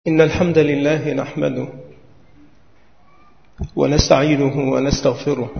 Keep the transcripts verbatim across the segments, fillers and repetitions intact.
إن الحمد لله نحمده ونستعينه ونستغفره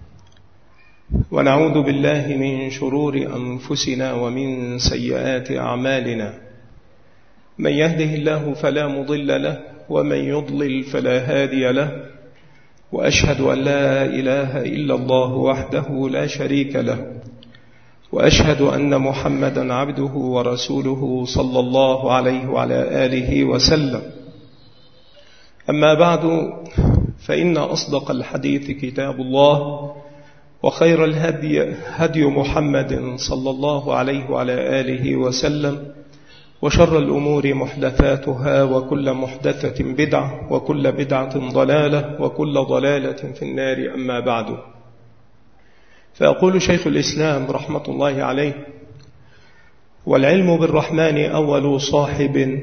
ونعوذ بالله من شرور أنفسنا ومن سيئات أعمالنا. من يهده الله فلا مضل له ومن يضلل فلا هادي له، وأشهد أن لا إله إلا الله وحده لا شريك له، وأشهد أن محمدا عبده ورسوله صلى الله عليه وعلى آله وسلم. أما بعد، فإن أصدق الحديث كتاب الله، وخير الهدي هدي محمد صلى الله عليه وعلى آله وسلم، وشر الأمور محدثاتها، وكل محدثة بدعة، وكل بدعة ضلالة، وكل ضلالة في النار. أما بعد، فيقول شيخ الإسلام رحمة الله عليه: والعلم بالرحمن أول صاحب،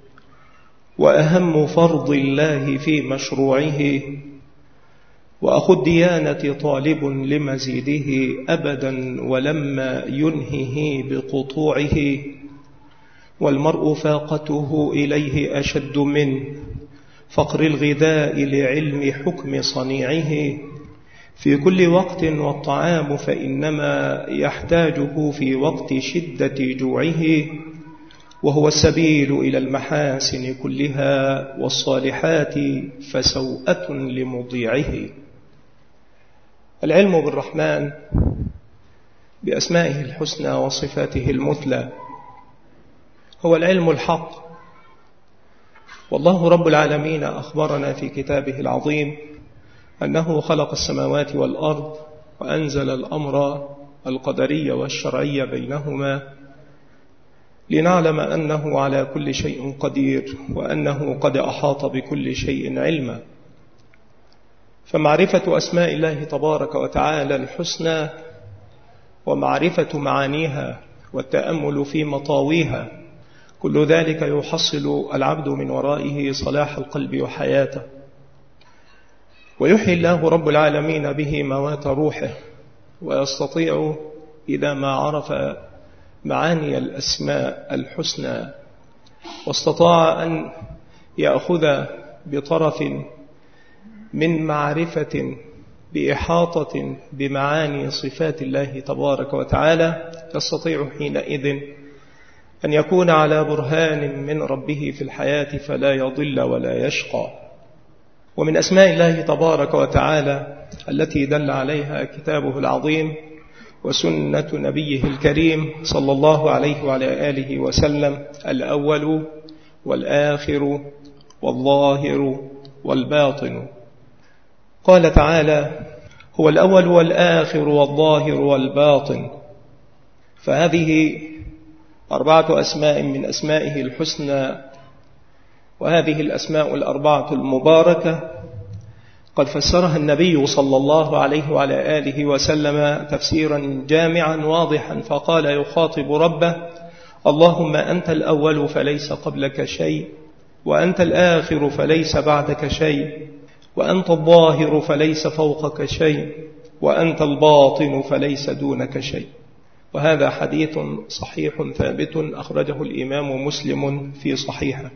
وأهم فرض الله في مشروعه، وأخو الديانة طالب لمزيده أبدا ولما ينهه بقطوعه، والمرء فاقته إليه أشد من فقر الغذاء لعلم حكم صنيعه، في كل وقت والطعام فإنما يحتاجه في وقت شدة جوعه، وهو السبيل إلى المحاسن كلها والصالحات فسوءة لمضيعه. العلم بالرحمن بأسمائه الحسنى وصفاته المثلى هو العلم الحق، والله رب العالمين أخبرنا في كتابه العظيم أنه خلق السماوات والأرض وأنزل الأمر القدري والشرعي بينهما، لنعلم أنه على كل شيء قدير، وأنه قد أحاط بكل شيء علما. فمعرفة أسماء الله تبارك وتعالى الحسنى ومعرفة معانيها والتأمل في مطاويها، كل ذلك يحصل العبد من ورائه صلاح القلب وحياته، ويحيي الله رب العالمين به موات روحه، ويستطيع إذا ما عرف معاني الأسماء الحسنى واستطاع أن يأخذ بطرف من معرفة بإحاطة بمعاني صفات الله تبارك وتعالى، يستطيع حينئذ أن يكون على برهان من ربه في الحياة فلا يضل ولا يشقى. ومن أسماء الله تبارك وتعالى التي دل عليها كتابه العظيم وسنة نبيه الكريم صلى الله عليه وعلى آله وسلم: الأول والآخر والظاهر والباطن. قال تعالى: هو الأول والآخر والظاهر والباطن. فهذه أربعة أسماء من أسمائه الحسنى، وهذه الأسماء الأربعة المباركة قد فسرها النبي صلى الله عليه وعلى آله وسلم تفسيرا جامعا واضحا، فقال يخاطب ربه: اللهم أنت الأول فليس قبلك شيء، وأنت الآخر فليس بعدك شيء، وأنت الظاهر فليس فوقك شيء، وأنت الباطن فليس دونك شيء. وهذا حديث صحيح ثابت أخرجه الإمام مسلم في صحيحه.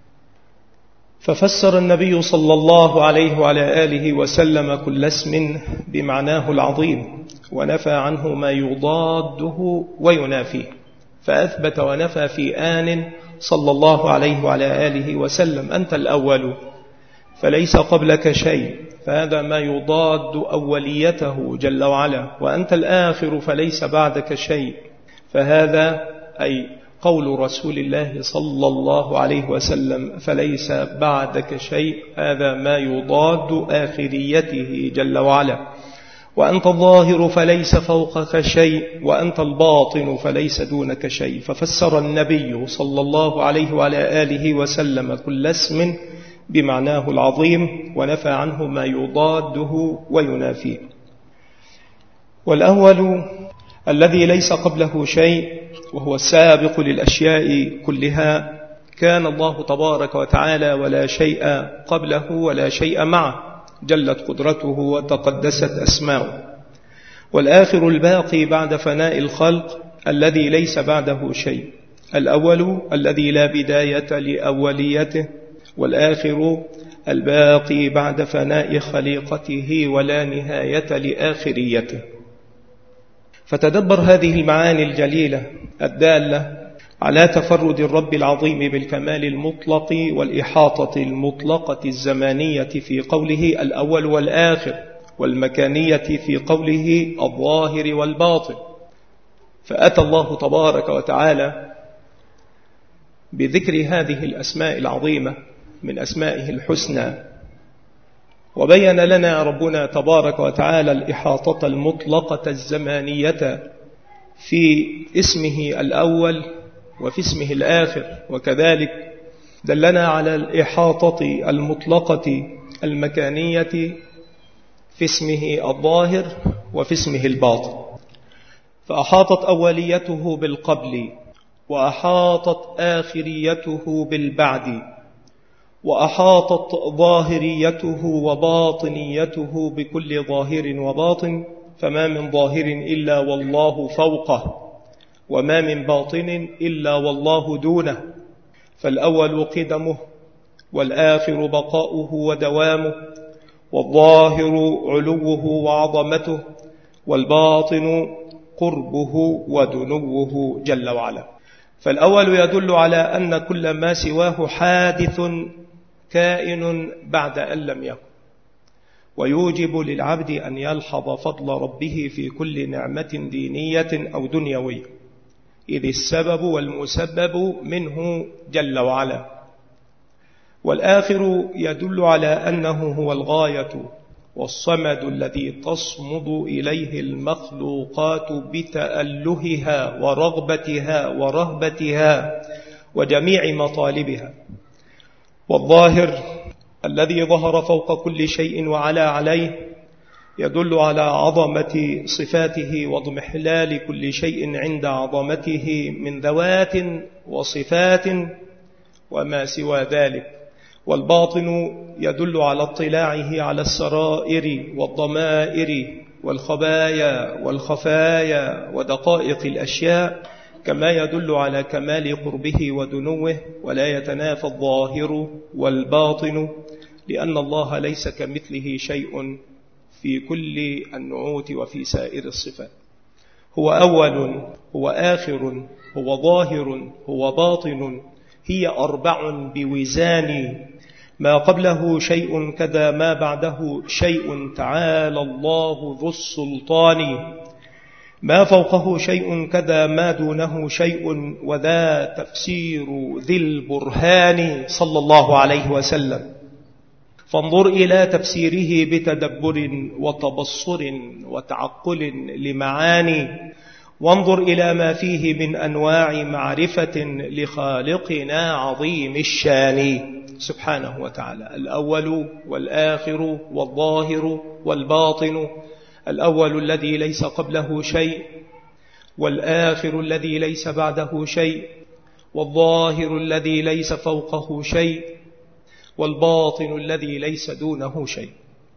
ففسر النبي صلى الله عليه وعلى آله وسلم كل اسم بمعناه العظيم، ونفى عنه ما يضاده وينافيه، فأثبت ونفى في آن صلى الله عليه وعلى آله وسلم: أنت الأول فليس قبلك شيء، فهذا ما يضاد أوليته جل وعلا، وأنت الآخر فليس بعدك شيء، فهذا أي قول رسول الله صلى الله عليه وسلم فليس بعدك شيء، هذا ما يضاد آخريته جل وعلا. وأنت الظاهر فليس فوقك شيء، وأنت الباطن فليس دونك شيء. ففسر النبي صلى الله عليه وعلى آله وسلم كل اسم بمعناه العظيم، ونفى عنه ما يضاده وينافيه. والأول الذي ليس قبله شيء، وهو السابق للأشياء كلها، كان الله تبارك وتعالى ولا شيء قبله ولا شيء معه، جلت قدرته وتقدست أسماؤه. والآخر الباقي بعد فناء الخلق الذي ليس بعده شيء، الأول الذي لا بداية لأوليته والآخر الباقي بعد فناء خليقته ولا نهاية لآخريته. فتدبر هذه المعاني الجليلة الدالة على تفرد الرب العظيم بالكمال المطلق والإحاطة المطلقة الزمانية في قوله الأول والآخر، والمكانية في قوله الظاهر والباطن. فأتى الله تبارك وتعالى بذكر هذه الأسماء العظيمة من أسمائه الحسنى، وبين لنا ربنا تبارك وتعالى الإحاطة المطلقة الزمانية في اسمه الأول وفي اسمه الآخر، وكذلك دلنا على الإحاطة المطلقة المكانية في اسمه الظاهر وفي اسمه الباطن. فأحاطت أوليته بالقبل، وأحاطت آخريته بالبعد، وأحاطت ظاهريته وباطنيته بكل ظاهر وباطن، فما من ظاهر إلا والله فوقه، وما من باطن إلا والله دونه. فالأول قدمه، والآخر بقاؤه ودوامه، والظاهر علوه وعظمته، والباطن قربه ودنوه جل وعلا. فالأول يدل على أن كل ما سواه حادث كائن بعد أن لم يكن، ويوجب للعبد أن يلحظ فضل ربه في كل نعمة دينية أو دنيوية، إذ السبب والمسبب منه جل وعلا. والآخر يدل على أنه هو الغاية والصمد الذي تصمد إليه المخلوقات بتألهها ورغبتها ورهبتها وجميع مطالبها. والظاهر الذي ظهر فوق كل شيء وعلى عليه يدل على عظمة صفاته واضمحلال كل شيء عند عظمته من ذوات وصفات وما سوى ذلك. والباطن يدل على اطلاعه على السرائر والضمائر والخبايا والخفايا ودقائق الأشياء، كما يدل على كمال قربه ودنوه. ولا يتنافى الظاهر والباطن، لأن الله ليس كمثله شيء في كل النعوت وفي سائر الصفات. هو أول، هو آخر، هو ظاهر، هو باطن، هي أربع بوزان، ما قبله شيء كذا ما بعده شيء، تعالى الله ذو السلطان. ما فوقه شيء كذا ما دونه شيء، وذا تفسير ذي البرهان صلى الله عليه وسلم. فانظر إلى تفسيره بتدبر وتبصر وتعقل لمعاني، وانظر إلى ما فيه من أنواع معرفة لخالقنا عظيم الشان سبحانه وتعالى. الأول والآخر والظاهر والباطن، الأول الذي ليس قبله شيء، والآخر الذي ليس بعده شيء، والظاهر الذي ليس فوقه شيء، والباطن الذي ليس دونه شيء.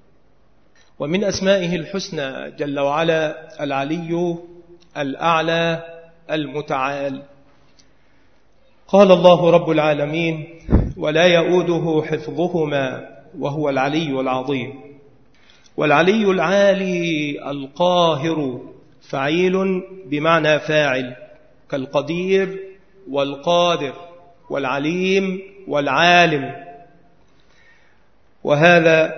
ومن أسمائه الحسنى جل وعلا العلي الأعلى المتعال. قال الله رب العالمين: ولا يؤوده حفظهما وهو العلي العظيم. والعلي العالي القاهر، فعيل بمعنى فاعل، كالقدير والقادر والعليم والعالم. وهذا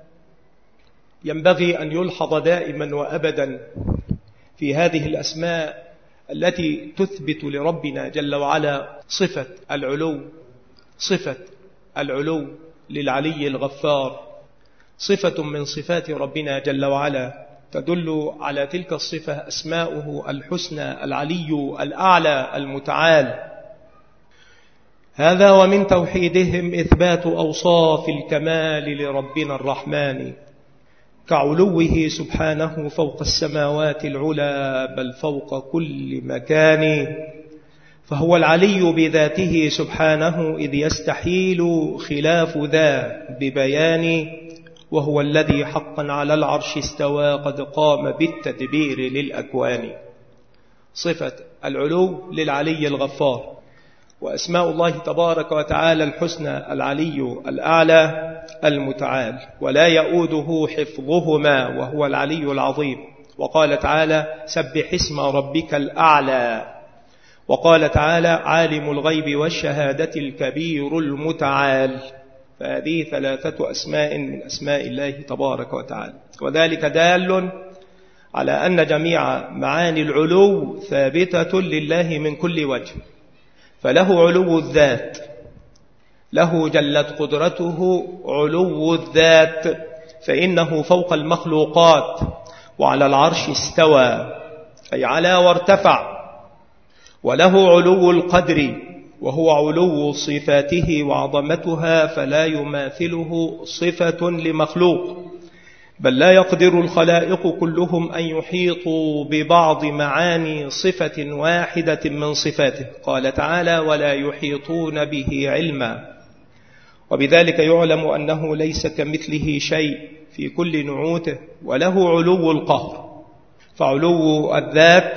ينبغي أن يلحظ دائما وأبدا في هذه الأسماء التي تثبت لربنا جل وعلا صفة العلو، صفة العلو للعلي الغفار، صفة من صفات ربنا جل وعلا تدل على تلك الصفة أسماؤه الحسنى العلي الأعلى المتعال. هذا ومن توحيدهم إثبات أوصاف الكمال لربنا الرحمن، كعلوه سبحانه فوق السماوات العلى بل فوق كل مكان. فهو العلي بذاته سبحانه، إذ يستحيل خلاف ذا ببيان. وهو الذي حقا على العرش استوى قد قام بالتدبير للأكوان. صفة العلو للعلي الغفار. وأسماء الله تبارك وتعالى الحسنى العلي الأعلى المتعال، ولا يؤوده حفظهما وهو العلي العظيم. وقال تعالى: سبح اسم ربك الأعلى. وقال تعالى: عالم الغيب والشهادة الكبير المتعال. فهذه ثلاثة أسماء من أسماء الله تبارك وتعالى، وذلك دال على أن جميع معاني العلو ثابتة لله من كل وجه. فله علو الذات، له جلت قدرته علو الذات، فإنه فوق المخلوقات، وعلى العرش استوى أي على وارتفع. وله علو القدر، وهو علو صفاته وعظمتها، فلا يماثله صفة لمخلوق، بل لا يقدر الخلائق كلهم أن يحيطوا ببعض معاني صفة واحدة من صفاته. قال تعالى: ولا يحيطون به علما. وبذلك يعلم أنه ليس كمثله شيء في كل نعوته. وله علو القهر، فعلو الذات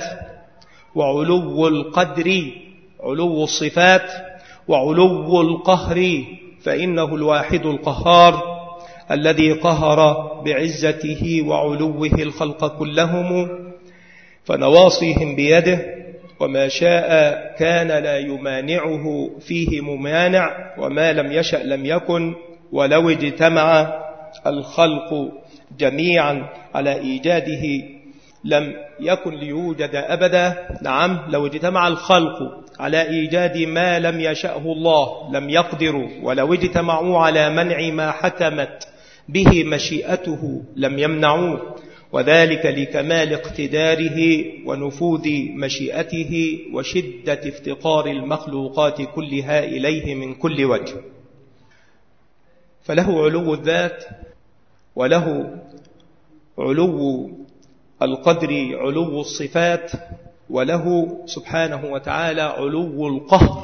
وعلو القدر علو الصفات، وعلو القهر فإنه الواحد القهار الذي قهر بعزته وعلوه الخلق كلهم، فنواصيهم بيده، وما شاء كان لا يمانعه فيه ممانع، وما لم يشأ لم يكن. ولو اجتمع الخلق جميعا على إيجاده لم يكن ليوجد أبدا. نعم، لو اجتمع الخلق على إيجاد ما لم يشأه الله لم يقدروا، ولو اجتمعوا على منع ما حكمت به مشيئته لم يمنعوه، وذلك لكمال اقتداره ونفوذ مشيئته وشدة افتقار المخلوقات كلها إليه من كل وجه. فله علو الذات، وله علو القدر علو الصفات، وله سبحانه وتعالى علو القهر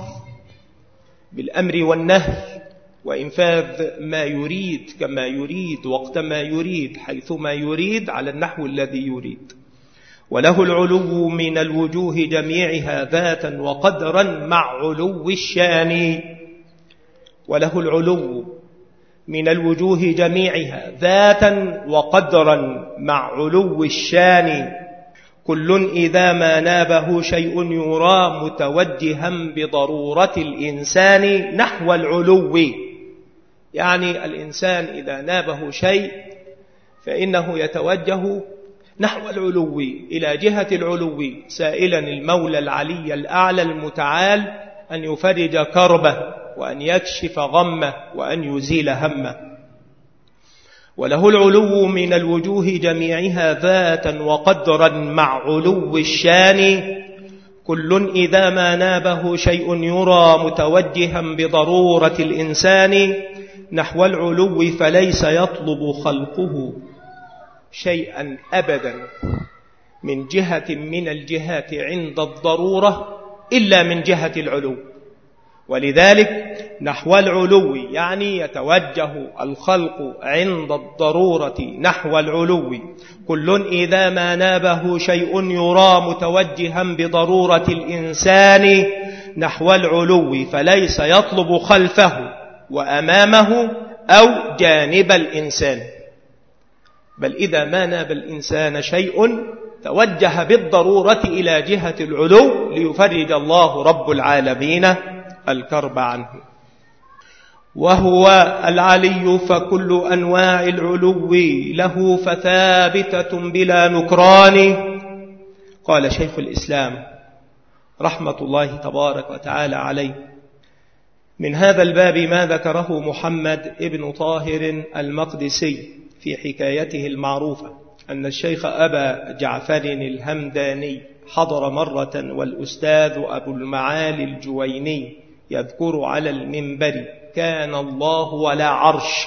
بالأمر والنهي وإنفاذ ما يريد كما يريد وقت ما يريد حيثما يريد على النحو الذي يريد. وله العلو من الوجوه جميعها ذاتا وقدرا مع علو الشان. وله العلو من الوجوه جميعها ذاتا وقدرا مع علو الشان. كل إذا ما نابه شيء يرى متوجها بضرورة الإنسان نحو العلو. يعني الإنسان إذا نابه شيء فإنه يتوجه نحو العلو، إلى جهة العلو، سائلا المولى العلي الأعلى المتعال أن يفرج كربه وأن يكشف غمه وأن يزيل همه. وله العلو من الوجوه جميعها ذاتا وقدرا مع علو الشان. كل إذا ما نابه شيء يرى متوجها بضرورة الإنسان نحو العلو، فليس يطلب خلقه شيئا أبدا من جهة من الجهات عند الضرورة إلا من جهة العلو. ولذلك نحو العلو يعني يتوجه الخلق عند الضرورة نحو العلو. كل إذا ما نابه شيء يرى متوجها بضرورة الإنسان نحو العلو، فليس يطلب خلفه وأمامه أو جانب الإنسان، بل إذا ما ناب الإنسان شيء توجه بالضرورة إلى جهة العلو ليفرج الله رب العالمين الكرب عنه. وهو العلي فكل أنواع العلو له فثابتة بلا نكران. قال شيخ الإسلام رحمة الله تبارك وتعالى عليه: من هذا الباب ما ذكره محمد ابن طاهر المقدسي في حكايته المعروفة أن الشيخ أبا جعفر الهمداني حضر مرة والأستاذ أبو المعالي الجويني يذكر على المنبر: كان الله ولا عرش،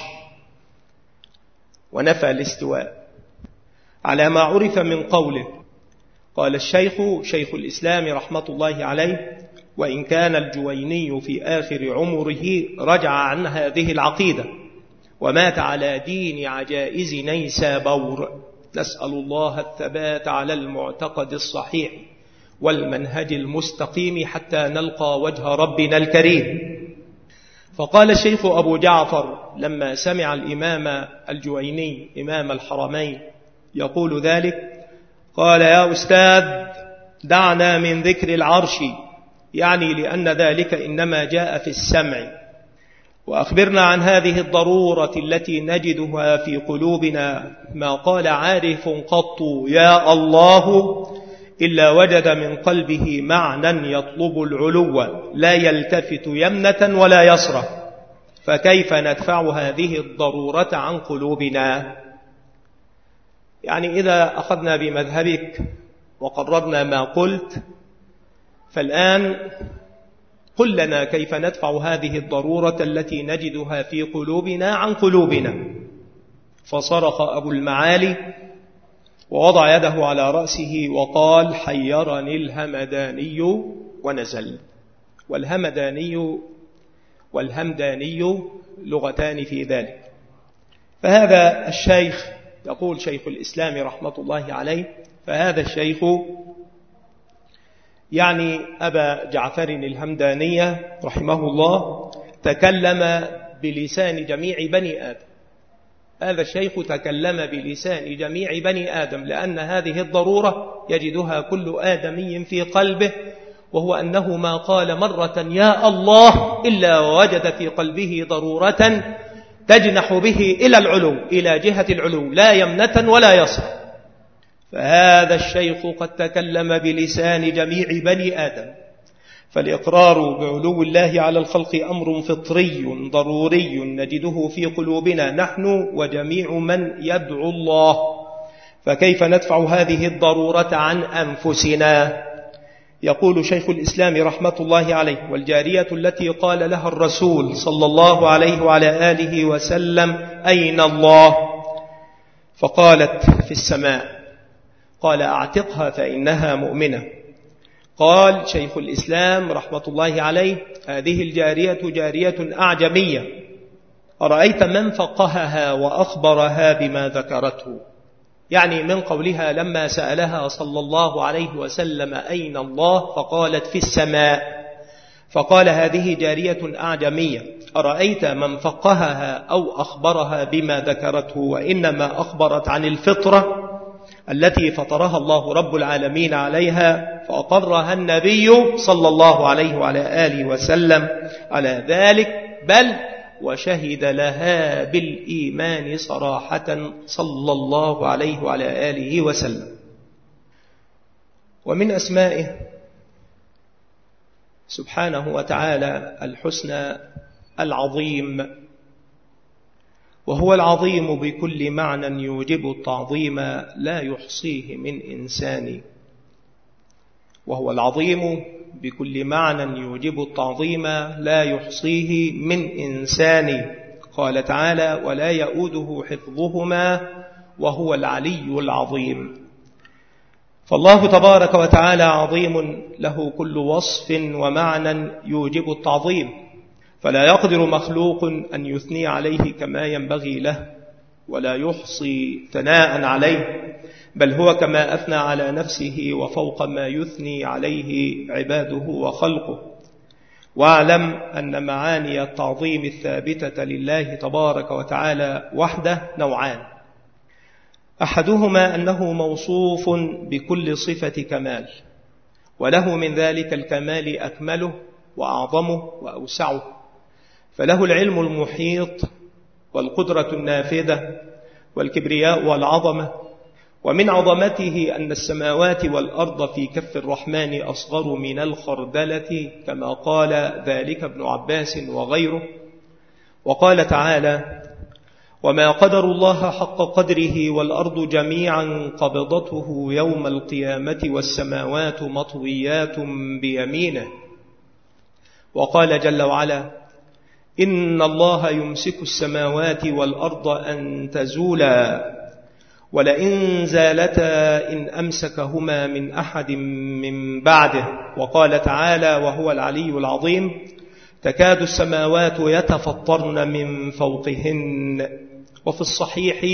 ونفى الاستواء على ما عرف من قوله. قال الشيخ شيخ الإسلام رحمة الله عليه: وإن كان الجويني في آخر عمره رجع عن هذه العقيدة ومات على دين عجائز نيسابور، نسأل الله الثبات على المعتقد الصحيح والمنهج المستقيم حتى نلقى وجه ربنا الكريم. فقال الشيخ أبو جعفر لما سمع الإمام الجويني إمام الحرمين يقول ذلك، قال: يا أستاذ، دعنا من ذكر العرش، يعني لأن ذلك إنما جاء في السمع، وأخبرنا عن هذه الضرورة التي نجدها في قلوبنا. ما قال عارف قط يا الله إلا وجد من قلبه معنى يطلب العلو، لا يلتفت يمنة ولا يسرى. فكيف ندفع هذه الضرورة عن قلوبنا؟ يعني إذا أخذنا بمذهبك وقررنا ما قلت، فالآن قل لنا كيف ندفع هذه الضرورة التي نجدها في قلوبنا عن قلوبنا. فصرخ أبو المعالي ووضع يده على رأسه وقال: حيرني الهمداني، ونزل. والهمداني والهمداني لغتان في ذلك. فهذا الشيخ يقول شيخ الإسلام رحمة الله عليه، فهذا الشيخ يعني أبا جعفر الهمدانية رحمه الله تكلم بلسان جميع بني آدم. هذا الشيخ تكلم بلسان جميع بني آدم، لأن هذه الضرورة يجدها كل آدمي في قلبه، وهو أنه ما قال مرة يا الله إلا وجد في قلبه ضرورة تجنح به إلى العلو، إلى جهة العلو، لا يمنة ولا يسرى. فهذا الشيخ قد تكلم بلسان جميع بني آدم. فالإقرار بعلو الله على الخلق أمر فطري ضروري نجده في قلوبنا نحن وجميع من يدعو الله. فكيف ندفع هذه الضرورة عن أنفسنا؟ يقول شيخ الإسلام رحمة الله عليه: والجارية التي قال لها الرسول صلى الله عليه وعلى آله وسلم: أين الله؟ فقالت: في السماء. قال: أعتقها فإنها مؤمنة. قال شيخ الإسلام رحمة الله عليه: هذه الجارية جارية أعجمية، أرأيت من فقهها وأخبرها بما ذكرته؟ يعني من قولها لما سألها صلى الله عليه وسلم أين الله فقالت: في السماء. فقال: هذه جارية أعجمية، أرأيت من فقهها أو أخبرها بما ذكرته؟ وإنما أخبرت عن الفطرة التي فطرها الله رب العالمين عليها، فأقرها النبي صلى الله عليه وعلى آله وسلم على ذلك، بل وشهد لها بالإيمان صراحة صلى الله عليه وعلى آله وسلم. ومن أسمائه سبحانه وتعالى الحسنى العظيم، وهو العظيم بكل معنى يوجب التعظيم لا يحصيه من إنسان. وهو العظيم بكل معنى يوجب التعظيم لا يحصيه من إنسان. قال تعالى: ولا يؤوده حفظهما وهو العلي العظيم. فالله تبارك وتعالى عظيم له كل وصف ومعنى يوجب التعظيم، فلا يقدر مخلوق أن يثني عليه كما ينبغي له ولا يحصي ثناء عليه، بل هو كما أثنى على نفسه وفوق ما يثني عليه عباده وخلقه. واعلم أن معاني التعظيم الثابتة لله تبارك وتعالى وحده نوعان: أحدهما أنه موصوف بكل صفة كمال، وله من ذلك الكمال أكمله وأعظمه وأوسعه، فله العلم المحيط والقدرة النافذة والكبرياء والعظمة. ومن عظمته أن السماوات والأرض في كف الرحمن أصغر من الخردلة، كما قال ذلك ابن عباس وغيره. وقال تعالى: وما قدر الله حق قدره والأرض جميعا قبضته يوم القيامة والسماوات مطويات بيمينه. وقال جل وعلا: إن الله يمسك السماوات والأرض أن تزولا ولئن زالتا إن أمسكهما من أحد من بعده. وقال تعالى وهو العلي العظيم: تكاد السماوات يتفطرن من فوقهن. وفي الصحيح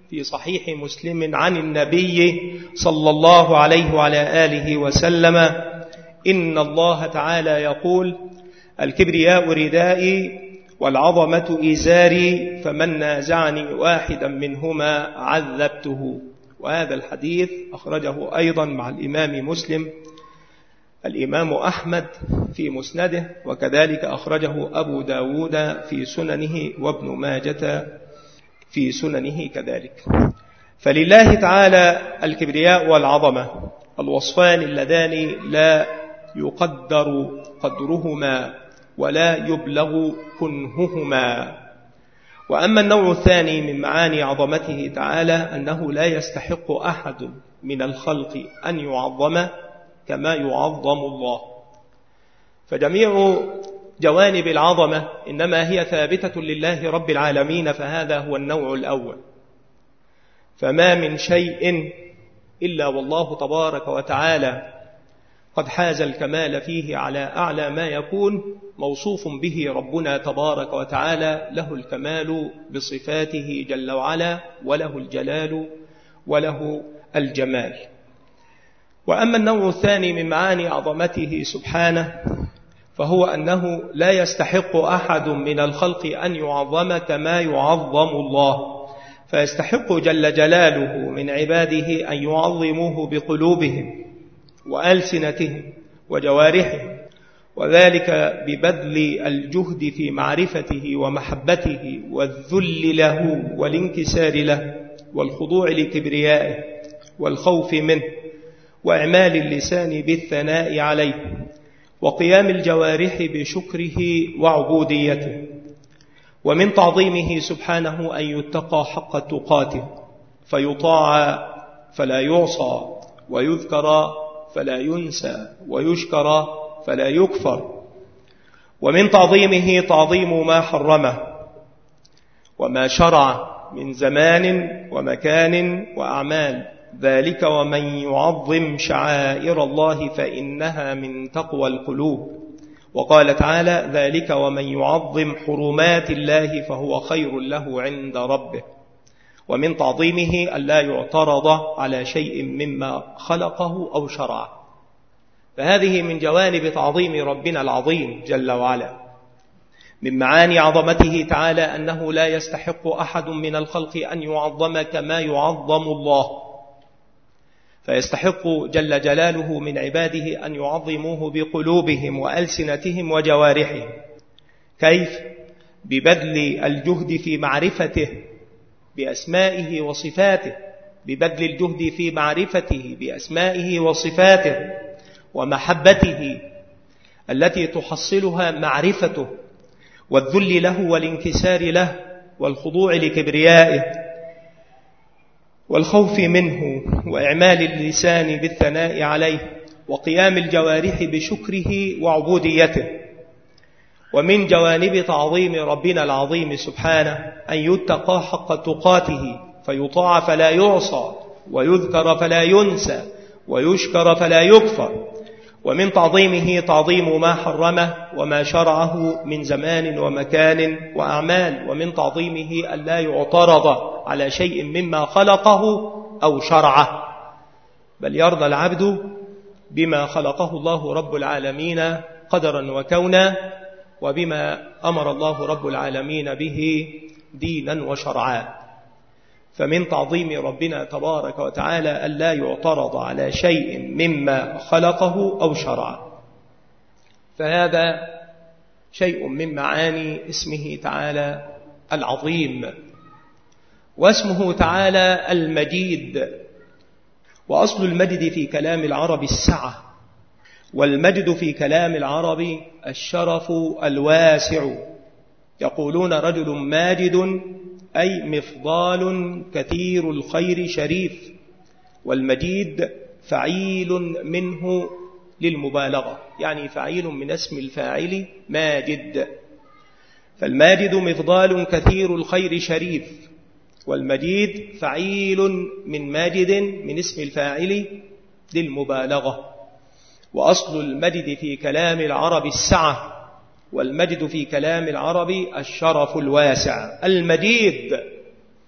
في صحيح مسلم عن النبي صلى الله عليه وعلى آله وسلم: إن الله تعالى يقول: الكبرياء ردائي والعظمة إزاري، فمن نازعني واحدا منهما عذبته. وهذا الحديث أخرجه أيضا مع الإمام مسلم الإمام أحمد في مسنده، وكذلك أخرجه أبو داود في سننه، وابن ماجة في سننه كذلك. فلله تعالى الكبرياء والعظمة، الوصفان اللذان لا يقدر قدرهما ولا يبلغ كنههما. وأما النوع الثاني من معاني عظمته تعالى أنه لا يستحق أحد من الخلق أن يعظم كما يعظم الله. فجميع جوانب العظمة إنما هي ثابتة لله رب العالمين، فهذا هو النوع الأول. فما من شيء إلا والله تبارك وتعالى قد حاز الكمال فيه على أعلى ما يكون، موصوف به ربنا تبارك وتعالى، له الكمال بصفاته جل وعلا، وله الجلال وله الجمال. وأما النوع الثاني من معاني عظمته سبحانه فهو أنه لا يستحق أحد من الخلق أن يعظم كما يعظم الله، فيستحق جل جلاله من عباده أن يعظموه بقلوبهم وألسنتهم وجوارحهم، وذلك ببذل الجهد في معرفته ومحبته والذل له والانكسار له والخضوع لكبريائه والخوف منه، وإعمال اللسان بالثناء عليه، وقيام الجوارح بشكره وعبوديته. ومن تعظيمه سبحانه أن يتقى حق تقاته، فيطاع فلا يعصى، ويذكر فلا ينسى، ويشكر فلا يكفر. ومن تعظيمه تعظيم ما حرمه وما شرع من زمان ومكان وأعمال، ذلك ومن يعظم شعائر الله فإنها من تقوى القلوب. وقال تعالى: ذلك ومن يعظم حرمات الله فهو خير له عند ربه. ومن تعظيمه ألا يعترض على شيء مما خلقه أو شرعه. فهذه من جوانب تعظيم ربنا العظيم جل وعلا. من معاني عظمته تعالى أنه لا يستحق أحد من الخلق أن يعظم كما يعظم الله، فيستحق جل جلاله من عباده أن يعظموه بقلوبهم وألسنتهم وجوارحهم. كيف؟ ببذل الجهد في معرفته بأسمائه وصفاته، ببذل الجهد في معرفته بأسمائه وصفاته، ومحبته التي تحصلها معرفته، والذل له والانكسار له، والخضوع لكبريائه، والخوف منه، وإعمال اللسان بالثناء عليه، وقيام الجوارح بشكره وعبوديته. ومن جوانب تعظيم ربنا العظيم سبحانه أن يتقى حق تقاته، فيطاع فلا يعصى، ويذكر فلا ينسى، ويشكر فلا يكفر. ومن تعظيمه تعظيم ما حرمه وما شرعه من زمان ومكان وأعمال. ومن تعظيمه ألا يعترض على شيء مما خلقه أو شرعه، بل يرضى العبد بما خلقه الله رب العالمين قدرا وكونا، وبما أمر الله رب العالمين به دينا وشرعا. فمن تعظيم ربنا تبارك وتعالى ألا يعترض على شيء مما خلقه أو شرعه. فهذا شيء من معاني اسمه تعالى العظيم. واسمه تعالى المجيد. وأصل المجد في كلام العرب السعة، والمجد في كلام العرب الشرف الواسع. يقولون رجل ماجد أي مفضال كثير الخير شريف، والمجيد فعيل منه للمبالغة، يعني فعيل من اسم الفاعل ماجد. فالماجد مفضال كثير الخير شريف، والمجيد فعيل من ماجد من اسم الفاعل للمبالغة. وأصل المجد في كلام العرب السعة، والمجد في كلام العرب الشرف الواسع. المجيد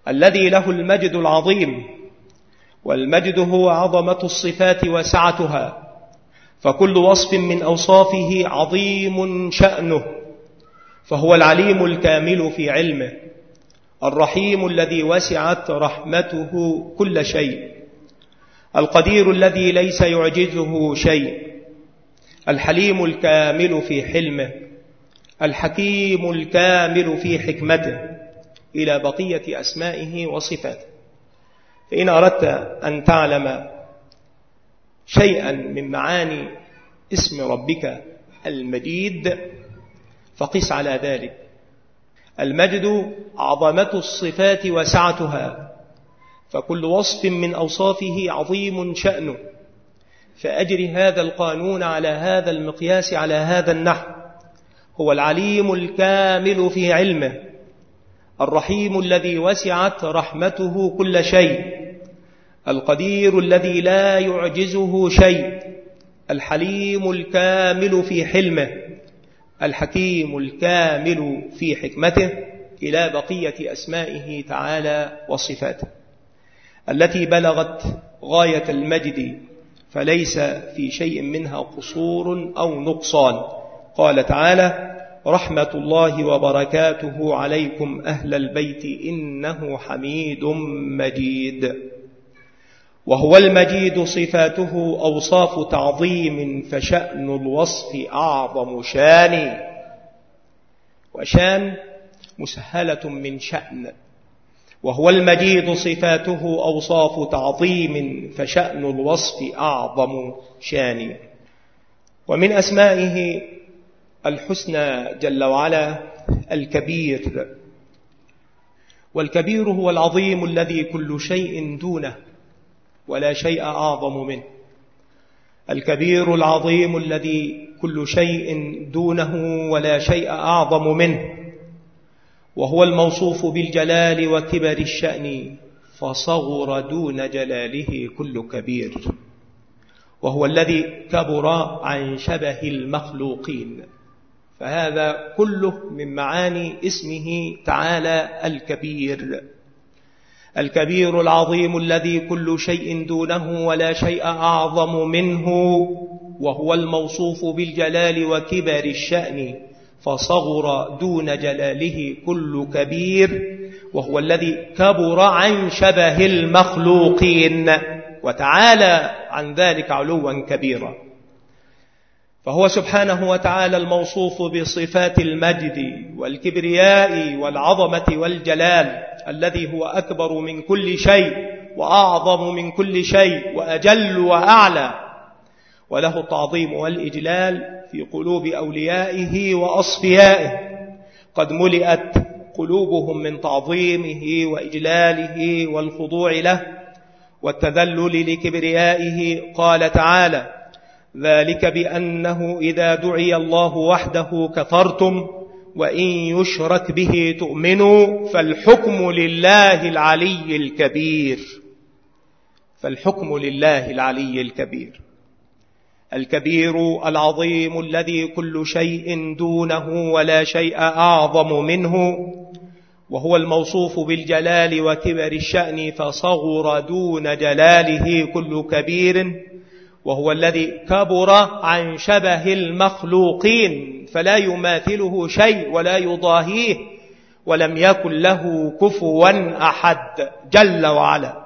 الذي له المجد العظيم، والمجد هو عظمة الصفات وسعتها، فكل وصف من أوصافه عظيم شأنه، فهو العليم الكامل في علمه، الرحيم الذي وسعت رحمته كل شيء، القدير الذي ليس يعجزه شيء، الحليم الكامل في حلمه، الحكيم الكامل في حكمته، إلى بقية أسمائه وصفاته. فإن أردت أن تعلم شيئا من معاني اسم ربك المجيد فقس على ذلك. المجد عظمة الصفات وسعتها، فكل وصف من أوصافه عظيم شأنه، فأجر هذا القانون على هذا المقياس على هذا النحو: هو العليم الكامل في علمه، الرحيم الذي وسعت رحمته كل شيء، القدير الذي لا يعجزه شيء، الحليم الكامل في حلمه، الحكيم الكامل في حكمته، إلى بقية أسمائه تعالى وصفاته التي بلغت غاية المجد، فليس في شيء منها قصور أو نقصان. قال تعالى: رحمة الله وبركاته عليكم أهل البيت إنه حميد مجيد. وهو المجيد صفاته أوصاف تعظيم، فشأن الوصف أعظم شان. وشان مسهلة من شأن. وهو المجيد صفاته أوصاف تعظيم، فشأن الوصف أعظم شان. ومن أسمائه الحسنى جل وعلا الكبير، والكبير هو العظيم الذي كل شيء دونه ولا شيء أعظم منه. الكبير العظيم الذي كل شيء دونه ولا شيء أعظم منه، وهو الموصوف بالجلال وكبر الشأن، فصغر دون جلاله كل كبير. وهو الذي كبر عن شبه المخلوقين، فهذا كله من معاني اسمه تعالى الكبير. الكبير العظيم الذي كل شيء دونه ولا شيء أعظم منه، وهو الموصوف بالجلال وكبر الشأن، فصغر دون جلاله كل كبير. وهو الذي كبر عن شبه المخلوقين وتعالى عن ذلك علوا كبيرا. فهو سبحانه وتعالى الموصوف بصفات المجد والكبرياء والعظمة والجلال، الذي هو أكبر من كل شيء وأعظم من كل شيء وأجل وأعلى، وله التعظيم والإجلال في قلوب أوليائه وأصفيائه. قد ملئت قلوبهم من تعظيمه وإجلاله والخضوع له والتذلل لكبريائه. قال تعالى: ذلك بأنه إذا دعي الله وحده كفرتم وإن يشرك به تؤمنوا فالحكم لله العلي الكبير. فالحكم لله العلي الكبير. الكبير العظيم الذي كل شيء دونه ولا شيء أعظم منه، وهو الموصوف بالجلال وكبر الشأن، فصغر دون جلاله كل كبير. وهو الذي كبر عن شبه المخلوقين، فلا يماثله شيء ولا يضاهيه، ولم يكن له كفوا أحد جل وعلا.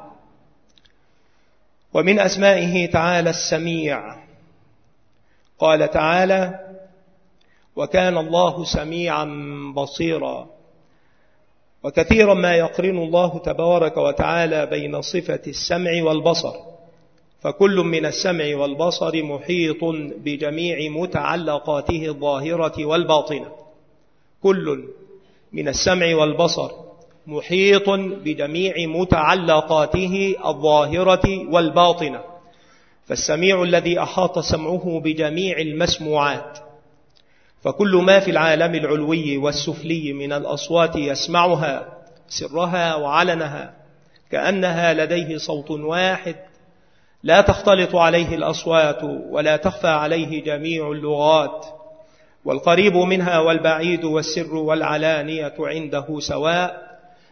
ومن أسمائه تعالى السميع. قال تعالى: وكان الله سميعا بصيرا. وكثيرا ما يقرن الله تبارك وتعالى بين صفة السمع والبصر، فكل من السمع والبصر محيط بجميع متعلقاته الظاهرة والباطنة. كل من السمع والبصر محيط بجميع متعلقاته الظاهرة والباطنة، فالسميع الذي أحاط سمعه بجميع المسموعات، فكل ما في العالم العلوي والسفلي من الأصوات يسمعها سرها وعلنها، كأنها لديه صوت واحد لا تختلط عليه الأصوات ولا تخفى عليه جميع اللغات، والقريب منها والبعيد والسر والعلانية عنده سواء،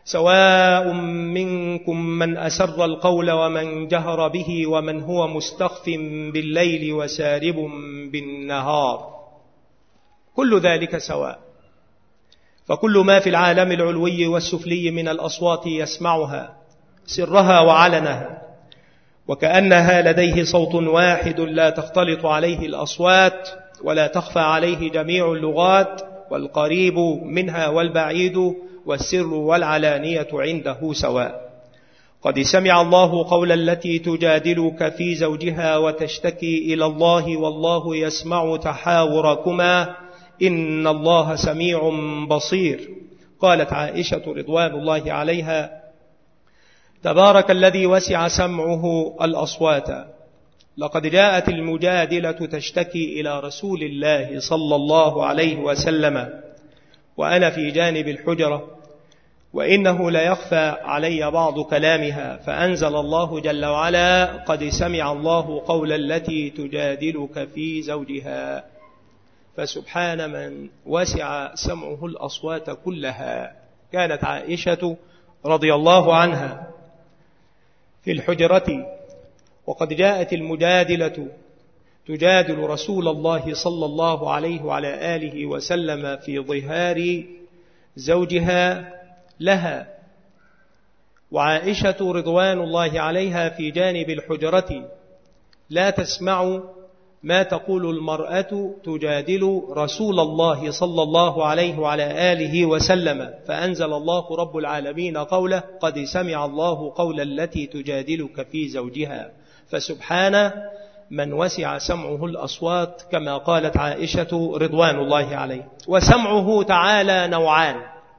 سواء منكم من أسر القول ومن جهر به ومن هو مستخف بالليل وسارب بالنهار، كل ذلك سواء. فكل ما في العالم العلوي والسفلي من الأصوات يسمعها سرها وعلنها، وكأنها لديه صوت واحد لا تختلط عليه الأصوات ولا تخفى عليه جميع اللغات، والقريب منها والبعيد والسر والعلانية عنده سواء. قد سمع الله قول التي تجادلك في زوجها وتشتكي إلى الله والله يسمع تحاوركما إن الله سميع بصير. قالت عائشة رضوان الله عليها: تبارك الذي وسع سمعه الأصوات، لقد جاءت المجادلة تشتكي إلى رسول الله صلى الله عليه وسلم وأنا في جانب الحجرة، وإنه لا يخفى علي بعض كلامها، فأنزل الله جل وعلا: قد سمع الله قول التي تجادلك في زوجها. فسبحان من وسع سمعه الأصوات كلها. كانت عائشة رضي الله عنها في الحجرة وقد جاءت المجادلة تجادل رسول الله صلى الله عليه وعلى آله وسلم في ظهار زوجها لها، وعائشة رضوان الله عليها في جانب الحجرة لا تسمع ما تقول المرأة تجادل رسول الله صلى الله عليه وعلى آله وسلم، فأنزل الله رب العالمين قوله: قد سمع الله قول التي تجادلك في زوجها. فسبحان من وسع سمعه الأصوات كما قالت عائشة رضوان الله عليه. وسمعه تعالى نوعان: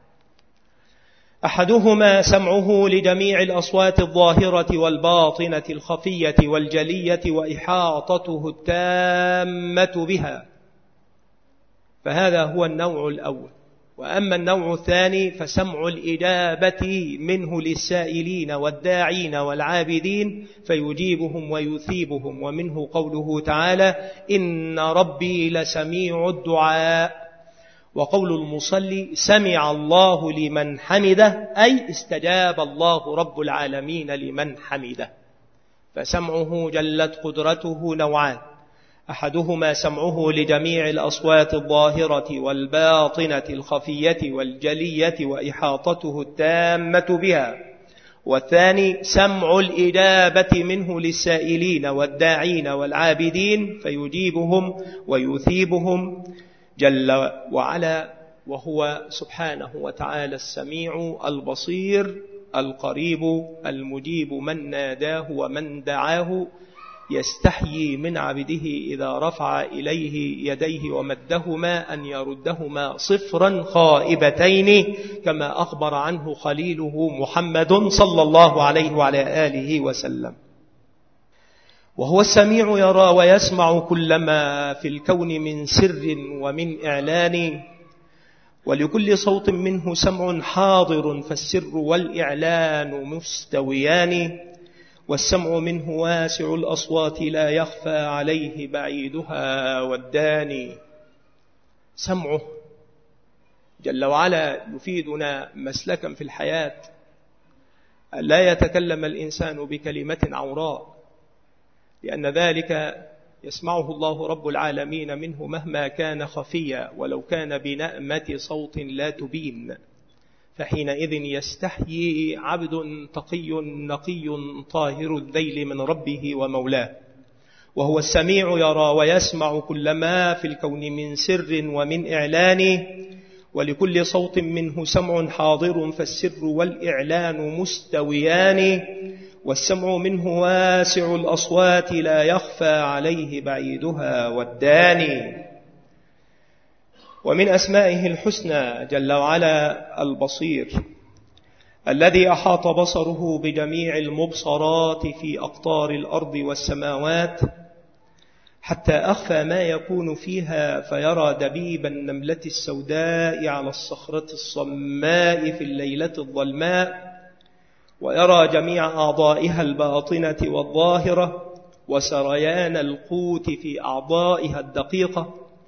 أحدهما سمعه لجميع الأصوات الظاهرة والباطنة الخفية والجلية وإحاطته التامة بها، فهذا هو النوع الأول. وأما النوع الثاني فسمع الإجابة منه للسائلين والداعين والعابدين فيجيبهم ويثيبهم، ومنه قوله تعالى: إن ربي لسميع الدعاء. وقول المصلي: سمع الله لمن حمده، أي استجاب الله رب العالمين لمن حمده. فسمعه جلت قدرته نوعان: أحدهما سمعه لجميع الأصوات الظاهرة والباطنة الخفية والجلية وإحاطته التامة بها، والثاني سمع الإجابة منه للسائلين والداعين والعابدين فيجيبهم ويثيبهم جل وعلا، وهو سبحانه وتعالى السميع البصير القريب المجيب من ناداه ومن دعاه، يستحيي من عبده إذا رفع إليه يديه ومدهما أن يردهما صفرا خائبتين، كما أخبر عنه خليله محمد صلى الله عليه وعلى آله وسلم. وهو السميع يرى ويسمع كل ما في الكون من سر ومن إعلان، ولكل صوت منه سمع حاضر فالسر والإعلان مستويان، والسمع منه واسع الأصوات لا يخفى عليه بعيدها والداني. سمعه جل وعلا يفيدنا مسلكا في الحياة، لا يتكلم الإنسان بكلمة عوراء، لأن ذلك يسمعه الله رب العالمين منه مهما كان خفيا ولو كان بنأمة صوت لا تبين، فحينئذ يستحيي عبد تقي نقي طاهر الذيل من ربه ومولاه. وهو السميع يرى ويسمع كل ما في الكون من سر ومن إعلان، ولكل صوت منه سمع حاضر فالسر والإعلان مستويان، والسمع منه واسع الأصوات لا يخفى عليه بعيدها والداني. ومن أسمائه الحسنى جل وعلا البصير، الذي أحاط بصره بجميع المبصرات في أقطار الأرض والسماوات، حتى أخفى ما يكون فيها فيرى دبيب النملة السوداء على الصخرة الصماء في الليلة الظلماء، ويرى جميع أعضائها الباطنة والظاهرة، وسريان القوت في أعضائها الدقيقة،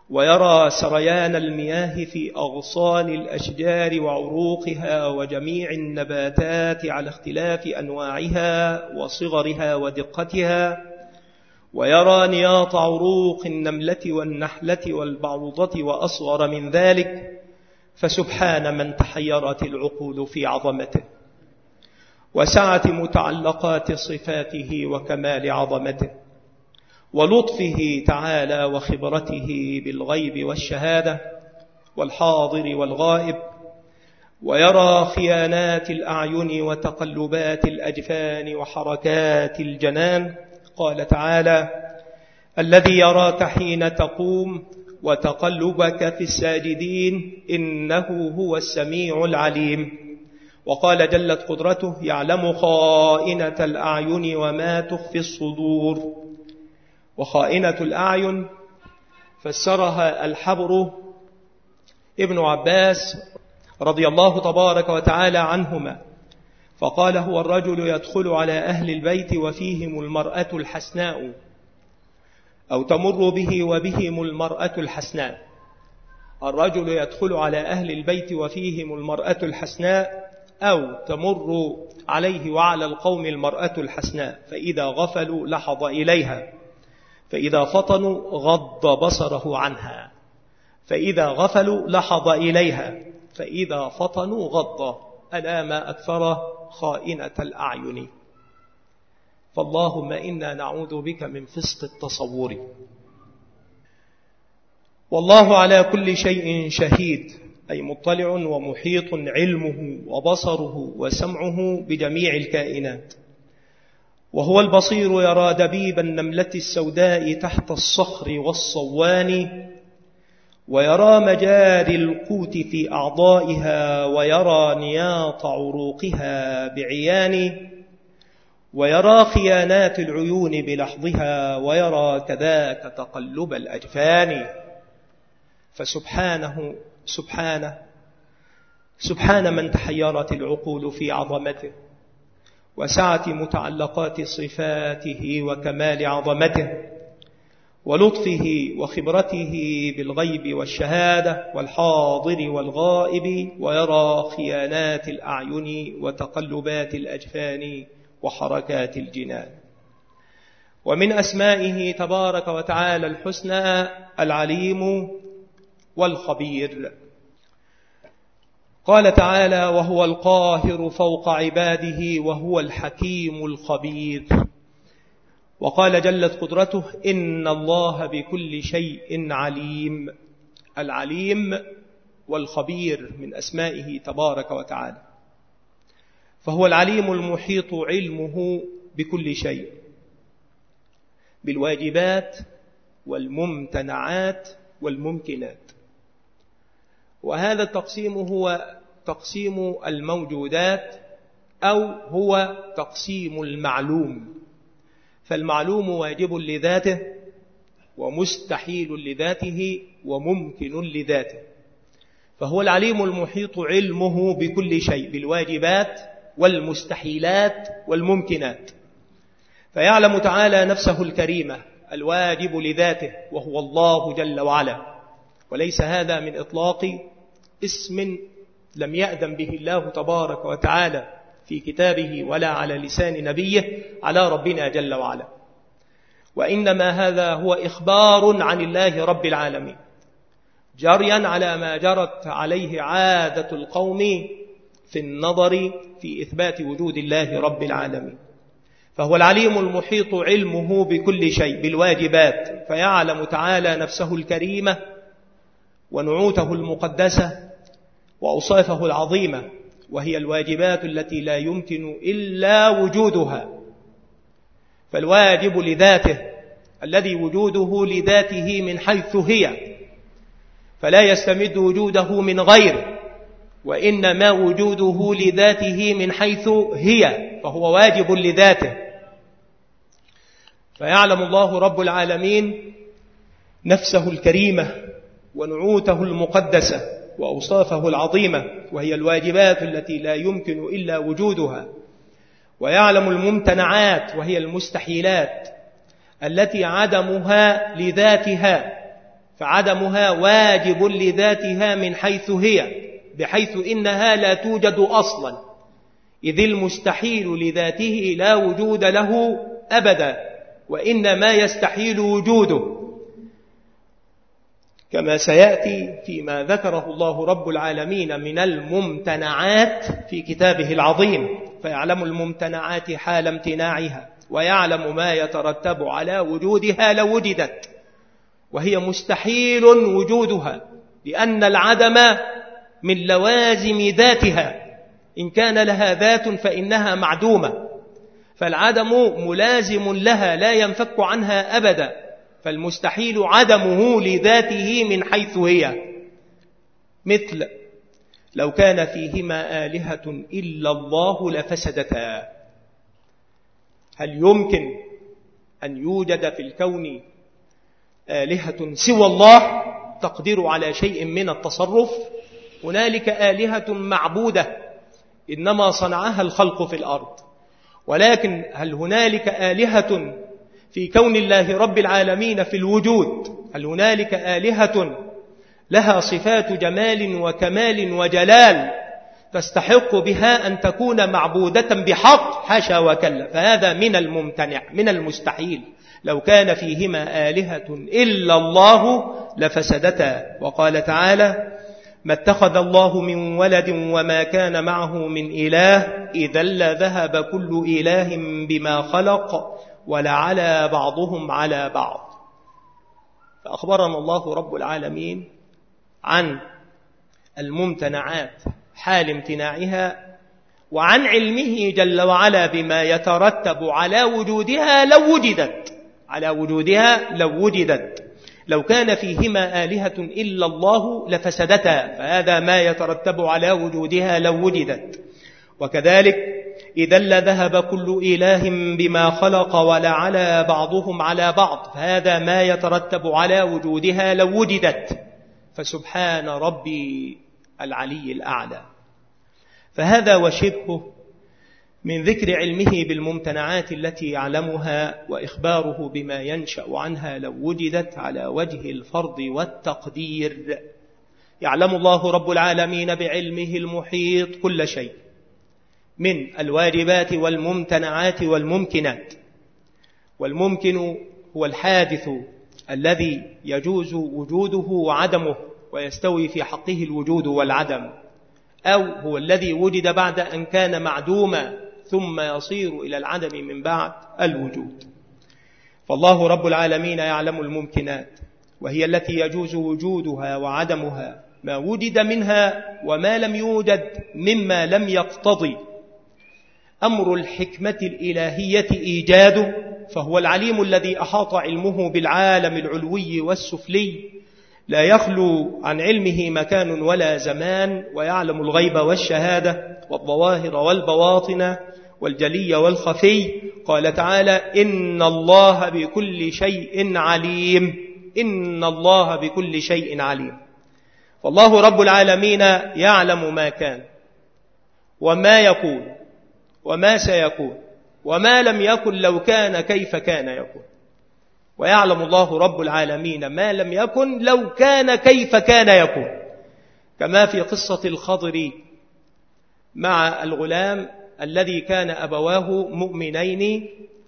ويرى سريان المياه في أغصان الأشجار وعروقها وجميع النباتات على اختلاف أنواعها وصغرها ودقتها، ويرى نياط عروق النملة والنحلة والبعوضة وأصغر من ذلك، فسبحان من تحيرت العقول في عظمته وسعة متعلقات صفاته وكمال عظمته ولطفه تعالى وخبرته بالغيب والشهادة والحاضر والغائب، ويرى خيانات الأعين وتقلبات الأجفان وحركات الجنان. قال تعالى: الذي يراك حين تقوم وتقلبك في الساجدين إنه هو السميع العليم. وقال جلت قدرته: يعلم خائنة الأعين وما تخفي الصدور. وخائنة الأعين فسرها الحبر ابن عباس رضي الله تبارك وتعالى عنهما، فقال: هو الرجل يدخل على أهل البيت وفيهم المرأة الحسناء، أو تمر به وبهم المرأة الحسناء. الرجل يدخل على أهل البيت وفيهم المرأة الحسناء، أو تمر عليه وعلى القوم المرأة الحسناء، فإذا غفلوا لحظ إليها، فإذا فطنوا غض بصره عنها، فإذا غفلوا لحظ إليها، فإذا فطنوا غض. ألا ما أكثر خائنة الأعين. فاللهم إنا نعوذ بك من فسق التصور. والله على كل شيء شهيد، أي مطلع ومحيط علمه وبصره وسمعه بجميع الكائنات. وهو البصير، يرى دبيب النملة السوداء تحت الصخر والصوان، ويرى مجاري القوت في أعضائها، ويرى نياط عروقها بعيان، ويرى خيانات العيون بلحظها، ويرى كذاك تقلب الأجفان. فسبحانه سبحانه سبحان من تحيرت العقول في عظمته وسعة متعلقات صفاته وكمال عظمته ولطفه وخبرته بالغيب والشهادة والحاضر والغائب، ويرى خيانات الأعين وتقلبات الأجفان وحركات الجنان. ومن أسمائه تبارك وتعالى الحسنى العليم والخبير. قال تعالى: وهو القاهر فوق عباده وهو الحكيم الخبير. وقال جلت قدرته: إن الله بكل شيء عليم. العليم والخبير من أسمائه تبارك وتعالى، فهو العليم المحيط علمه بكل شيء، بالواجبات والممتنعات والممكنات. وهذا التقسيم هو تقسيم الموجودات، أو هو تقسيم المعلوم. فالمعلوم واجب لذاته ومستحيل لذاته وممكن لذاته. فهو العليم المحيط علمه بكل شيء، بالواجبات والمستحيلات والممكنات. فيعلم تعالى نفسه الكريمة الواجب لذاته، وهو الله جل وعلا. وليس هذا من إطلاق اسم لم يأذن به الله تبارك وتعالى في كتابه ولا على لسان نبيه على ربنا جل وعلا، وإنما هذا هو إخبار عن الله رب العالمين، جريا على ما جرت عليه عادة القوم في النظر في إثبات وجود الله رب العالمين. فهو العليم المحيط علمه بكل شيء، بالواجبات، فيعلم تعالى نفسه الكريمة ونعوته المقدسة وأوصافه العظيمة، وهي الواجبات التي لا يمكن إلا وجودها. فالواجب لذاته الذي وجوده لذاته من حيث هي، فلا يستمد وجوده من غيره، وإنما وجوده لذاته من حيث هي، فهو واجب لذاته. فيعلم الله رب العالمين نفسه الكريمة ونعوته المقدسة وأوصافه العظيمة، وهي الواجبات التي لا يمكن إلا وجودها. ويعلم الممتنعات، وهي المستحيلات التي عدمها لذاتها، فعدمها واجب لذاتها من حيث هي، بحيث إنها لا توجد أصلا، إذ المستحيل لذاته لا وجود له أبدا، وإنما يستحيل وجوده، كما سيأتي فيما ذكره الله رب العالمين من الممتنعات في كتابه العظيم، فيعلم الممتنعات حال امتناعها، ويعلم ما يترتب على وجودها لو وجدت، وهي مستحيل وجودها، لأن العدم من لوازم ذاتها، إن كان لها ذات فإنها معدومة، فالعدم ملازم لها لا ينفك عنها أبدا، فالمستحيل عدمه لذاته من حيث هي. مثل لو كان فيهما آلهة إلا الله لفسدتا، هل يمكن أن يوجد في الكون آلهة سوى الله تقدر على شيء من التصرف؟ هنالك آلهة معبودة إنما صنعها الخلق في الأرض، ولكن هل هنالك آلهة في كون الله رب العالمين في الوجود؟ هل هنالك آلهة لها صفات جمال وكمال وجلال تستحق بها أن تكون معبودة بحق؟ حاشا وكلا، فهذا من الممتنع، من المستحيل. لو كان فيهما آلهة إلا الله لفسدتا. وقال تعالى: ما اتخذ الله من ولد وما كان معه من إله إذا لذهب كل إله بما خلق ولعلى بعضهم على بعض. فأخبرنا الله رب العالمين عن الممتنعات حال امتناعها، وعن علمه جل وعلا بما يترتب على وجودها لو وجدت، على وجودها لو وجدت. لو كان فيهما آلهة إلا الله لفسدتا، فهذا ما يترتب على وجودها لو وجدت. وكذلك إذا لذهب كل إله بما خلق ولعلى بعضهم على بعض، فهذا ما يترتب على وجودها لو وجدت. فسبحان ربي العلي الأعلى. فهذا وشبهه من ذكر علمه بالممتنعات التي يعلمها، وإخباره بما ينشأ عنها لو وجدت على وجه الفرض والتقدير. يعلم الله رب العالمين بعلمه المحيط كل شيء من الواجبات والممتنعات والممكنات. والممكن هو الحادث الذي يجوز وجوده وعدمه، ويستوي في حقه الوجود والعدم، أو هو الذي وجد بعد أن كان معدوما ثم يصير إلى العدم من بعد الوجود. فالله رب العالمين يعلم الممكنات، وهي التي يجوز وجودها وعدمها، ما وجد منها وما لم يوجد مما لم يقتضي أمر الحكمة الإلهية إيجاده. فهو العليم الذي أحاط علمه بالعالم العلوي والسفلي، لا يخلو عن علمه مكان ولا زمان، ويعلم الغيب والشهادة والظواهر والبواطن والجلي والخفي. قال تعالى: إن الله بكل شيء عليم. إن الله بكل شيء عليم. فالله رب العالمين يعلم ما كان وما يكون وما سيكون وما لم يكن لو كان كيف كان يكون، ويعلم الله رب العالمين ما لم يكن لو كان كيف كان يكون، كما في قصة الخضر مع الغلام الذي كان أبواه مؤمنين،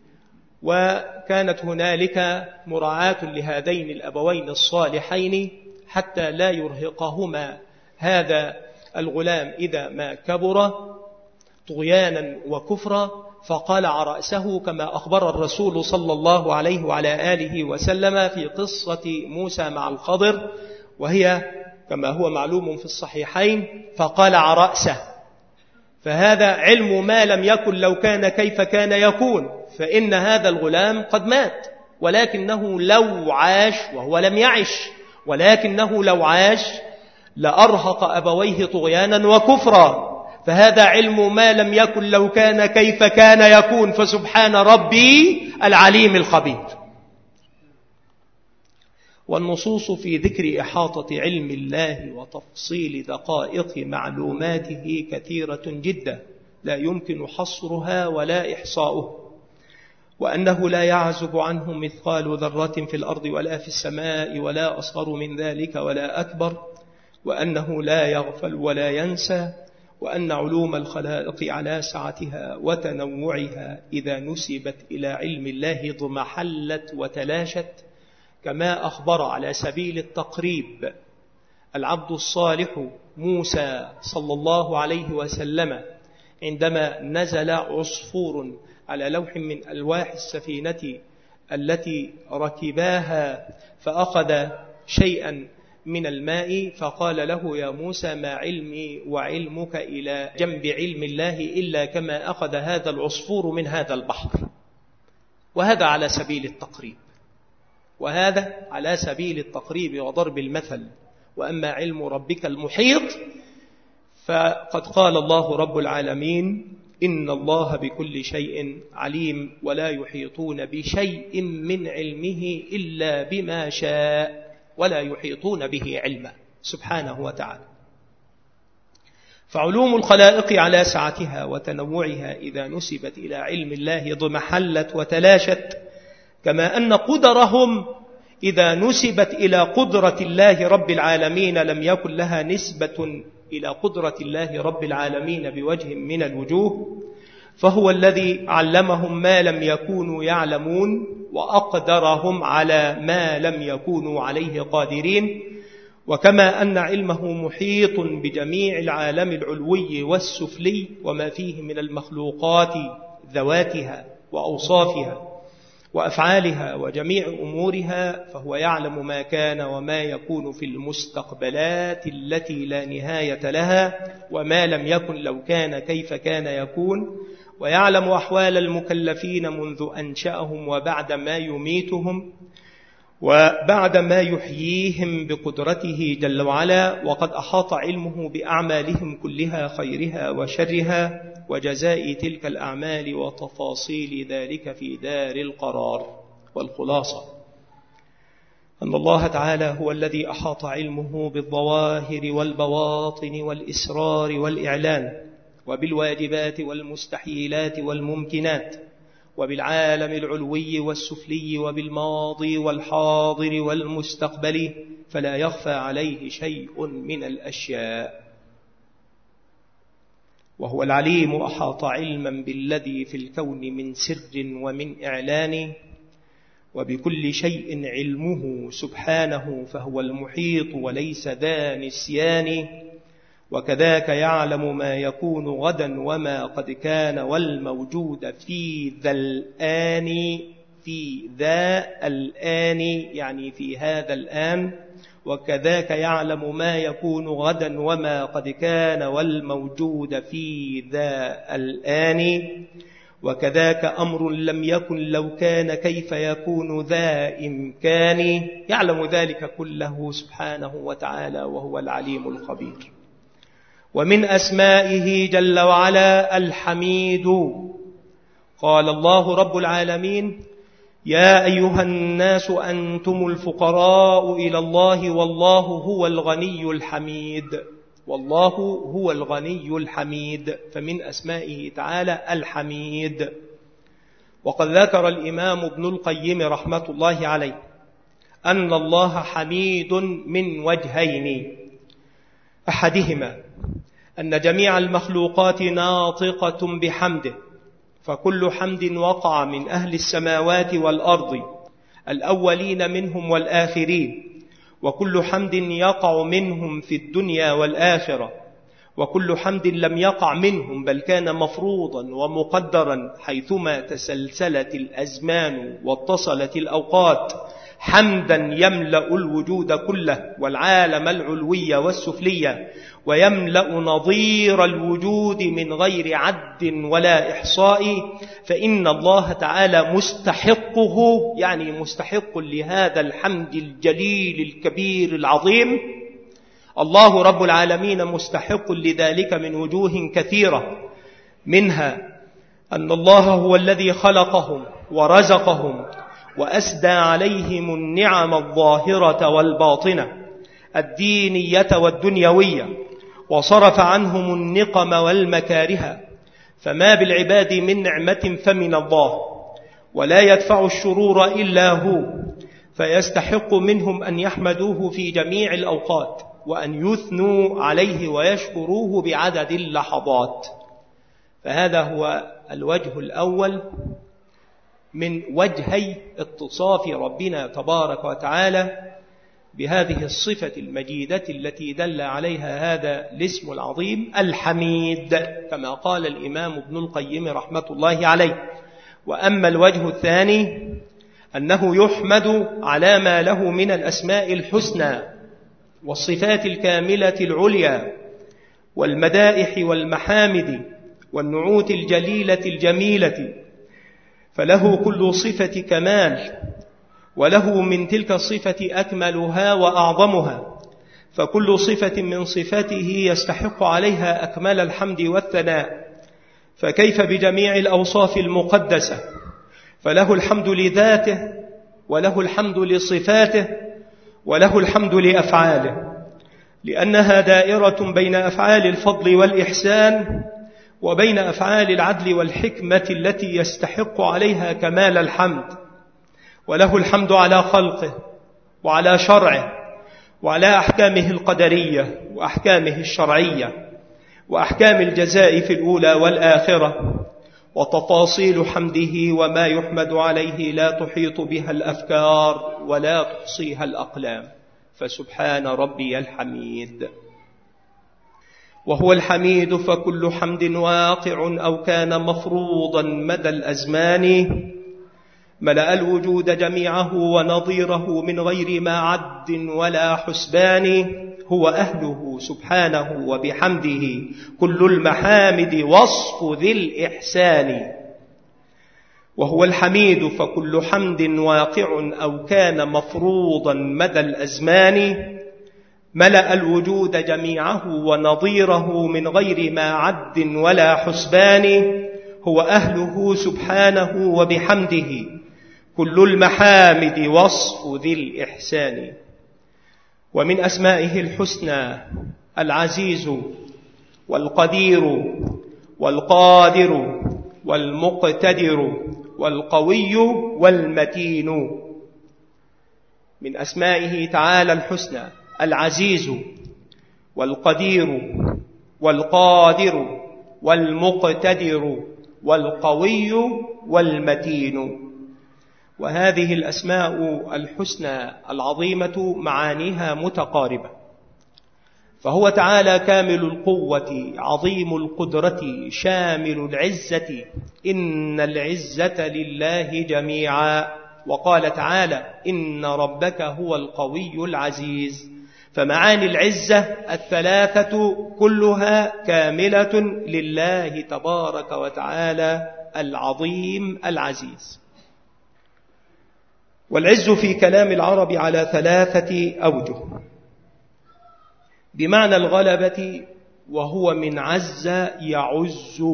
وكانت هنالك مراعاة لهذين الأبوين الصالحين حتى لا يرهقهما هذا الغلام إذا ما كبر طغيانا وكفرا، فقلع رأسه كما أخبر الرسول صلى الله عليه وعلى آله وسلم في قصة موسى مع الخضر، وهي كما هو معلوم في الصحيحين، فقلع رأسه. فهذا علم ما لم يكن لو كان كيف كان يكون، فإن هذا الغلام قد مات، ولكنه لو عاش، وهو لم يعش، ولكنه لو عاش لأرهق أبويه طغيانا وكفرا. فهذا علم ما لم يكن لو كان كيف كان يكون. فسبحان ربي العليم الخبير. والنصوص في ذكر إحاطة علم الله وتفصيل دقائق معلوماته كثيرة جدا، لا يمكن حصرها ولا إحصاؤه. وأنه لا يعزب عنه مثقال ذرة في الأرض ولا في السماء ولا أصغر من ذلك ولا أكبر، وأنه لا يغفل ولا ينسى، وأن علوم الخلائق على سعتها وتنوعها إذا نسبت إلى علم الله اضمحلت وتلاشت، كما أخبر على سبيل التقريب العبد الصالح موسى صلى الله عليه وسلم عندما نزل عصفور على لوح من ألواح السفينة التي ركباها فأخذ شيئا من الماء فقال له يا موسى ما علمي وعلمك إلى جنب علم الله إلا كما أخذ هذا العصفور من هذا البحر. وهذا على سبيل التقريب، وهذا على سبيل التقريب وضرب المثل. وأما علم ربك المحيط فقد قال الله رب العالمين إن الله بكل شيء عليم ولا يحيطون بشيء من علمه إلا بما شاء ولا يحيطون به علما سبحانه وتعالى. فعلوم الخلائق على سعتها وتنوعها إذا نسبت إلى علم الله اضمحلت وتلاشت، كما أن قدرهم إذا نسبت إلى قدرة الله رب العالمين لم يكن لها نسبة إلى قدرة الله رب العالمين بوجه من الوجوه، فهو الذي علمهم ما لم يكونوا يعلمون وأقدرهم على ما لم يكونوا عليه قادرين. وكما أن علمه محيط بجميع العالم العلوي والسفلي وما فيه من المخلوقات ذواتها وأوصافها وأفعالها وجميع أمورها، فهو يعلم ما كان وما يكون في المستقبلات التي لا نهاية لها، وما لم يكن لو كان كيف كان يكون، ويعلم أحوال المكلفين منذ أنشأهم وبعد ما يميتهم وبعد ما يحييهم بقدرته جل وعلا. وقد أحاط علمه بأعمالهم كلها خيرها وشرها وجزاء تلك الأعمال وتفاصيل ذلك في دار القرار. والخلاصة أن الله تعالى هو الذي أحاط علمه بالظواهر والبواطن والإسرار والإعلان وبالواجبات والمستحيلات والممكنات وبالعالم العلوي والسفلي وبالماضي والحاضر والمستقبل، فلا يخفى عليه شيء من الأشياء. وهو العليم أحاط علما بالذي في الكون من سر ومن إعلان، وبكل شيء علمه سبحانه فهو المحيط وليس ذا نسيان. وكذاك يعلم ما يكون غدا وما قد كان والموجود في ذا الآن، في ذا الآن يعني في هذا الآن. وكذاك يعلم ما يكون غدا وما قد كان والموجود في ذا الآن. وكذاك أمر لم يكن لو كان كيف يكون ذا إمكان. يعلم ذلك كله سبحانه وتعالى وهو العليم الخبير. ومن أسمائه جل وعلا الحميد. قال الله رب العالمين يا أيها الناس أنتم الفقراء إلى الله والله هو الغني الحميد. والله هو الغني الحميد، فمن أسمائه تعالى الحميد. وقد ذكر الإمام ابن القيم رحمة الله عليه أن الله حميد من وجهين، أحدهما أن جميع المخلوقات ناطقة بحمده، فكل حمد وقع من أهل السماوات والأرض الأولين منهم والآخرين، وكل حمد يقع منهم في الدنيا والآخرة، وكل حمد لم يقع منهم بل كان مفروضا ومقدرا حيثما تسلسلت الأزمان واتصلت الأوقات، حمدا يملأ الوجود كله والعالم العلوي والسفلي، ويملأ نظير الوجود من غير عد ولا إحصاء، فإن الله تعالى مستحقه، يعني مستحق لهذا الحمد الجليل الكبير العظيم. الله رب العالمين مستحق لذلك من وجوه كثيرة، منها أن الله هو الذي خلقهم ورزقهم وأسدى عليهم النعم الظاهرة والباطنة الدينية والدنيوية، وصرف عنهم النقم والمكاره، فما بالعباد من نعمة فمن الله، ولا يدفع الشرور إلا هو، فيستحق منهم أن يحمدوه في جميع الأوقات، وأن يثنوا عليه ويشكروه بعدد اللحظات. فهذا هو الوجه الأول من وجهي اتصاف ربنا تبارك وتعالى بهذه الصفة المجيدة التي دل عليها هذا الاسم العظيم الحميد، كما قال الإمام ابن القيم رحمة الله عليه. وأما الوجه الثاني أنه يحمد على ما له من الأسماء الحسنى والصفات الكاملة العليا والمدائح والمحامد والنعوت الجليلة الجميلة، فله كل صفة كمال، وله من تلك الصفة أكملها وأعظمها، فكل صفة من صفاته يستحق عليها أكمل الحمد والثناء. فكيف بجميع الأوصاف المقدسة؟ فله الحمد لذاته، وله الحمد لصفاته، وله الحمد لأفعاله، لأنها دائرة بين أفعال الفضل والإحسان وبين أفعال العدل والحكمة التي يستحق عليها كمال الحمد. وله الحمد على خلقه وعلى شرعه وعلى أحكامه القدرية وأحكامه الشرعية وأحكام الجزاء في الأولى والآخرة. وتفاصيل حمده وما يحمد عليه لا تحيط بها الأفكار ولا تحصيها الأقلام، فسبحان ربي الحميد. وهو الحميد فكل حمد واقع أو كان مفروضا مدى الأزمان، ملأ الوجود جميعه ونظيره من غير ما عد ولا حسبان. هو أهله سبحانه وبحمده كل المحامد وصف ذي الإحسان. وهو الحميد فكل حمد واقع أو كان مفروضا مدى الأزمان، ملأ الوجود جميعه ونظيره من غير ما عد ولا حسبان. هو أهله سبحانه وبحمده كل المحامد وصف ذي الإحسان. ومن أسمائه الحسنى العزيز والقدير والقادر والمقتدر والقوي والمتين. من أسمائه تعالى الحسنى العزيز والقدير والقادر والمقتدر والقوي والمتين. وهذه الأسماء الحسنى العظيمة معانيها متقاربة، فهو تعالى كامل القوة عظيم القدرة شامل العزة، إن العزة لله جميعا. وقال تعالى إن ربك هو القوي العزيز. فمعاني العزة الثلاثة كلها كاملة لله تبارك وتعالى العظيم العزيز. والعز في كلام العرب على ثلاثة أوجه، بمعنى الغلبة، وهو من عز يعز،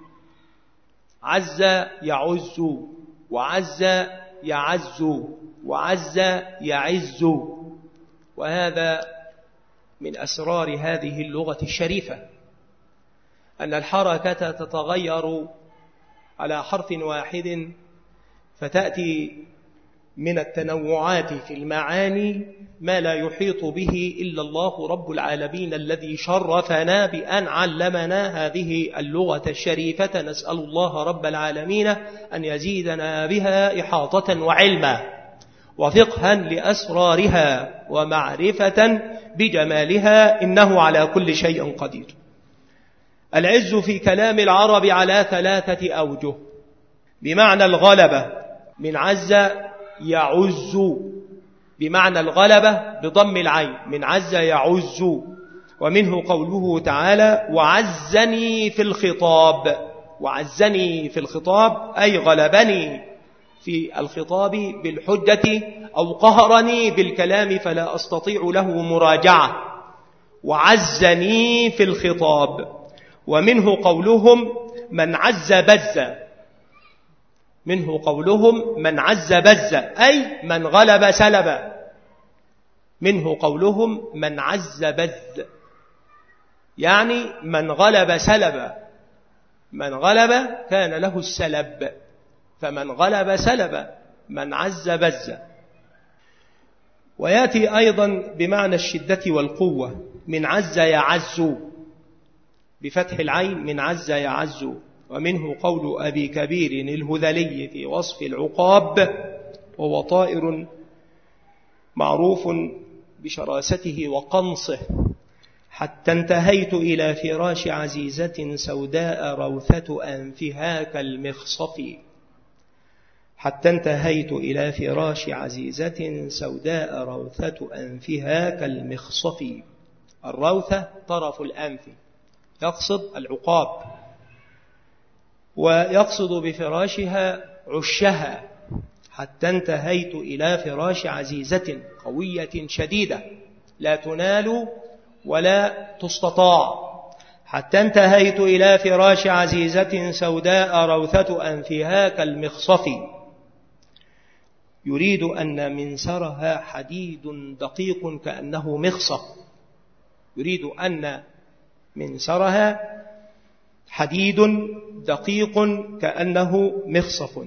عز يعز، وعز يعز، وعز يعز. وهذا من أسرار هذه اللغة الشريفة، أن الحركة تتغير على حرف واحد، فتأتي من التنوعات في المعاني ما لا يحيط به إلا الله رب العالمين الذي شرفنا بأن علمنا هذه اللغة الشريفة. نسأل الله رب العالمين أن يزيدنا بها إحاطة وعلما وفقها لأسرارها ومعرفة بجمالها، إنه على كل شيء قدير. العز في كلام العرب على ثلاثة أوجه، بمعنى الغلبة من عز يعز، بمعنى الغلبة بضم العين من عز يعز. ومنه قوله تعالى وعزني في الخطاب، وعزني في الخطاب أي غلبني في الخطاب بالحجة أو قهرني بالكلام فلا أستطيع له مراجعة، وعزني في الخطاب. ومنه قولهم من عز بز، منه قولهم من عز بز أي من غلب سلب، منه قولهم من عز بز يعني من غلب سلب، من غلب كان له السلب، فمن غلب سلب، من عز بز. ويأتي أيضا بمعنى الشدة والقوة، من عز يعز بفتح العين، من عز يعز. ومنه قول أبي كبير الهذلي في وصف العقاب، وهو طائر معروف بشراسته وقنصه: حتى انتهيت إلى فراش عزيزة سوداء روثة أنفها كالمخصف. حتى انتهيت إلى فراش عزيزة سوداء روثة أنفها كالمخصف. الروثة طرف الأنف، يقصد العقاب، ويقصد بفراشها عشها. حتى انتهيت إلى فراش عزيزة قوية شديدة لا تنال ولا تستطاع. حتى انتهيت إلى فراش عزيزة سوداء روثة أنفها كالمخصف. يريد أن منسرها حديد دقيق كأنه مخصف، يريد أن منسرها حديد دقيق كأنه مخصف.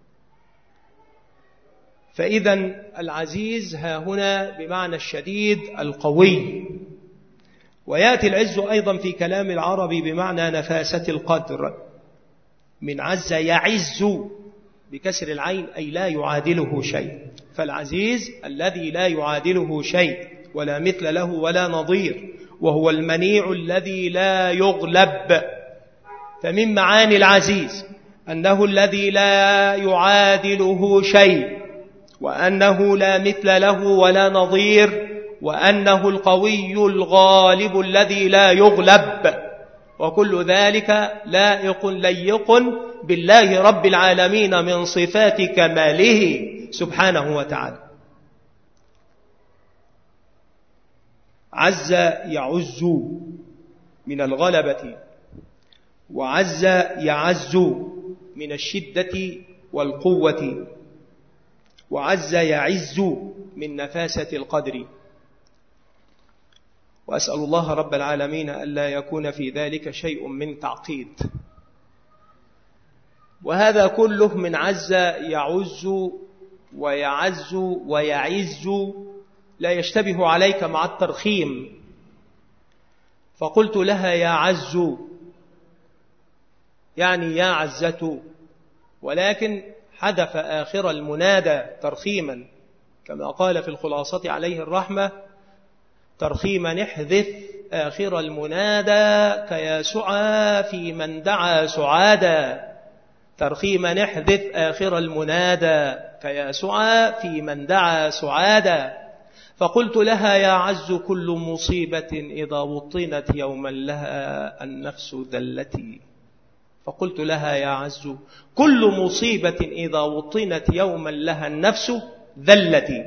فإذا العزيز ها هنا بمعنى الشديد القوي. ويأتي العز أيضا في كلام العرب بمعنى نفاسة القدر، من عز يعز بكسر العين، أي لا يعادله شيء. فالعزيز الذي لا يعادله شيء ولا مثل له ولا نظير، وهو المنيع الذي لا يغلب. فمن معاني العزيز أنه الذي لا يعادله شيء، وأنه لا مثل له ولا نظير، وأنه القوي الغالب الذي لا يغلب. وكل ذلك لائق ليق بالله رب العالمين من صفات كماله سبحانه وتعالى. عز يعز من الغلبة، وعز يعز من الشدة والقوة، وعز يعز من نفاسة القدر. وأسأل الله رب العالمين ألا يكون في ذلك شيء من تعقيد. وهذا كله من عز يعز ويعز ويعز لا يشتبه عليك مع الترخيم. فقلت لها يا عز، يعني يا عزة، ولكن حذف آخر المنادى ترخيما، كما قال في الخلاصة عليه الرحمة: ترخيما احذف آخر المنادى كيا سعى في من دعا سعادا. ترخيما احذف آخر المنادى كيا سعى في من دعا سعادا. فقلت لها يا عز كل مصيبة إذا وطنت يوما لها النفس ذلتي. فقلت لها يا عز كل مصيبة إذا وطنت يوما لها النفس ذلتي.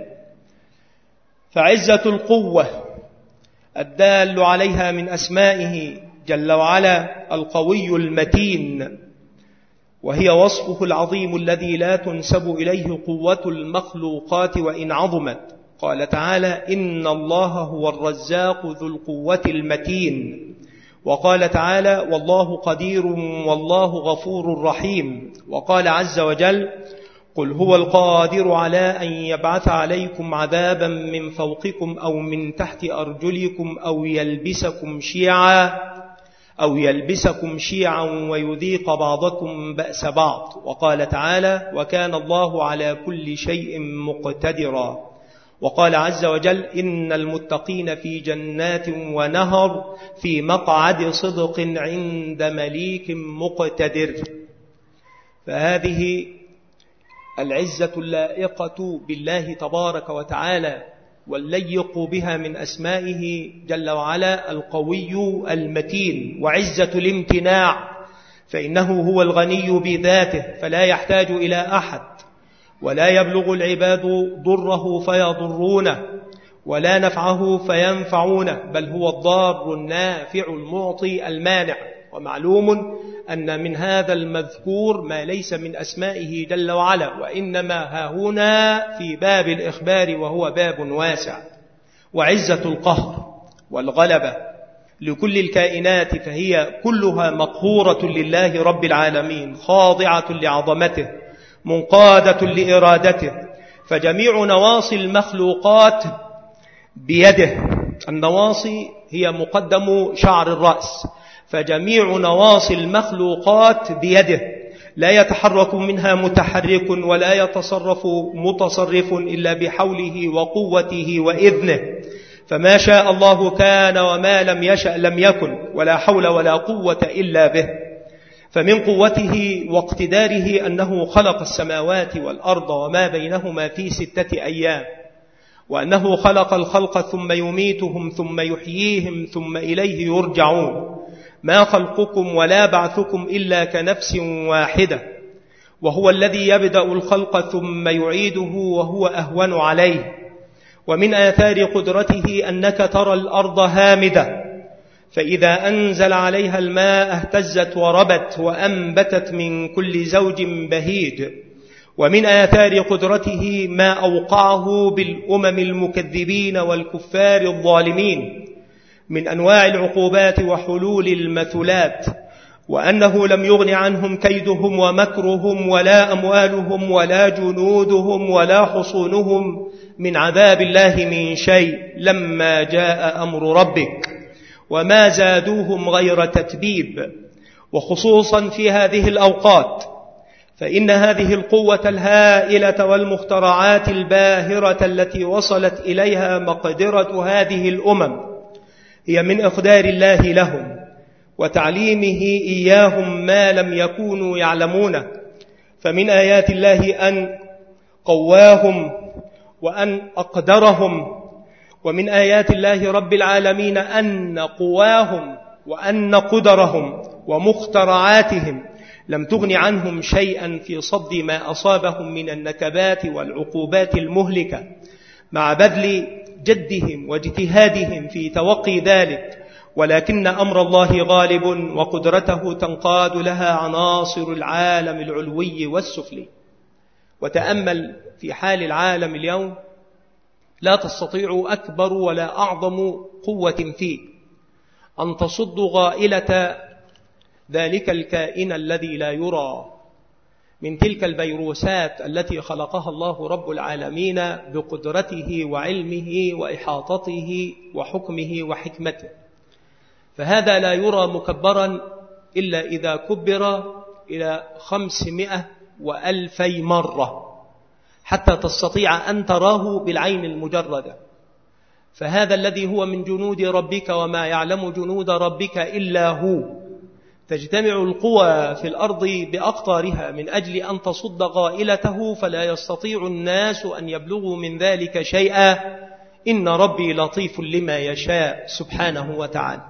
فعزة القوة الدال عليها من أسمائه جل وعلا القوي المتين، وهي وصفه العظيم الذي لا تنسب إليه قوة المخلوقات وإن عظمت. قال تعالى: إن الله هو الرزاق ذو القوة المتين. وقال تعالى: والله قدير والله غفور رحيم. وقال عز وجل: قل هو القادر على أن يبعث عليكم عذابا من فوقكم أو من تحت أرجلكم أو يلبسكم شيعا أو يلبسكم شيعا ويذيق بعضكم بأس بعض. وقال تعالى: وكان الله على كل شيء مقتدرا. وقال عز وجل: إن المتقين في جنات ونهر في مقعد صدق عند مليك مقتدر. فهذه العزة اللائقة بالله تبارك وتعالى والليق بها من أسمائه جل وعلا القوي المتين. وعزة الامتناع، فإنه هو الغني بذاته فلا يحتاج إلى أحد، ولا يبلغ العباد ضره فيضرونه ولا نفعه فينفعونه، بل هو الضار النافع المعطي المانع. ومعلوم أن من هذا المذكور ما ليس من أسمائه جل وعلا، وإنما هاهنا في باب الإخبار وهو باب واسع. وعزة القهر والغلبة لكل الكائنات، فهي كلها مقهورة لله رب العالمين، خاضعة لعظمته منقادة لإرادته، فجميع نواصي المخلوقات بيده. النواصي هي مقدم شعر الرأس، فجميع نواصي المخلوقات بيده، لا يتحرك منها متحرك ولا يتصرف متصرف إلا بحوله وقوته وإذنه، فما شاء الله كان وما لم يشأ لم يكن، ولا حول ولا قوة إلا به. فمن قوته واقتداره أنه خلق السماوات والأرض وما بينهما في ستة أيام، وأنه خلق الخلق ثم يميتهم ثم يحييهم ثم إليه يرجعون، ما خلقكم ولا بعثكم إلا كنفس واحدة، وهو الذي يبدأ الخلق ثم يعيده وهو أهون عليه. ومن آثار قدرته أنك ترى الأرض هامدة، فإذا أنزل عليها الماء اهتزت وربت وأنبتت من كل زوج بهيج. ومن آثار قدرته ما أوقعه بالأمم المكذبين والكفار الظالمين من أنواع العقوبات وحلول المثلات، وأنه لم يغن عنهم كيدهم ومكرهم ولا أموالهم ولا جنودهم ولا حصونهم من عذاب الله من شيء لما جاء أمر ربك، وما زادوهم غير تتبيب. وخصوصا في هذه الأوقات فإن هذه القوة الهائلة والمخترعات الباهرة التي وصلت إليها مقدرة هذه الأمم هي من إقدار الله لهم وتعليمه إياهم ما لم يكونوا يعلمونه. فمن آيات الله أن قواهم وأن أقدرهم، ومن آيات الله رب العالمين أن قواهم وأن قدرهم ومخترعاتهم لم تغن عنهم شيئا في صد ما أصابهم من النكبات والعقوبات المهلكة، مع بذل جدهم واجتهادهم في توقي ذلك، ولكن أمر الله غالب وقدرته تنقاد لها عناصر العالم العلوي والسفلي. وتأمل في حال العالم اليوم، لا تستطيع أكبر ولا أعظم قوة فيه أن تصد غائلة ذلك الكائن الذي لا يرى من تلك الفيروسات التي خلقها الله رب العالمين بقدرته وعلمه وإحاطته وحكمه وحكمته. فهذا لا يرى مكبرا إلا إذا كبر إلى خمسمائة وألفي مرة حتى تستطيع أن تراه بالعين المجردة. فهذا الذي هو من جنود ربك وما يعلم جنود ربك إلا هو. تجتمع القوى في الأرض بأقطارها من أجل أن تصد غائلته، فلا يستطيع الناس أن يبلغوا من ذلك شيئا. إن ربي لطيف لما يشاء سبحانه وتعالى.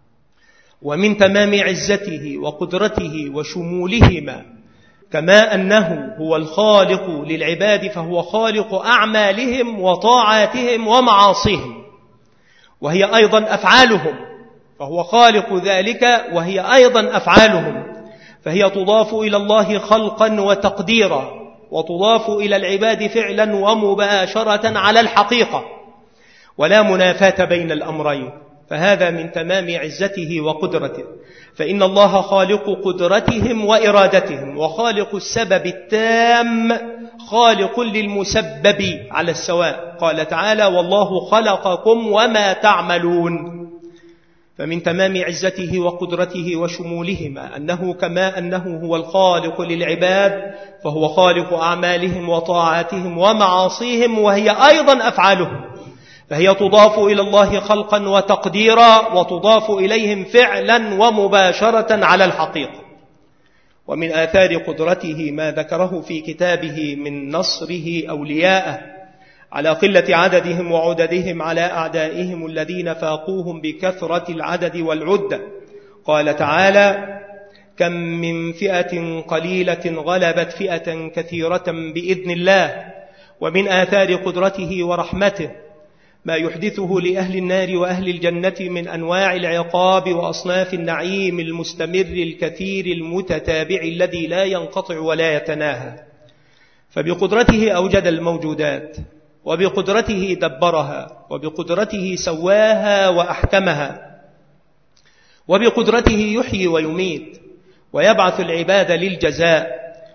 ومن تمام عزته وقدرته وشمولهما كما أنه هو الخالق للعباد، فهو خالق أعمالهم وطاعاتهم ومعاصيهم، وهي أيضا أفعالهم، فهو خالق ذلك وهي أيضا أفعالهم، فهي تضاف إلى الله خلقا وتقديرا، وتضاف إلى العباد فعلا ومباشرة على الحقيقة، ولا منافاة بين الأمرين. فهذا من تمام عزته وقدرته، فإن الله خالق قدرتهم وإرادتهم، وخالق السبب التام خالق للمسبب على السواء. قال تعالى: والله خلقكم وما تعملون. فمن تمام عزته وقدرته وشمولهما أنه كما أنه هو الخالق للعباد، فهو خالق أعمالهم وطاعاتهم ومعاصيهم، وهي أيضا أفعالهم، فهي تضاف إلى الله خلقا وتقديرا، وتضاف إليهم فعلا ومباشرة على الحقيقة. ومن آثار قدرته ما ذكره في كتابه من نصره أولياءه على قلة عددهم وعددهم على أعدائهم الذين فاقوهم بكثرة العدد والعدة. قال تعالى: كم من فئة قليلة غلبت فئة كثيرة بإذن الله. ومن آثار قدرته ورحمته ما يحدثه لأهل النار وأهل الجنة من أنواع العقاب وأصناف النعيم المستمر الكثير المتتابع الذي لا ينقطع ولا يتناهى. فبقدرته أوجد الموجودات، وبقدرته دبرها، وبقدرته سواها وأحكمها، وبقدرته يحيي ويميت ويبعث العباد للجزاء،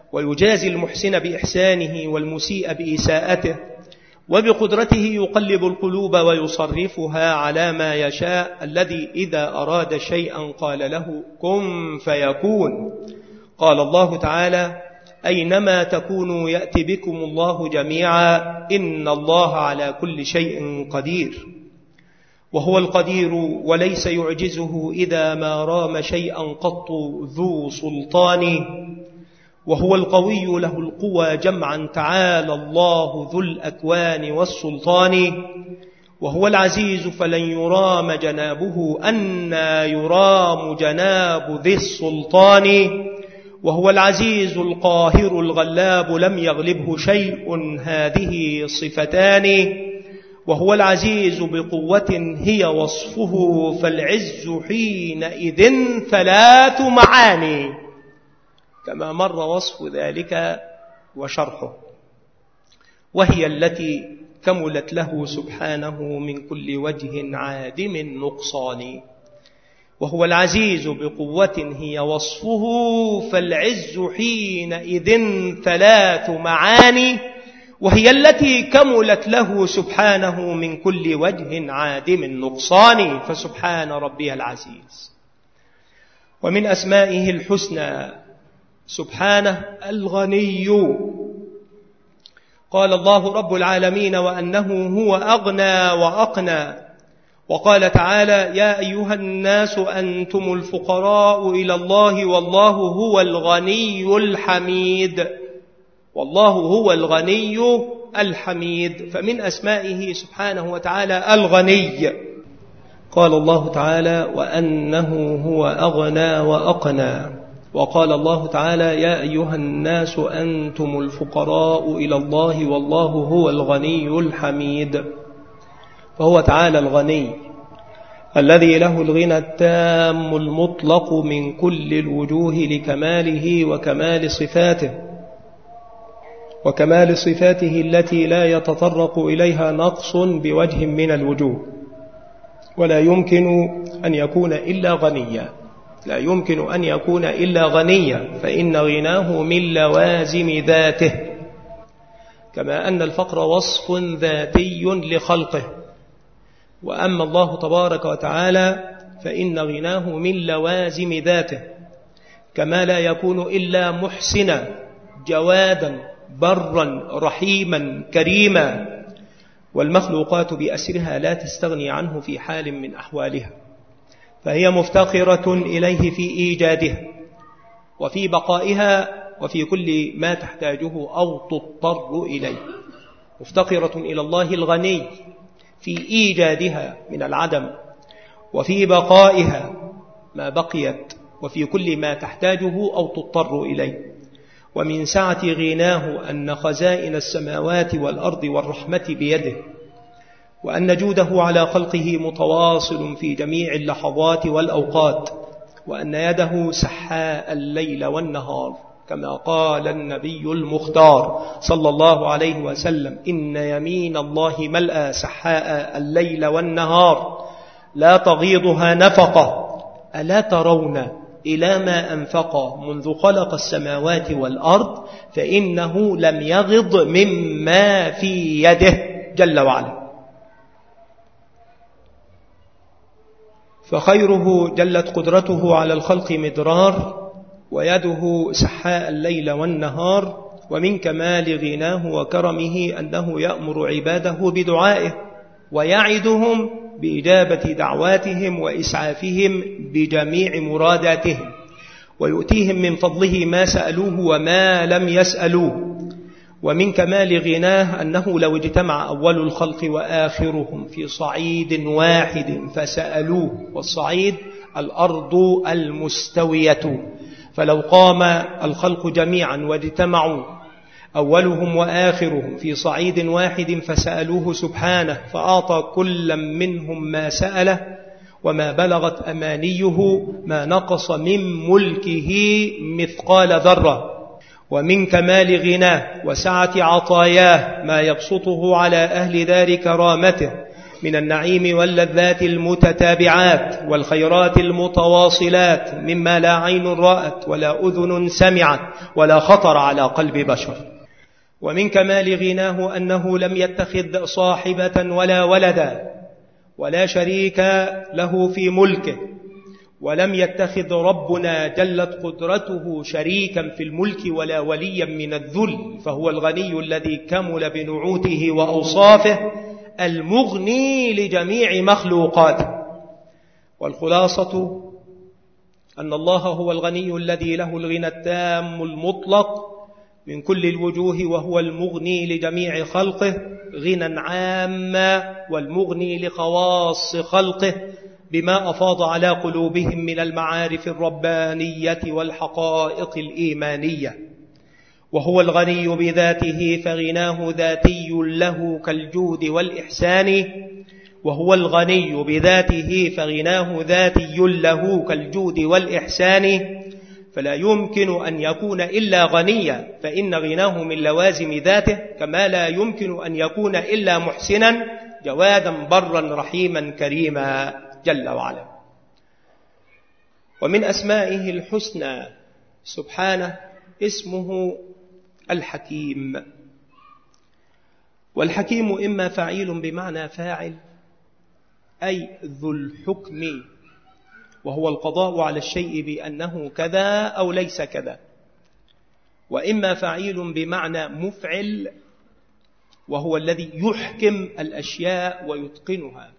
ويجازي المحسن بإحسانه والمسيء بإساءته، وبقدرته يقلب القلوب ويصرفها على ما يشاء، الذي إذا أراد شيئا قال له كن فيكون. قال الله تعالى: أينما تكونوا يأتي بكم الله جميعا إن الله على كل شيء قدير. وهو القدير وليس يعجزه إذا ما رام شيئا قط ذو سلطان. وهو القوي له القوى جمعا تعالى الله ذو الأكوان والسلطان. وهو العزيز فلن يرام جنابه أنى يرام جناب ذي السلطان. وهو العزيز القاهر الغلاب لم يغلبه شيء هذه صفتان. وهو العزيز بقوة هي وصفه فالعز حينئذ ثلاث معاني، كما مر وصف ذلك وشرحه، وهي التي كملت له سبحانه من كل وجه عادم النقصان. وهو العزيز بقوة هي وصفه فالعز حينئذ ثلاث معاني، وهي التي كملت له سبحانه من كل وجه عادم النقصان. فسبحان ربي العزيز. ومن أسمائه الحسنى سبحانه الغني. قال الله رب العالمين: وأنه هو أغنى وأقنى. وقال تعالى: يا أيها الناس أنتم الفقراء إلى الله والله هو الغني الحميد. والله هو الغني الحميد. فمن أسمائه سبحانه وتعالى الغني. قال الله تعالى: وأنه هو أغنى وأقنى. وقال الله تعالى: يا أيها الناس أنتم الفقراء إلى الله والله هو الغني الحميد. فهو تعالى الغني الذي له الغنى التام المطلق من كل الوجوه لكماله وكمال صفاته وكمال صفاته التي لا يتطرق إليها نقص بوجه من الوجوه، ولا يمكن أن يكون إلا غنيا لا يمكن أن يكون إلا غنيا فإن غناه من لوازم ذاته، كما أن الفقر وصف ذاتي لخلقه. وأما الله تبارك وتعالى فإن غناه من لوازم ذاته، كما لا يكون إلا محسنا جوادا برا رحيما كريما، والمخلوقات بأسرها لا تستغني عنه في حال من أحوالها، فهي مفتقرة إليه في إيجادها وفي بقائها وفي كل ما تحتاجه أو تضطر إليه. مفتقرة إلى الله الغني في إيجادها من العدم، وفي بقائها ما بقيت، وفي كل ما تحتاجه أو تضطر إليه. ومن سعة غناه أن خزائن السماوات والأرض والرحمة بيده، وأن جوده على خلقه متواصل في جميع اللحظات والأوقات، وأن يده سحاء الليل والنهار، كما قال النبي المختار صلى الله عليه وسلم: إن يمين الله ملأى سحاء الليل والنهار لا تغيضها نفقة، ألا ترون إلى ما أنفق منذ خلق السماوات والأرض فإنه لم يغض مما في يده جل وعلا. فخيره جلت قدرته على الخلق مدرار، ويده سحاء الليل والنهار. ومن كمال غناه وكرمه أنه يأمر عباده بدعائه ويعدهم بإجابة دعواتهم وإسعافهم بجميع مراداتهم، ويؤتيهم من فضله ما سألوه وما لم يسألوه. ومن كمال غناه أنه لو اجتمع أول الخلق وآخرهم في صعيد واحد فسألوه، والصعيد الأرض المستوية، فلو قام الخلق جميعا واجتمعوا أولهم وآخرهم في صعيد واحد فسألوه سبحانه فأعطى كل منهم ما سأله، وما بلغت أمانيه ما نقص من ملكه مثقال ذرة. ومن كمال غناه وسعة عطاياه ما يبسطه على أهل دار كرامته من النعيم واللذات المتتابعات والخيرات المتواصلات مما لا عين رأت ولا أذن سمعت ولا خطر على قلب بشر. ومن كمال غناه أنه لم يتخذ صاحبة ولا ولدا ولا شريك له في ملكه، ولم يتخذ ربنا جلت قدرته شريكا في الملك ولا وليا من الذل، فهو الغني الذي كمل بنعوته وأوصافه المغني لجميع مخلوقاته. والخلاصة أن الله هو الغني الذي له الغنى التام المطلق من كل الوجوه، وهو المغني لجميع خلقه غنى عاما، والمغني لخواص خلقه بما أفاض على قلوبهم من المعارف الربانية والحقائق الإيمانية. وهو الغني بذاته فغناه ذاتي له كالجود والإحسان، وهو الغني بذاته فغناه ذاتي له كالجود والإحسان، فلا يمكن أن يكون إلا غنيا، فإن غناه من لوازم ذاته، كما لا يمكن أن يكون إلا محسنا جوادا برا رحيما كريما جل وعلا. ومن أسمائه الحسنى سبحانه اسمه الحكيم. والحكيم إما فعيل بمعنى فاعل، أي ذو الحكم، وهو القضاء على الشيء بأنه كذا أو ليس كذا، وإما فعيل بمعنى مفعل، وهو الذي يحكم الأشياء ويتقنها.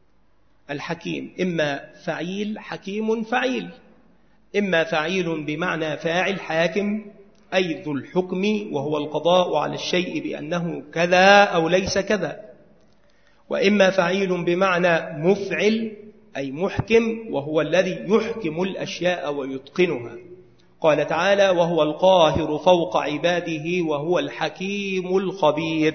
الحكيم إما فعيل حكيم فعيل، إما فعيل بمعنى فاعل حاكم أي ذو الحكم، وهو القضاء على الشيء بأنه كذا أو ليس كذا، وإما فعيل بمعنى مفعل أي محكم، وهو الذي يحكم الأشياء ويتقنها. قال تعالى: وهو القاهر فوق عباده وهو الحكيم الخبير.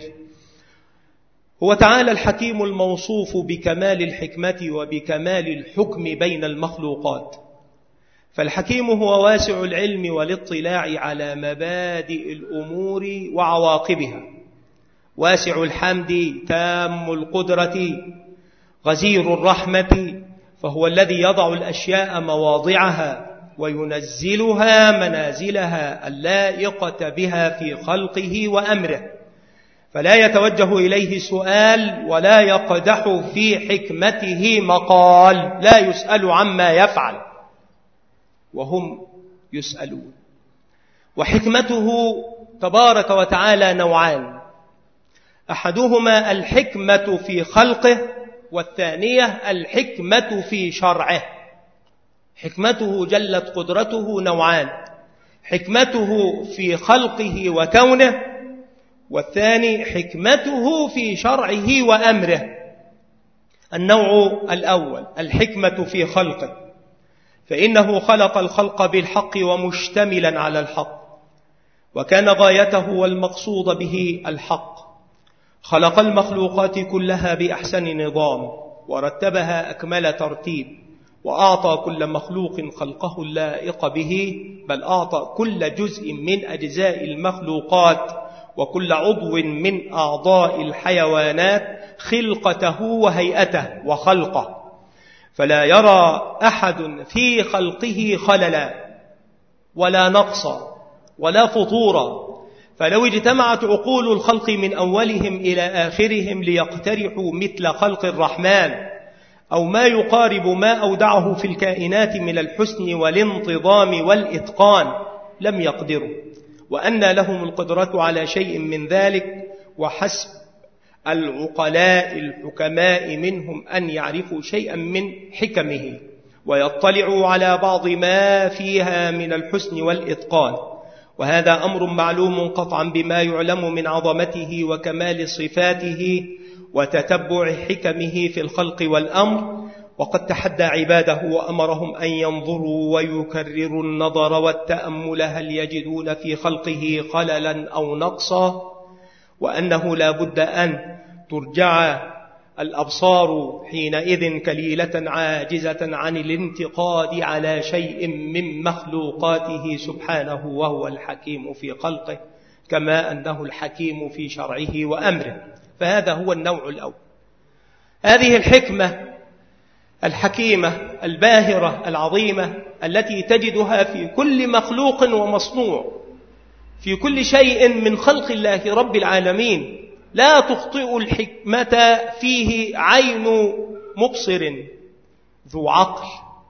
هو تعالى الحكيم الموصوف بكمال الحكمة وبكمال الحكم بين المخلوقات، فالحكيم هو واسع العلم والاطلاع على مبادئ الأمور وعواقبها، واسع الحمد تام القدرة غزير الرحمة، فهو الذي يضع الأشياء مواضعها وينزلها منازلها اللائقة بها في خلقه وأمره، فلا يتوجه إليه سؤال ولا يقدح في حكمته مقال، لا يسأل عما يفعل وهم يسألون. وحكمته تبارك وتعالى نوعان: أحدهما الحكمة في خلقه، والثانية الحكمة في شرعه. حكمته جلت قدرته نوعان: حكمته في خلقه وكونه، والثاني حكمته في شرعه وأمره. النوع الأول الحكمة في خلقه، فإنه خلق الخلق بالحق ومشتملا على الحق، وكان غايته والمقصود به الحق. خلق المخلوقات كلها بأحسن نظام ورتبها أكمل ترتيب، وأعطى كل مخلوق خلقه اللائق به، بل أعطى كل جزء من أجزاء المخلوقات وكل عضو من أعضاء الحيوانات خلقته وهيئته وخلقه، فلا يرى أحد في خلقه خللا ولا نقصا ولا فطورا. فلو اجتمعت عقول الخلق من أولهم إلى آخرهم ليقترحوا مثل خلق الرحمن أو ما يقارب ما أودعه في الكائنات من الحسن والانتظام والإتقان لم يقدروا، وأن لهم القدرة على شيء من ذلك، وحسب العقلاء الحكماء منهم أن يعرفوا شيئا من حكمه ويطلعوا على بعض ما فيها من الحسن والإتقان. وهذا أمر معلوم قطعا بما يعلم من عظمته وكمال صفاته وتتبع حكمه في الخلق والأمر. وقد تحدى عباده وأمرهم أن ينظروا ويكرروا النظر والتأمل هل يجدون في خلقه خللا أو نقصا، وأنه لا بد أن ترجع الأبصار حينئذ كليلة عاجزة عن الانتقاد على شيء من مخلوقاته سبحانه، وهو الحكيم في خلقه كما أنه الحكيم في شرعه وأمره. فهذا هو النوع الأول. هذه الحكمة الحكيمة الباهرة العظيمة التي تجدها في كل مخلوق ومصنوع، في كل شيء من خلق الله رب العالمين، لا تخطئ الحكمة فيه عين مبصر ذو عقل.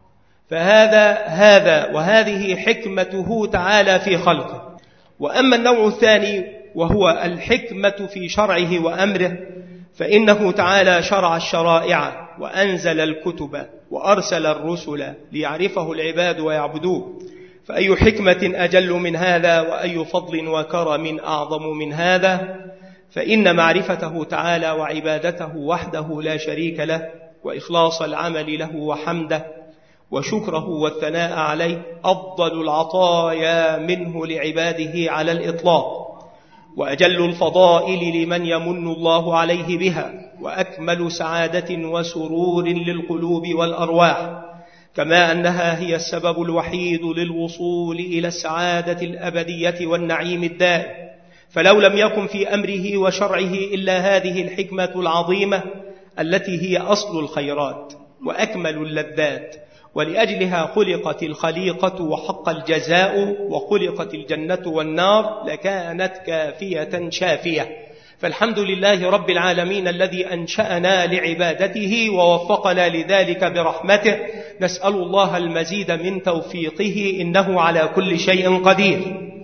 فهذا هذا وهذه حكمته تعالى في خلقه. وأما النوع الثاني وهو الحكمة في شرعه وأمره، فإنه تعالى شرع الشرائع وأنزل الكتب وأرسل الرسل ليعرفه العباد ويعبدوه. فأي حكمة أجل من هذا، وأي فضل وكرم أعظم من هذا؟ فإن معرفته تعالى وعبادته وحده لا شريك له، وإخلاص العمل له وحمده وشكره والثناء عليه أفضل العطايا منه لعباده على الإطلاق، وأجل الفضائل لمن يمن الله عليه بها، وأكمل سعادة وسرور للقلوب والأرواح، كما أنها هي السبب الوحيد للوصول إلى السعادة الأبدية والنعيم الدائم. فلو لم يكن في أمره وشرعه إلا هذه الحكمة العظيمة التي هي أصل الخيرات وأكمل اللذات، ولأجلها خلقت الخليقة وحق الجزاء، وخلقت الجنة والنار، لكانت كافية شافية. فالحمد لله رب العالمين الذي أنشأنا لعبادته ووفقنا لذلك برحمته، نسأل الله المزيد من توفيقه، إنه على كل شيء قدير.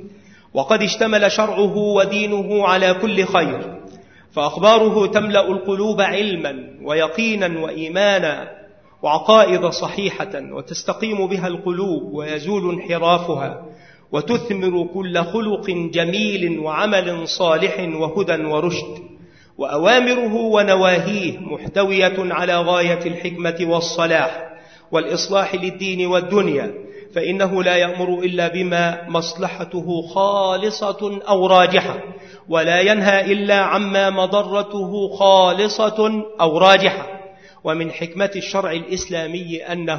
وقد اشتمل شرعه ودينه على كل خير، فأخباره تملأ القلوب علما ويقينا وإيمانا وعقائد صحيحة، وتستقيم بها القلوب ويزول انحرافها، وتثمر كل خلق جميل وعمل صالح وهدى ورشد. وأوامره ونواهيه محتوية على غاية الحكمة والصلاح والإصلاح للدين والدنيا، فإنه لا يأمر إلا بما مصلحته خالصة أو راجحة، ولا ينهى إلا عما مضرته خالصة أو راجحة. ومن حكمة الشرع الإسلامي أنه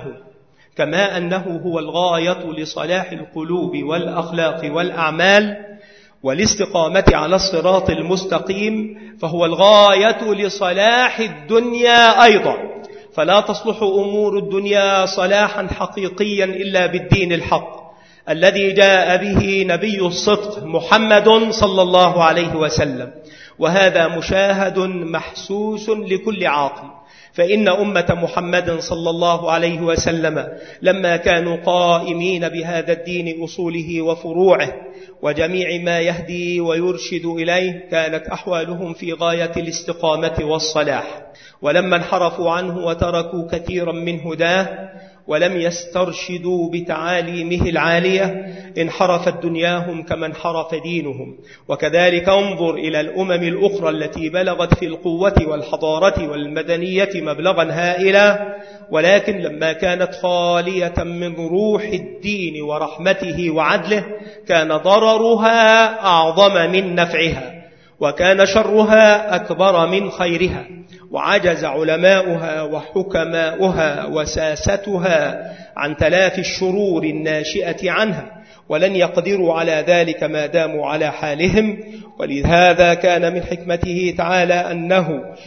كما أنه هو الغاية لصلاح القلوب والأخلاق والأعمال والاستقامة على الصراط المستقيم، فهو الغاية لصلاح الدنيا أيضا. فلا تصلح أمور الدنيا صلاحا حقيقيا إلا بالدين الحق الذي جاء به نبي الصدق محمد صلى الله عليه وسلم، وهذا مشاهد محسوس لكل عاقل. فإن أمة محمد صلى الله عليه وسلم لما كانوا قائمين بهذا الدين أصوله وفروعه وجميع ما يهدي ويرشد إليه، كانت أحوالهم في غاية الاستقامة والصلاح. ولما انحرفوا عنه وتركوا كثيرا من هداه ولم يسترشدوا بتعاليمه العالية، انحرفت دنياهم كما انحرف دينهم. وكذلك انظر إلى الأمم الأخرى التي بلغت في القوة والحضارة والمدنية مبلغا هائلا، ولكن لما كانت خالية من روح الدين ورحمته وعدله، كان ضررها أعظم من نفعها، وكان شرها أكبر من خيرها. وعجز علماؤها وحكماؤها وساستها عن تلافي الشرور الناشئة عنها، ولن يقدروا على ذلك ما داموا على حالهم. ولهذا كان من حكمته تعالى أنه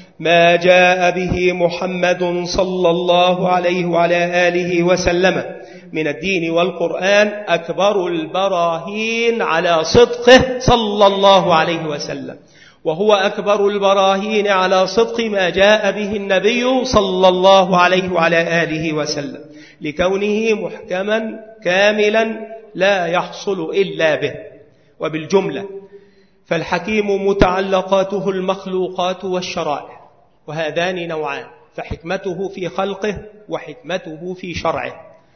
ما جاء به محمد صلى الله عليه وعلى آله وسلم من الدين والقرآن أكبر البراهين على صدقه صلى الله عليه وسلم، وهو أكبر البراهين على صدق ما جاء به النبي صلى الله عليه وعلى آله وسلم، لكونه محكما كاملا لا يحصل إلا به. وبالجملة فالحكيم متعلقاته المخلوقات والشرائع، وهذان نوعان، فحكمته في خلقه وحكمته في شرعه.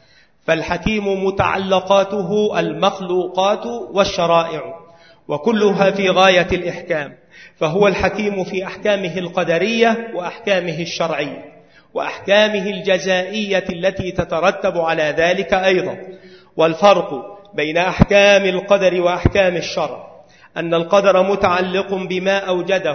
فالحكيم متعلقاته المخلوقات والشرائع، وكلها في غاية الإحكام، فهو الحكيم في أحكامه القدرية وأحكامه الشرعية وأحكامه الجزائية التي تترتب على ذلك أيضا. والفرق بين أحكام القدر وأحكام الشرع أن القدر متعلق بما أوجده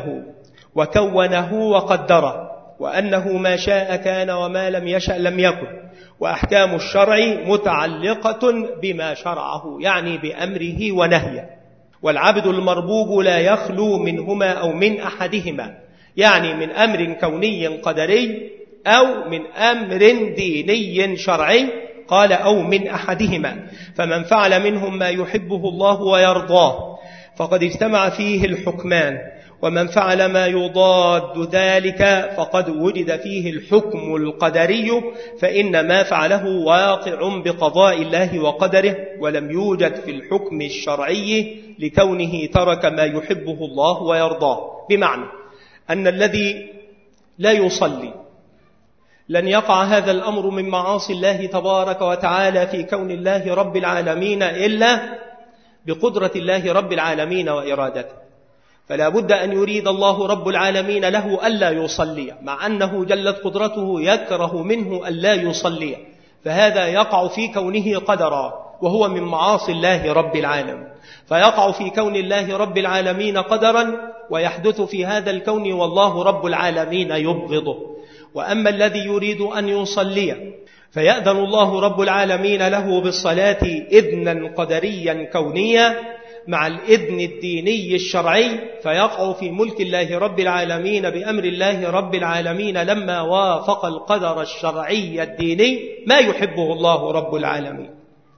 وكونه وقدره، وأنه ما شاء كان وما لم يشأ لم يكن. وأحكام الشرع متعلقة بما شرعه، يعني بأمره ونهيه. والعبد المربوب لا يخلو منهما أو من أحدهما، يعني من أمر كوني قدري أو من أمر ديني شرعي. قال أو من أحدهما، فمن فعل منهم ما يحبه الله ويرضاه فقد اجتمع فيه الحكمان، ومن فعل ما يضاد ذلك فقد وجد فيه الحكم القدري، فإن ما فعله واقع بقضاء الله وقدره، ولم يوجد في الحكم الشرعي لكونه ترك ما يحبه الله ويرضاه. بمعنى أن الذي لا يصلي لن يقع هذا الأمر من معاصي الله تبارك وتعالى في كون الله رب العالمين إلا بقدرة الله رب العالمين وإرادته، فلا بد أن يريد الله رب العالمين له ألا يصلي، مع أنه جلت قدرته يكره منه ألا يصلي، فهذا يقع في كونه قدرا وهو من معاصي الله رب العالمين، فيقع في كون الله رب العالمين قدرا ويحدث في هذا الكون والله رب العالمين يبغضه. وأما الذي يريد أن يصلي فيأذن الله رب العالمين له بالصلاة إذنا قدريا كونيا مع الإذن الديني الشرعي، فيقع في ملك الله رب العالمين بأمر الله رب العالمين لما وافق القدر الشرعي الديني ما يحبه الله رب العالمين.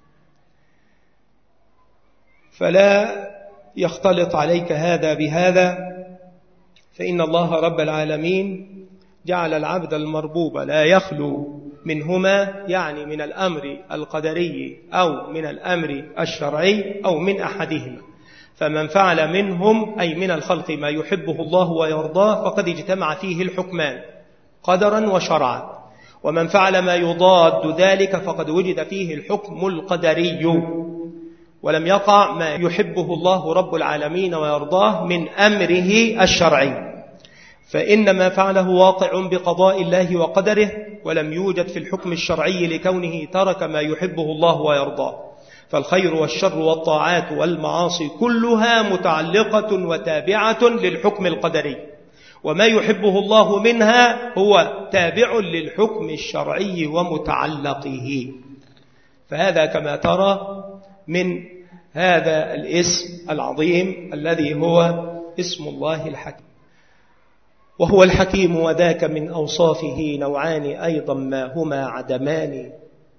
فلا يختلط عليك هذا بهذا، فإن الله رب العالمين جعل العبد المربوب لا يخلو منهما، يعني من الأمر القدري أو من الأمر الشرعي أو من أحدهما. فمن فعل منهم أي من الخلق ما يحبه الله ويرضاه فقد اجتمع فيه الحكمان قدرا وشرعا، ومن فعل ما يضاد ذلك فقد وجد فيه الحكم القدري ولم يقع ما يحبه الله رب العالمين ويرضاه من أمره الشرعي، فإن ما فعله واقع بقضاء الله وقدره، ولم يوجد في الحكم الشرعي لكونه ترك ما يحبه الله ويرضاه. فالخير والشر والطاعات والمعاصي كلها متعلقة وتابعة للحكم القدري، وما يحبه الله منها هو تابع للحكم الشرعي ومتعلقه. فهذا كما ترى من هذا الاسم العظيم الذي هو اسم الله الحكيم. وهو الحكيم وذاك من أوصافه نوعان أيضا ما هما عدمان،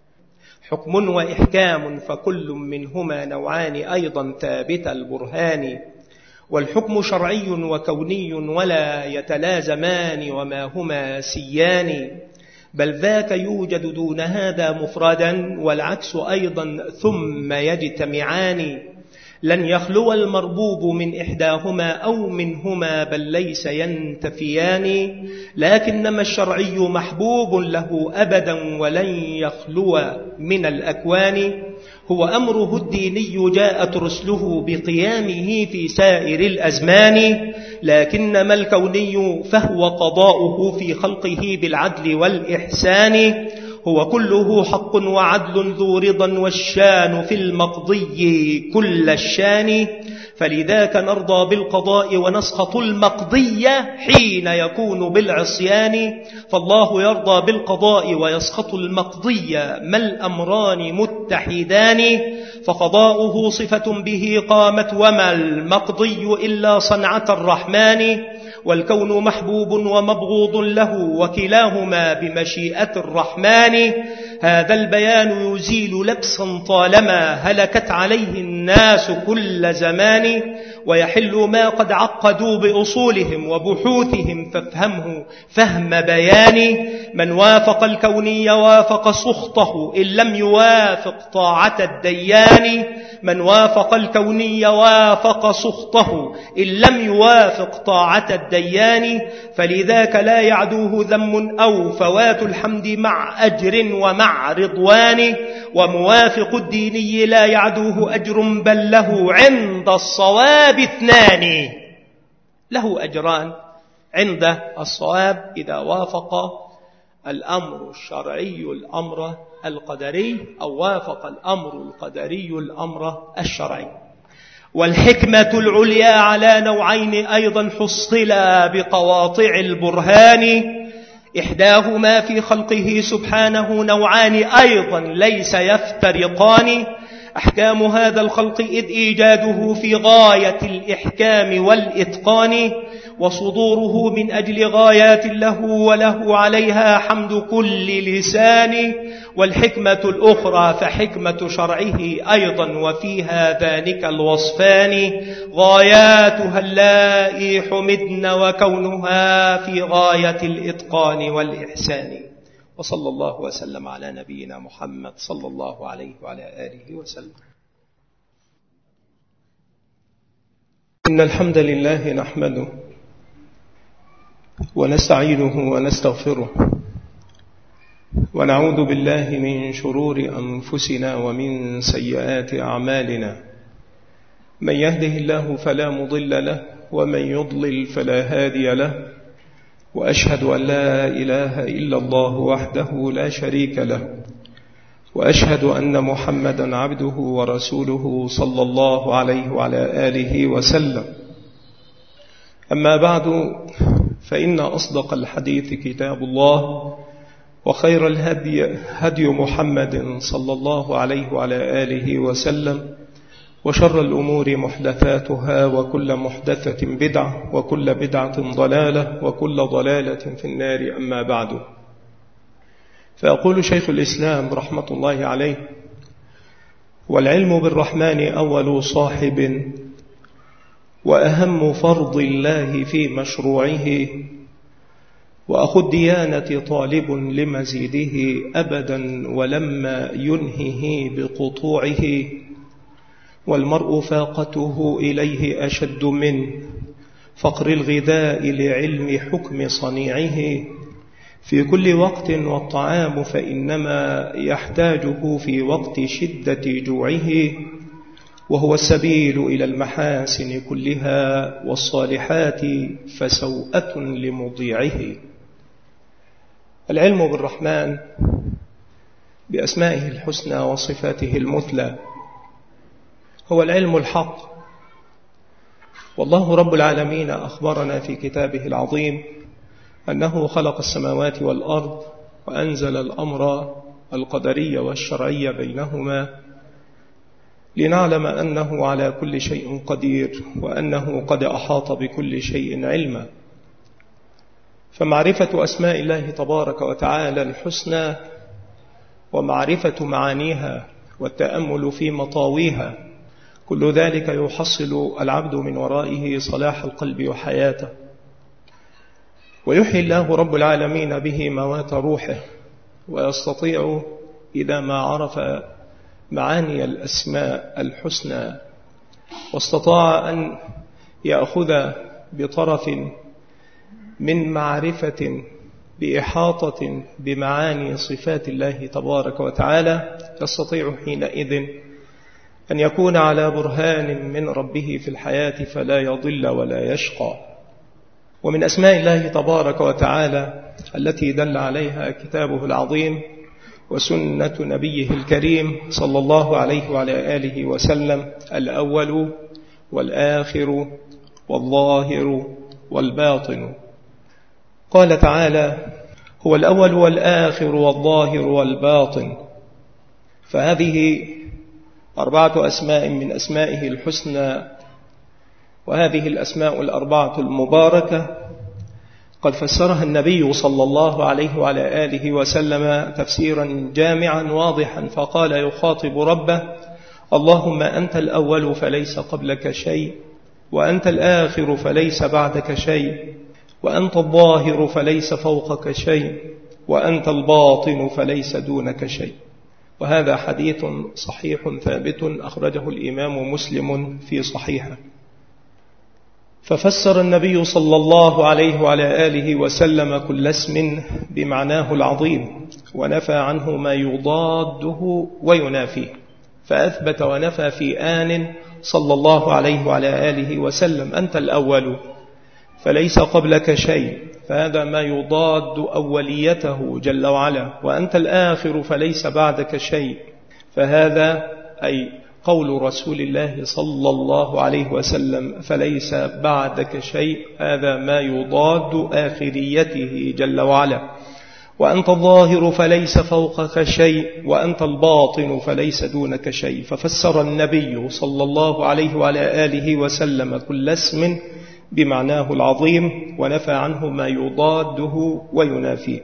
حكم وإحكام فكل منهما نوعان أيضا ثابت البرهان، والحكم شرعي وكوني ولا يتلازمان وما هما سيان، بل ذاك يوجد دون هذا مفردا والعكس أيضا ثم يجتمعان، لن يخلو المربوب من إحداهما أو منهما بل ليس ينتفيان، لكنما الشرعي محبوب له أبدا ولن يخلو من الأكوان، هو أمره الديني جاءت رسله بقيامه في سائر الأزمان، لكنما الكوني فهو قضاؤه في خلقه بالعدل والإحسان، هو كله حق وعدل ذو رضا والشان في المقضي كل الشان، فلذاك نرضى بالقضاء ونسخط المقضي حين يكون بالعصيان، فالله يرضى بالقضاء ويسخط المقضي ما الأمران متحدان، فقضاؤه صفة به قامت وما المقضي إلا صنعة الرحمن، والكون محبوب ومبغوض له وكلاهما بمشيئة الرحمن، هذا البيان يزيل لبسا طالما هلكت عليه الناس كل زمان، ويحل ما قد عقدوا بأصولهم وبحوثهم فافهمه فهم بيان، من وافق الكوني وافق سخطه إن لم يوافق طاعة الديان، من وافق الكوني وافق سخطه إن لم يوافق طاعة الديان، فلذاك لا يعدوه ذم أو فوات الحمد مع أجر ومع رضوان، وموافق الديني لا يعدوه أجر بل له عند الصواب اثنان، له أجران عند الصواب إذا وافق الأمر الشرعي الأمر القدري أو وافق الأمر القدري الأمر الشرعي. والحكمة العليا على نوعين أيضا حصلا بقواطع البرهان، إحداهما في خلقه سبحانه نوعان أيضا ليس يفترقان، أحكام هذا الخلق إذ إيجاده في غاية الإحكام والإتقان، وصدوره من أجل غايات له وله عليها حمد كل لسان. والحكمة الأخرى فحكمة شرعه أيضا، وفيها ذلك الوصفان، غاياتها اللائي حمدن وكونها في غاية الإتقان والإحسان. وصلى الله وسلم على نبينا محمد صلى الله عليه وعلى آله وسلم. إن الحمد لله نحمده ونستعينه ونستغفره، ونعوذ بالله من شرور أنفسنا ومن سيئات أعمالنا. من يهده الله فلا مضل له، ومن يضلل فلا هادي له. وأشهد أن لا إله إلا الله وحده لا شريك له، وأشهد أن محمدا عبده ورسوله صلى الله عليه وعلى آله وسلم. أما بعد، فإن أصدق الحديث كتاب الله، وخير الهدي هدي محمد صلى الله عليه وعلى آله وسلم، وشر الأمور محدثاتها، وكل محدثة بدعة، وكل بدعة ضلالة، وكل ضلالة في النار. أما بعد، فيقول شيخ الإسلام رحمة الله عليه: والعلم بالرحمن أول صاحب، وأهم فرض الله في مشروعه، وأخو الديانة طالب لمزيده أبدا ولما ينهه بقطوعه، والمرء فاقته إليه أشد من فقر الغذاء لعلم حكم صنيعه، في كل وقت والطعام فإنما يحتاجه في وقت شدة جوعه، وهو السبيل إلى المحاسن كلها والصالحات فسوءة لمضيعه. العلم بالرحمن بأسمائه الحسنى وصفاته المثلى هو العلم الحق. والله رب العالمين أخبرنا في كتابه العظيم أنه خلق السماوات والأرض، وأنزل الأمر القدري والشرعي بينهما، لنعلم أنه على كل شيء قدير، وأنه قد أحاط بكل شيء علما. فمعرفة أسماء الله تبارك وتعالى الحسنى، ومعرفة معانيها، والتأمل في مطاويها، كل ذلك يحصل العبد من ورائه صلاح القلب وحياته، ويحيي الله رب العالمين به موات روحه، ويستطيع إذا ما عرف معاني الأسماء الحسنى واستطاع أن يأخذ بطرف من معرفة بإحاطة بمعاني صفات الله تبارك وتعالى، يستطيع حينئذ أن يكون على برهان من ربه في الحياة فلا يضل ولا يشقى. ومن أسماء الله تبارك وتعالى التي دل عليها كتابه العظيم وسنة نبيه الكريم صلى الله عليه وعلى آله وسلم: الأول والآخر والظاهر والباطن. قال تعالى: هو الأول والآخر والظاهر والباطن. فهذه أربعة أسماء من أسمائه الحسنى، وهذه الأسماء الأربعة المباركة قد فسرها النبي صلى الله عليه وعلى آله وسلم تفسيرا جامعا واضحا، فقال يخاطب ربه: اللهم أنت الأول فليس قبلك شيء، وأنت الآخر فليس بعدك شيء، وأنت الظاهر فليس فوقك شيء، وأنت الباطن فليس دونك شيء. وهذا حديث صحيح ثابت أخرجه الإمام مسلم في صحيحه. ففسر النبي صلى الله عليه وعلى آله وسلم كل اسم بمعناه العظيم، ونفى عنه ما يضاده وينافيه، فأثبت ونفى في آن صلى الله عليه وعلى آله وسلم: أنت الأول فليس قبلك شيء، فهذا ما يضاد أوليته جل وعلا. وأنت الآخر فليس بعدك شيء، فهذا أي قول رسول الله صلى الله عليه وسلم: فليس بعدك شيء، هذا ما يضاد آخريته جل وعلا. وأنت الظاهر فليس فوقك شيء، وأنت الباطن فليس دونك شيء. ففسر النبي صلى الله عليه وعلى آله وسلم كل اسم بمعناه العظيم، ونفى عنه ما يضاده وينافيه.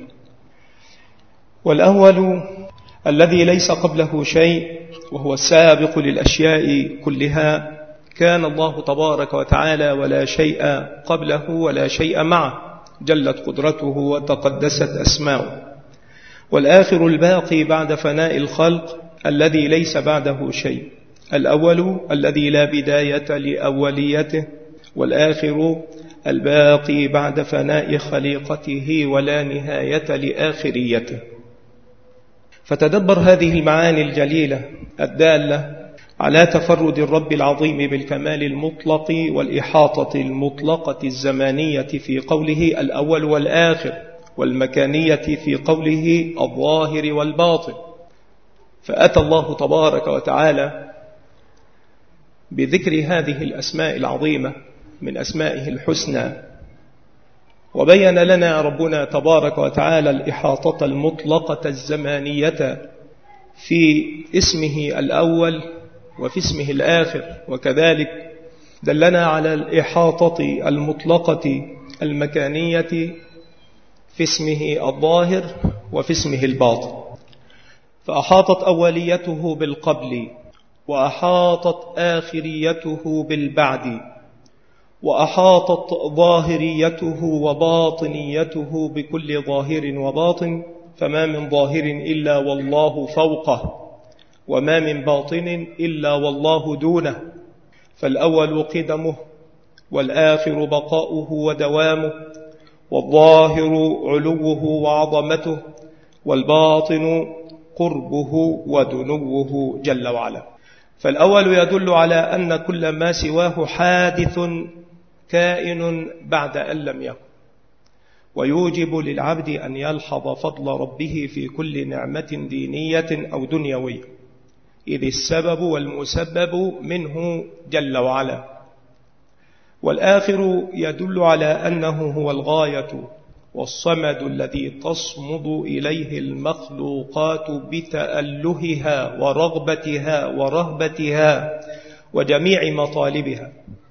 والأول الذي ليس قبله شيء، وهو السابق للأشياء كلها، كان الله تبارك وتعالى ولا شيء قبله ولا شيء معه، جلت قدرته وتقدست أسماؤه. والآخر الباقي بعد فناء الخلق الذي ليس بعده شيء، الأول الذي لا بداية لأوليته، والآخر الباقي بعد فناء خليقته ولا نهاية لآخريته. فتدبر هذه المعاني الجليلة الدالة على تفرد الرب العظيم بالكمال المطلق والإحاطة المطلقة الزمانية في قوله الأول والآخر، والمكانية في قوله الظاهر والباطن. فأتى الله تبارك وتعالى بذكر هذه الأسماء العظيمة من أسمائه الحسنى، وبين لنا ربنا تبارك وتعالى الإحاطة المطلقة الزمانية في اسمه الأول وفي اسمه الآخر، وكذلك دلنا على الإحاطة المطلقة المكانية في اسمه الظاهر وفي اسمه الباطن. فأحاطت أوليته بالقبل، وأحاطت آخريته بالبعد، وأحاطت ظاهريته وباطنيته بكل ظاهر وباطن، فما من ظاهر إلا والله فوقه، وما من باطن إلا والله دونه. فالأول قدمه، والآخر بقاؤه ودوامه، والظاهر علوه وعظمته، والباطن قربه ودنوه جل وعلا. فالأول يدل على أن كل ما سواه حادث كائن بعد أن لم يكن، ويوجب للعبد أن يلحظ فضل ربه في كل نعمة دينية أو دنيوية، إذ السبب والمسبب منه جل وعلا. والآخر يدل على أنه هو الغاية والصمد الذي تصمد إليه المخلوقات بتألهها ورغبتها ورهبتها وجميع مطالبها.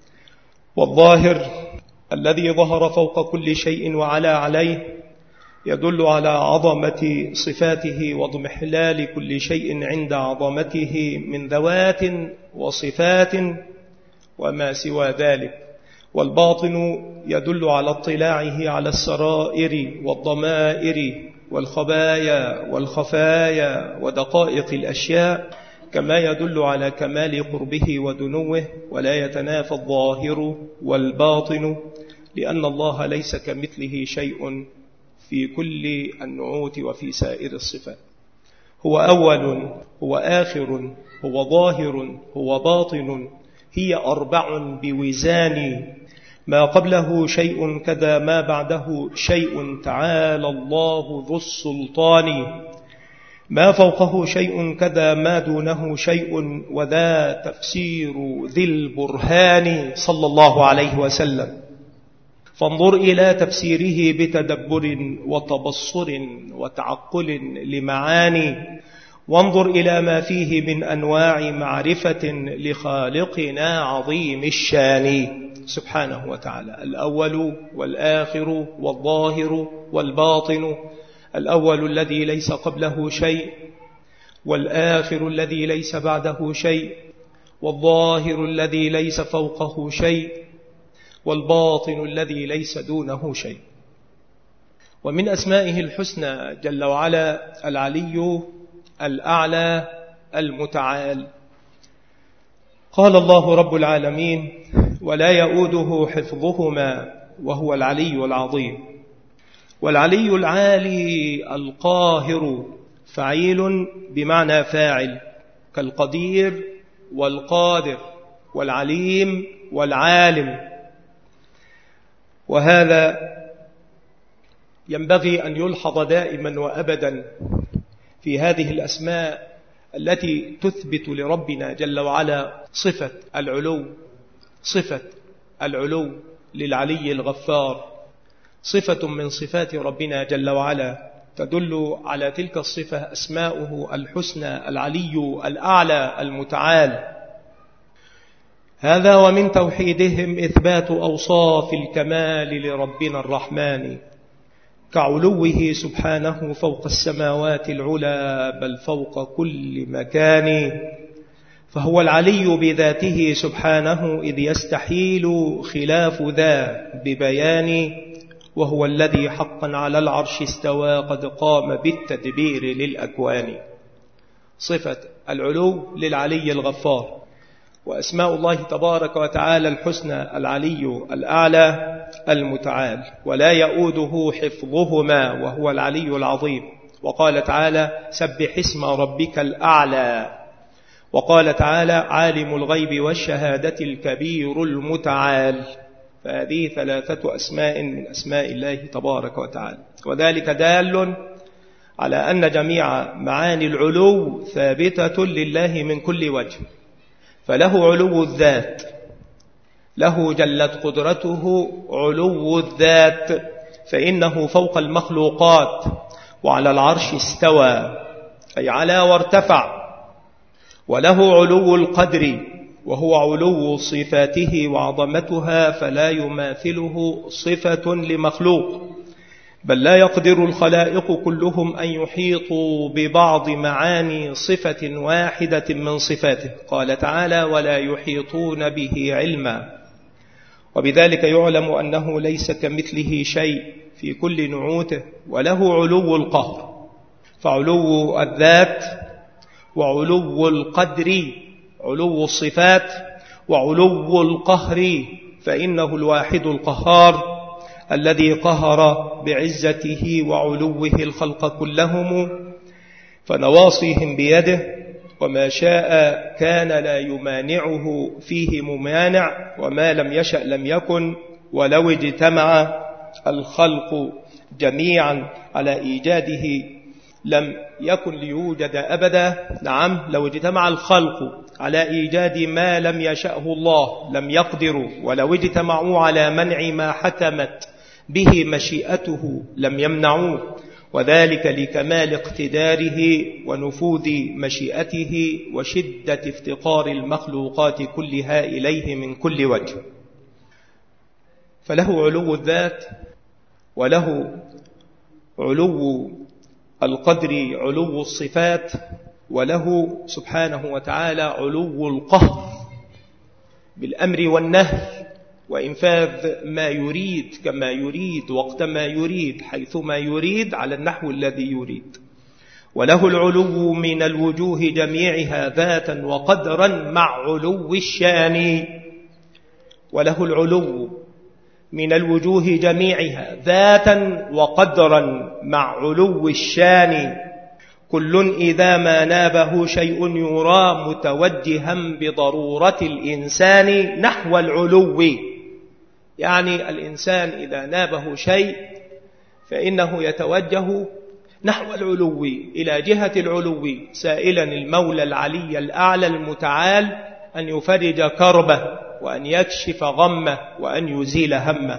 والظاهر الذي ظهر فوق كل شيء وعلا عليه يدل على عظمة صفاته واضمحلال كل شيء عند عظمته من ذوات وصفات وما سوى ذلك. والباطن يدل على اطلاعه على السرائر والضمائر والخبايا والخفايا ودقائق الأشياء، كما يدل على كمال قربه ودنوه. ولا يتنافى الظاهر والباطن، لأن الله ليس كمثله شيء في كل النعوت وفي سائر الصفات. هو أول، هو آخر، هو ظاهر، هو باطن، هي أربع بوزان، ما قبله شيء كذا ما بعده شيء، تعالى الله ذو السلطان. ما فوقه شيء كذا ما دونه شيء، وذا تفسير ذي البرهان صلى الله عليه وسلم. فانظر إلى تفسيره بتدبر وتبصر وتعقل لمعاني، وانظر إلى ما فيه من أنواع معرفة لخالقنا عظيم الشان سبحانه وتعالى. الأول والآخر والظاهر والباطن، الأول الذي ليس قبله شيء، والآخر الذي ليس بعده شيء، والظاهر الذي ليس فوقه شيء، والباطن الذي ليس دونه شيء. ومن أسمائه الحسنى جل وعلا العلي الأعلى المتعال. قال الله رب العالمين: ولا يؤوده حفظهما وهو العلي العظيم. والعلي العالي القاهر، فعيل بمعنى فاعل، كالقدير والقادر والعليم والعالم. وهذا ينبغي أن يلحظ دائما وأبدا في هذه الأسماء التي تثبت لربنا جل وعلا صفة العلو، صفة العلو للعلي الغفار، صفة من صفات ربنا جل وعلا تدل على تلك الصفة أسماؤه الحسنى العلي الأعلى المتعال. هذا ومن توحيدهم إثبات أوصاف الكمال لربنا الرحمن، كعلوه سبحانه فوق السماوات العلى بل فوق كل مكان، فهو العلي بذاته سبحانه إذ يستحيل خلاف ذا ببيان، وهو الذي حقا على العرش استوى قد قام بالتدبير للأكوان. صفة العلو للعلي الغفار، وأسماء الله تبارك وتعالى الحسنى العلي الأعلى المتعال، ولا يؤوده حفظهما وهو العلي العظيم. وقال تعالى سبح اسم ربك الأعلى، وقال تعالى عالم الغيب والشهادة الكبير المتعال. فهذه ثلاثة أسماء من أسماء الله تبارك وتعالى، وذلك دال على أن جميع معاني العلو ثابتة لله من كل وجه. فله علو الذات، له جلت قدرته علو الذات، فإنه فوق المخلوقات وعلى العرش استوى أي على وارتفع. وله علو القدر، وهو علو صفاته وعظمتها، فلا يماثله صفة لمخلوق، بل لا يقدر الخلائق كلهم أن يحيطوا ببعض معاني صفة واحدة من صفاته. قال تعالى ولا يحيطون به علما، وبذلك يعلم أنه ليس كمثله شيء في كل نعوته. وله علو القهر، فعلو الذات وعلو القدر علو الصفات، وعلو القهر فإنه الواحد القهار الذي قهر بعزته وعلوه الخلق كلهم، فنواصيهم بيده، وما شاء كان لا يمانعه فيه ممانع، وما لم يشأ لم يكن. ولو اجتمع الخلق جميعا على إيجاده لم يكن ليوجد أبدا. نعم، لو اجتمع الخلق على إيجاد ما لم يشأه الله لم يقدروا، ولو اجتمعوا على منع ما حكمت به مشيئته لم يمنعوه، وذلك لكمال اقتداره ونفوذ مشيئته وشدة افتقار المخلوقات كلها إليه من كل وجه. فله علو الذات، وله علو القدر علو الصفات، وله سبحانه وتعالى علو القهر بالأمر والنهي وإنفاذ ما يريد كما يريد وقت ما يريد حيثما يريد على النحو الذي يريد. وله العلو من الوجوه جميعها ذاتا وقدرا مع علو الشان. وله العلو من الوجوه جميعها ذاتا وقدرا مع علو الشان. كل إذا ما نابه شيء يرى متوجها بضرورة الإنسان نحو العلو. يعني الإنسان إذا نابه شيء فإنه يتوجه نحو العلو، إلى جهة العلو، سائلا المولى العلي الأعلى المتعال أن يفرج كربه وأن يكشف غمه وأن يزيل همه.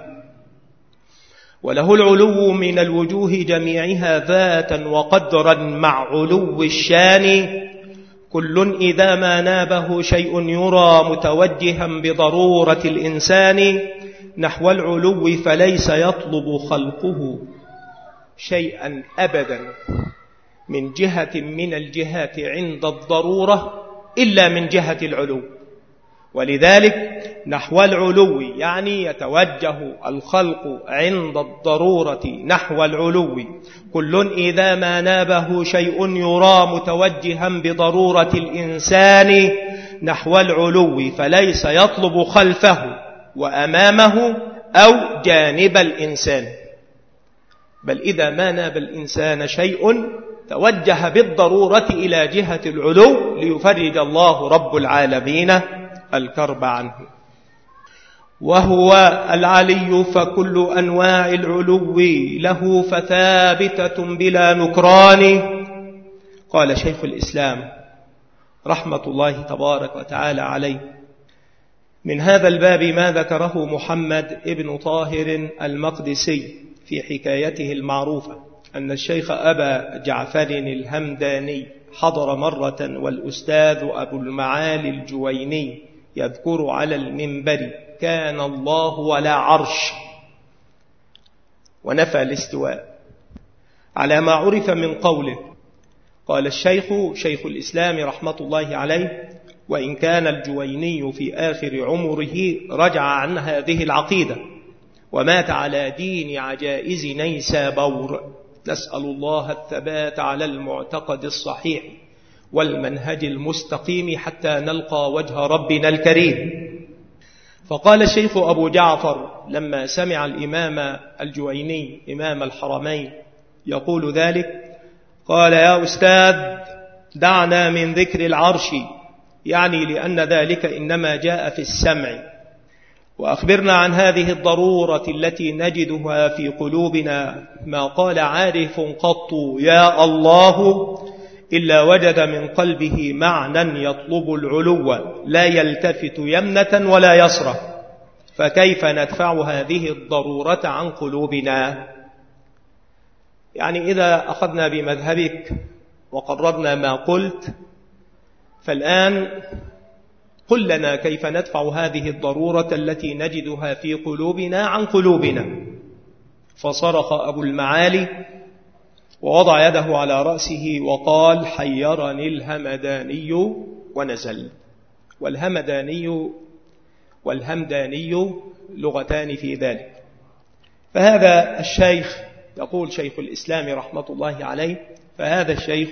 وله العلو من الوجوه جميعها ذاتا وقدرا مع علو الشان. كل إذا ما نابه شيء يرى متوجها بضرورة الإنسان نحو العلو، فليس يطلب خلقه شيئا أبدا من جهة من الجهات عند الضرورة إلا من جهة العلو. ولذلك نحو العلو يعني يتوجه الخلق عند الضرورة نحو العلو. كل إذا ما نابه شيء يرى متوجها بضرورة الإنسان نحو العلو، فليس يطلب خلفه وأمامه أو جانب الإنسان، بل إذا ما ناب الإنسان شيء توجه بالضرورة إلى جهة العلو ليفرج الله رب العالمين الكرب عنه. وهو العلي فكل أنواع العلو له فثابتة بلا نكران. قال شيخ الإسلام رحمة الله تبارك وتعالى عليه من هذا الباب ما ذكره محمد ابن طاهر المقدسي في حكايته المعروفة أن الشيخ أبا جعفر الهمداني حضر مرة والأستاذ أبو المعالي الجويني يذكر على المنبر كان الله ولا عرش، ونفى الاستواء على ما عرف من قوله. قال الشيخ شيخ الإسلام رحمة الله عليه: وإن كان الجويني في آخر عمره رجع عن هذه العقيدة ومات على دين عجائز نيسابور، نسأل الله الثبات على المعتقد الصحيح والمنهج المستقيم حتى نلقى وجه ربنا الكريم. فقال الشيخ أبو جعفر لما سمع الإمام الجويني إمام الحرمين يقول ذلك، قال: يا أستاذ، دعنا من ذكر العرش، يعني لأن ذلك إنما جاء في السمع، وأخبرنا عن هذه الضرورة التي نجدها في قلوبنا. ما قال عارف قط يا الله إلا وجد من قلبه معنى يطلب العلو، لا يلتفت يمنة ولا يسرى، فكيف ندفع هذه الضرورة عن قلوبنا؟ يعني إذا أخذنا بمذهبك وقررنا ما قلت، فالآن قل لنا كيف ندفع هذه الضرورة التي نجدها في قلوبنا عن قلوبنا. فصرخ أبو المعالي ووضع يده على رأسه وقال: حيرني الهمداني، ونزل. والهمداني والهمداني لغتان في ذلك. فهذا الشيخ يقول شيخ الإسلام رحمة الله عليه، فهذا الشيخ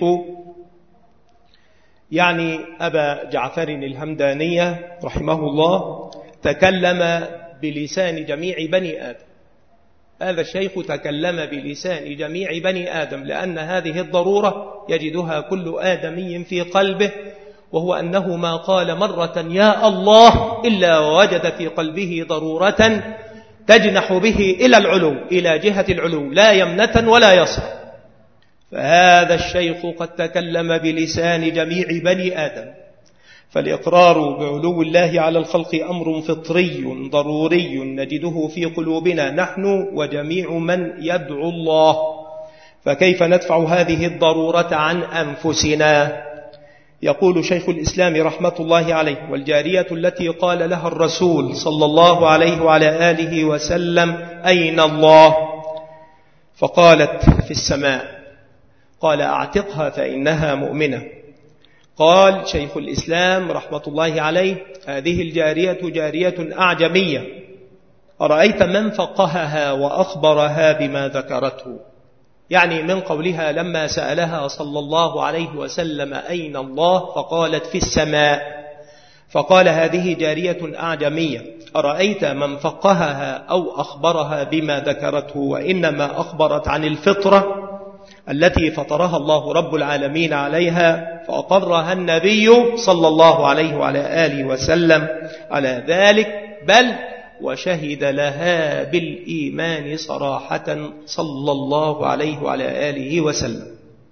يعني أبا جعفر الهمداني رحمه الله تكلم بلسان جميع بني آدم. هذا الشيخ تكلم بلسان جميع بني آدم، لأن هذه الضرورة يجدها كل آدمي في قلبه، وهو أنه ما قال مرة يا الله إلا وجد في قلبه ضرورة تجنح به إلى العلو، إلى جهة العلو، لا يمنة ولا يسرى. فهذا الشيخ قد تكلم بلسان جميع بني آدم. فالإقرار بعلو الله على الخلق أمر فطري ضروري نجده في قلوبنا نحن وجميع من يدعو الله، فكيف ندفع هذه الضرورة عن أنفسنا؟ يقول شيخ الإسلام رحمة الله عليه: والجارية التي قال لها الرسول صلى الله عليه وعلى آله وسلم أين الله؟ فقالت في السماء. قال: أعتقها فإنها مؤمنة. قال شيخ الإسلام رحمة الله عليه: هذه الجارية جارية أعجمية، أرأيت من فقهها وأخبرها بما ذكرته؟ يعني من قولها لما سألها صلى الله عليه وسلم أين الله فقالت في السماء، فقال هذه جارية أعجمية، أرأيت من فقهها أو أخبرها بما ذكرته؟ وإنما أخبرت عن الفطرة التي فطرها الله رب العالمين عليها، فأقرها النبي صلى الله عليه وعلى آله وسلم على ذلك، بل وشهد لها بالإيمان صراحة صلى الله عليه وعلى آله وسلم.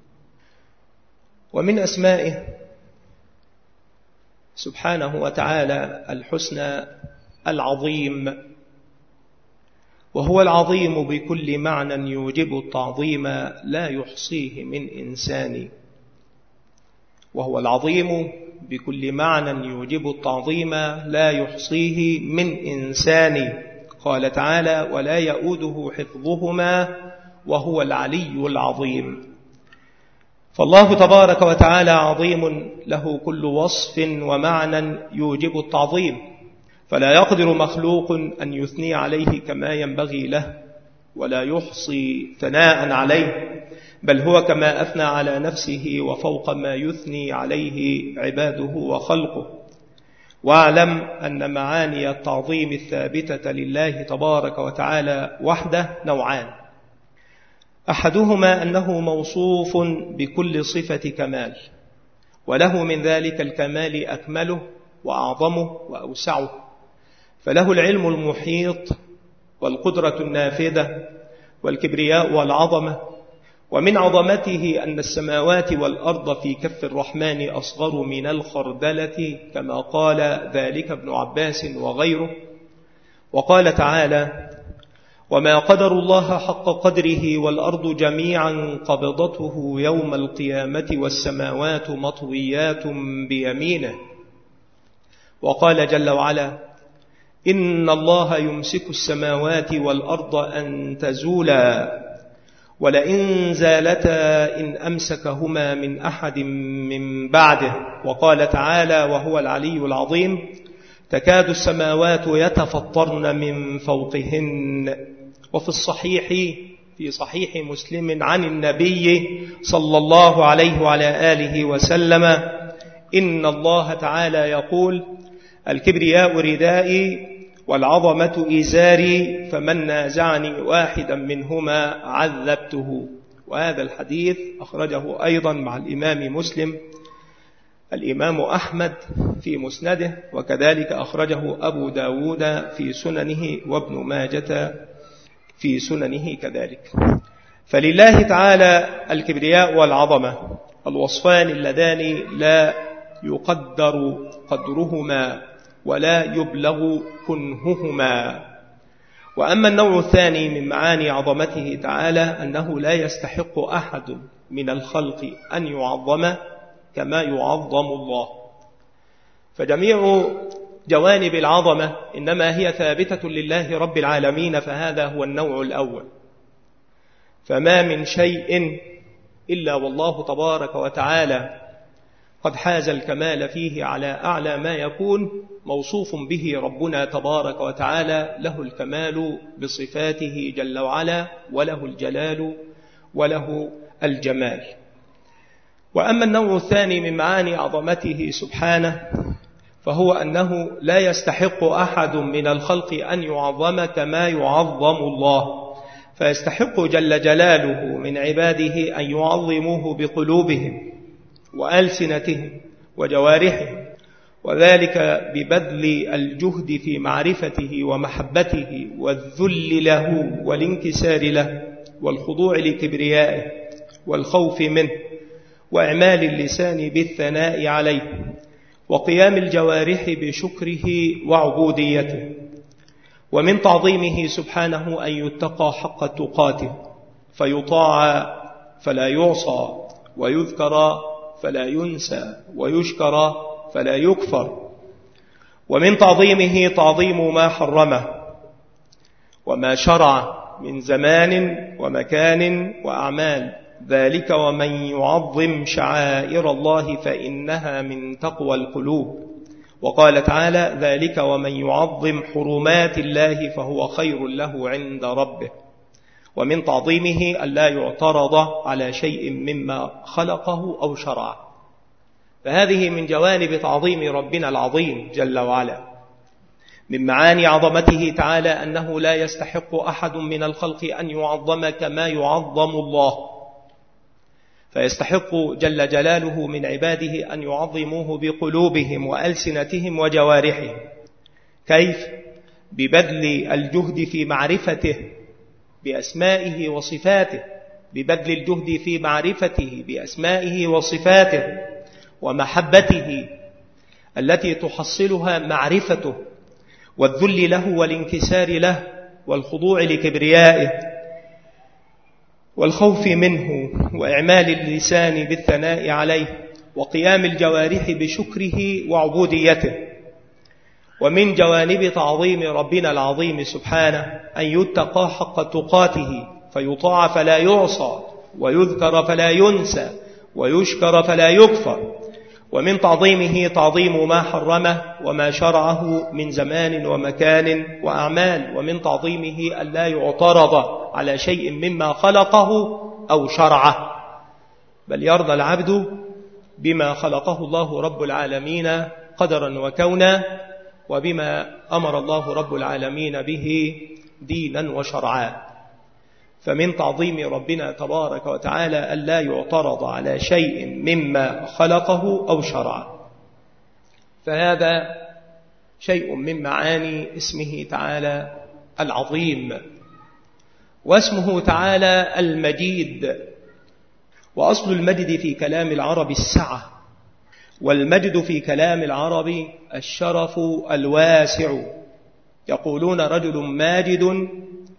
ومن أسمائه سبحانه وتعالى الحسنى العظيم، وهو العظيم بكل معنى يوجب التعظيم لا يحصيه من إنسان. وهو العظيم بكل معنى يوجب التعظيم لا يحصيه من إنسان. قال تعالى: ولا يؤوده حفظهما وهو العلي العظيم. فالله تبارك وتعالى عظيم له كل وصف ومعنى يوجب التعظيم، فلا يقدر مخلوق أن يثني عليه كما ينبغي له ولا يحصي ثناء عليه، بل هو كما أثنى على نفسه وفوق ما يثني عليه عباده وخلقه. واعلم أن معاني التعظيم الثابتة لله تبارك وتعالى وحده نوعان: أحدهما أنه موصوف بكل صفة كمال، وله من ذلك الكمال أكمله وأعظمه وأوسعه، فله العلم المحيط والقدرة النافذة والكبرياء والعظمة. ومن عظمته أن السماوات والأرض في كف الرحمن أصغر من الخردلة، كما قال ذلك ابن عباس وغيره. وقال تعالى: وما قدر الله حق قدره والأرض جميعا قبضته يوم القيامة والسماوات مطويات بيمينه. وقال جل وعلا: إن الله يمسك السماوات والأرض أن تزولا ولئن زالتا إن أمسكهما من أحد من بعده. وقال تعالى وهو العلي العظيم: تكاد السماوات يتفطرن من فوقهن. وفي الصحيح في صحيح مسلم عن النبي صلى الله عليه وعلى آله وسلم: إن الله تعالى يقول: الكبرياء ردائي والعظمة إزاري فمن نازعني واحدا منهما عذبته. وهذا الحديث أخرجه أيضا مع الإمام مسلم الإمام أحمد في مسنده، وكذلك أخرجه أبو داود في سننه وابن ماجة في سننه كذلك. فلله تعالى الكبرياء والعظمة، الوصفان اللذان لا يقدر قدرهما ولا يبلغ كنههما. وأما النوع الثاني من معاني عظمته تعالى أنه لا يستحق أحد من الخلق أن يعظم كما يعظم الله. فجميع جوانب العظمة إنما هي ثابتة لله رب العالمين، فهذا هو النوع الأول. فما من شيء إلا والله تبارك وتعالى قد حاز الكمال فيه على أعلى ما يكون، موصوف به ربنا تبارك وتعالى، له الكمال بصفاته جل وعلا، وله الجلال وله الجمال. وأما النوع الثاني من معاني عظمته سبحانه فهو أنه لا يستحق أحد من الخلق أن يعظم كما يعظم الله، فيستحق جل جلاله من عباده أن يعظموه بقلوبهم وألسنتهم وجوارحهم، وذلك ببذل الجهد في معرفته ومحبته والذل له والانكسار له والخضوع لكبريائه والخوف منه، وإعمال اللسان بالثناء عليه، وقيام الجوارح بشكره وعبوديته. ومن تعظيمه سبحانه أن يتقى حق تقاته، فيطاع فلا يعصى، ويذكر فلا ينسى، ويشكر فلا يكفر. ومن تعظيمه تعظيم ما حرمه وما شرع من زمان ومكان وأعمال، ذلك ومن يعظم شعائر الله فإنها من تقوى القلوب. وقال تعالى: ذلك ومن يعظم حرمات الله فهو خير له عند ربه. ومن تعظيمه ألا يعترض على شيء مما خلقه أو شرعه. فهذه من جوانب تعظيم ربنا العظيم جل وعلا. من معاني عظمته تعالى أنه لا يستحق أحد من الخلق أن يعظم كما يعظم الله، فيستحق جل جلاله من عباده أن يعظموه بقلوبهم وألسنتهم وجوارحهم. كيف؟ ببذل الجهد في معرفته بأسمائه وصفاته، ببذل الجهد في معرفته بأسمائه وصفاته، ومحبته التي تحصلها معرفته، والذل له والانكسار له، والخضوع لكبريائه، والخوف منه، وإعمال اللسان بالثناء عليه، وقيام الجوارح بشكره وعبوديته. ومن جوانب تعظيم ربنا العظيم سبحانه أن يتقى حق تقاته، فيطاع فلا يعصى، ويذكر فلا ينسى، ويشكر فلا يكفر. ومن تعظيمه تعظيم ما حرمه وما شرعه من زمان ومكان وأعمال. ومن تعظيمه ألا يعترض على شيء مما خلقه أو شرعه، بل يرضى العبد بما خلقه الله رب العالمين قدرا وكونا، وبما أمر الله رب العالمين به دينا وشرعا. فمن تعظيم ربنا تبارك وتعالى ألا يعترض على شيء مما خلقه أو شرعه. فهذا شيء من معاني اسمه تعالى العظيم. واسمه تعالى المجيد. وأصل المجد في كلام العرب السعة، والمجد في كلام العرب الشرف الواسع. يقولون رجل ماجد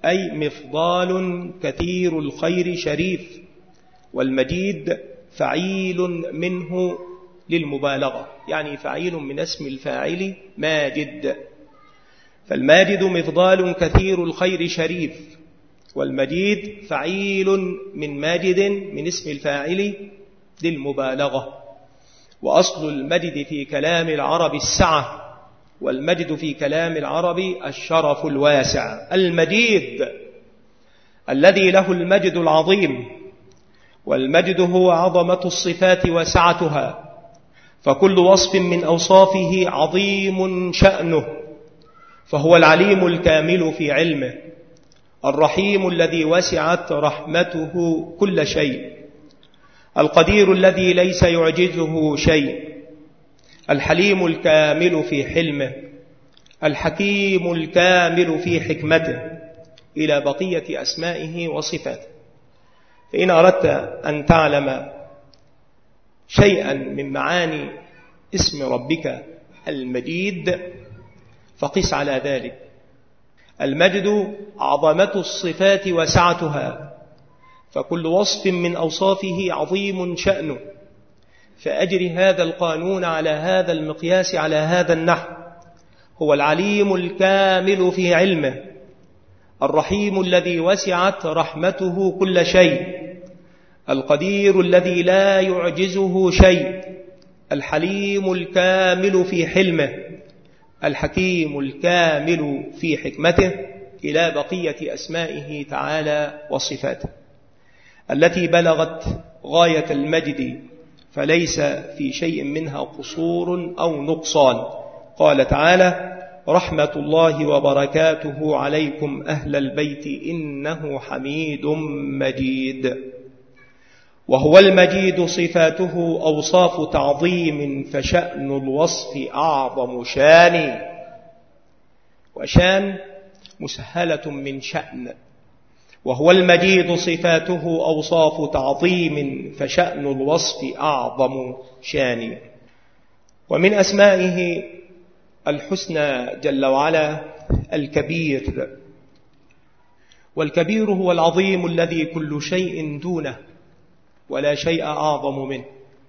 أي مفضال كثير الخير شريف، والمجيد فعيل منه للمبالغة، يعني فعيل من اسم الفاعل ماجد، فالماجد مفضال كثير الخير شريف، والمجيد فعيل من ماجد من اسم الفاعل للمبالغة. وأصل المجد في كلام العرب السعة، والمجد في كلام العرب الشرف الواسع. المجيد الذي له المجد العظيم، والمجد هو عظمة الصفات وسعتها، فكل وصف من أوصافه عظيم شأنه، فهو العليم الكامل في علمه، الرحيم الذي وسعت رحمته كل شيء، القدير الذي ليس يعجزه شيء، الحليم الكامل في حلمه، الحكيم الكامل في حكمته، إلى بقية أسمائه وصفاته. فإن أردت أن تعلم شيئا من معاني اسم ربك المجيد فقس على ذلك. المجد عظمة الصفات وسعتها، فكل وصف من أوصافه عظيم شأنه، فأجر هذا القانون على هذا المقياس على هذا النحو: هو العليم الكامل في علمه، الرحيم الذي وسعت رحمته كل شيء، القدير الذي لا يعجزه شيء، الحليم الكامل في حلمه، الحكيم الكامل في حكمته، إلى بقية أسمائه تعالى وصفاته التي بلغت غاية المجد، فليس في شيء منها قصور أو نقصان. قال تعالى: رحمة الله وبركاته عليكم أهل البيت إنه حميد مجيد. وهو المجيد صفاته أوصاف تعظيم، فشأن الوصف أعظم شان. وشان مسهلة من شأن. وهو المجيد صفاته أوصاف تعظيم، فشأن الوصف أعظم شان. ومن أسمائه الحسنى جل وعلا الكبير، والكبير هو العظيم الذي كل شيء دونه ولا شيء أعظم منه.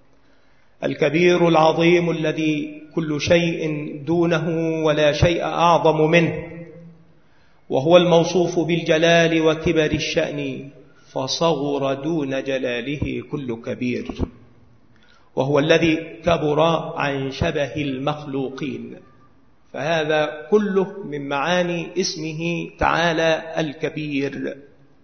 الكبير العظيم الذي كل شيء دونه ولا شيء أعظم منه، وهو الموصوف بالجلال وكبر الشأن، فصغر دون جلاله كل كبير. وهو الذي كبر عن شبه المخلوقين، فهذا كله من معاني اسمه تعالى الكبير.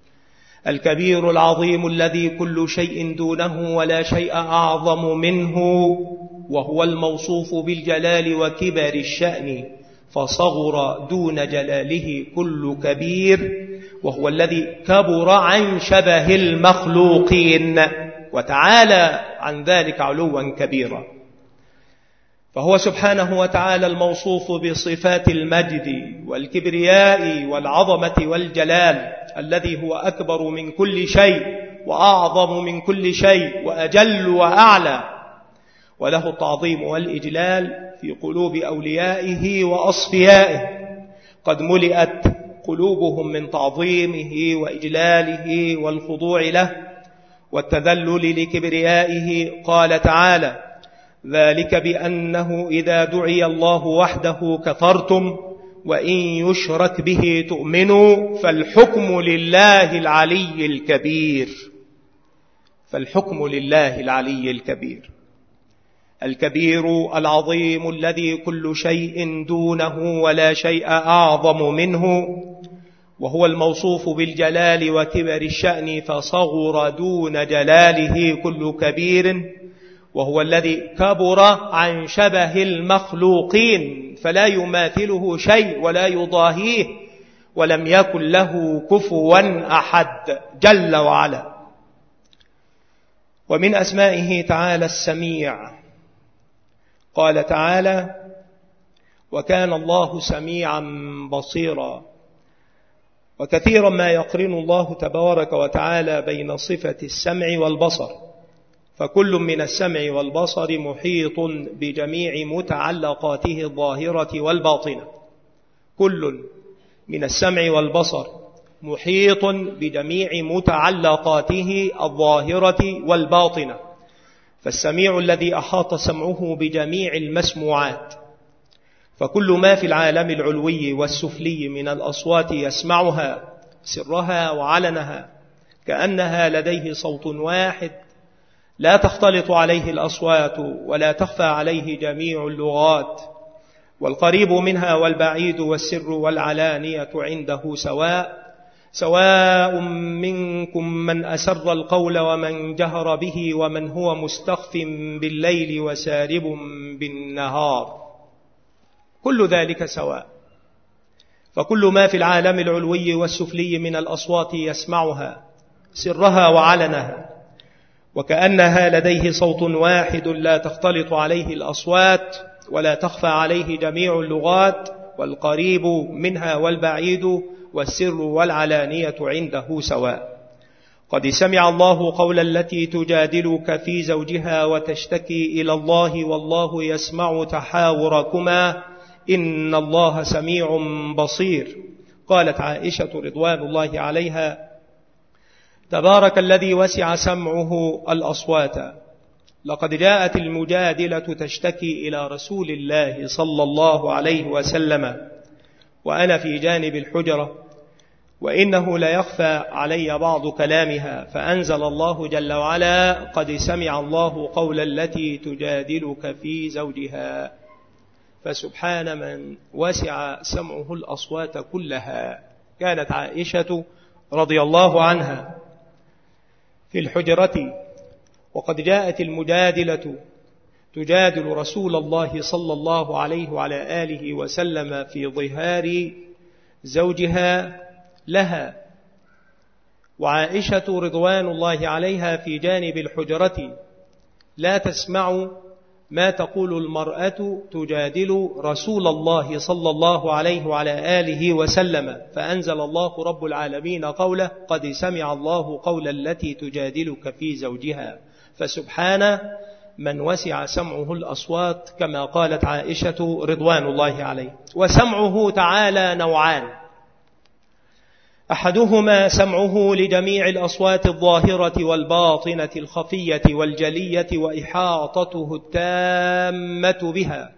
الكبير العظيم الذي كل شيء دونه ولا شيء أعظم منه، وهو الموصوف بالجلال وكبر الشأن، فصغر دون جلاله كل كبير. وهو الذي كبر عن شبه المخلوقين وتعالى عن ذلك علوا كبيرا. فهو سبحانه وتعالى الموصوف بصفات المجد والكبرياء والعظمة والجلال، الذي هو أكبر من كل شيء وأعظم من كل شيء وأجل وأعلى، وله التعظيم والإجلال في قلوب أوليائه وأصفيائه. قد ملئت قلوبهم من تعظيمه وإجلاله والخضوع له والتذلل لكبريائه. قال تعالى: ذلك بأنه إذا دعي الله وحده كفرتم وإن يشرك به تؤمنوا فالحكم لله العلي الكبير. فالحكم لله العلي الكبير، الكبير العظيم الذي كل شيء دونه ولا شيء أعظم منه، وهو الموصوف بالجلال وكبر الشأن، فصغر دون جلاله كل كبير. وهو الذي كبر عن شبه المخلوقين، فلا يماثله شيء ولا يضاهيه، ولم يكن له كفوا أحد جل وعلا. ومن أسمائه تعالى السميع. قال تعالى: وكان الله سميعا بصيرا. وكثيرا ما يقرن الله تبارك وتعالى بين صفة السمع والبصر، فكل من السمع والبصر محيط بجميع متعلقاته الظاهرة والباطنة. كل من السمع والبصر محيط بجميع متعلقاته الظاهرة والباطنة، فالسميع الذي أحاط سمعه بجميع المسموعات، فكل ما في العالم العلوي والسفلي من الأصوات يسمعها سرها وعلنها، كأنها لديه صوت واحد لا تختلط عليه الأصوات ولا تخفى عليه جميع اللغات، والقريب منها والبعيد والسر والعلانية عنده سواء، سواء منكم من أسر القول ومن جهر به ومن هو مستخف بالليل وسارب بالنهار، كل ذلك سواء. فكل ما في العالم العلوي والسفلي من الأصوات يسمعها سرها وعلنها، وكأنها لديه صوت واحد لا تختلط عليه الأصوات ولا تخفى عليه جميع اللغات، والقريب منها والبعيد والسر والعلانية عنده سواء. قد سمع الله قول التي تجادلك في زوجها وتشتكي إلى الله والله يسمع تحاوركما إن الله سميع بصير. قالت عائشة رضوان الله عليها: تبارك الذي وسع سمعه الأصوات، لقد جاءت المجادلة تشتكي إلى رسول الله صلى الله عليه وسلم وأنا في جانب الحجرة، وإنه لا يخفى علي بعض كلامها، فأنزل الله جل وعلا: قد سمع الله قول التي تجادلك في زوجها. فسبحان من وسع سمعه الأصوات كلها. كانت عائشة رضي الله عنها في الحجرة وقد جاءت المجادلة تجادل رسول الله صلى الله عليه وعلى آله وسلم في ظهار زوجها لها، وعائشة رضوان الله عليها في جانب الحجرة لا تسمع ما تقول المرأة تجادل رسول الله صلى الله عليه وعلى آله وسلم، فأنزل الله رب العالمين قوله: قد سمع الله قول التي تجادلك في زوجها. فسبحان من وسع سمعه الأصوات كما قالت عائشة رضوان الله عليه. وسمعه تعالى نوعان: أحدهما سمعه لجميع الأصوات الظاهرة والباطنة الخفية والجلية وإحاطته التامة بها،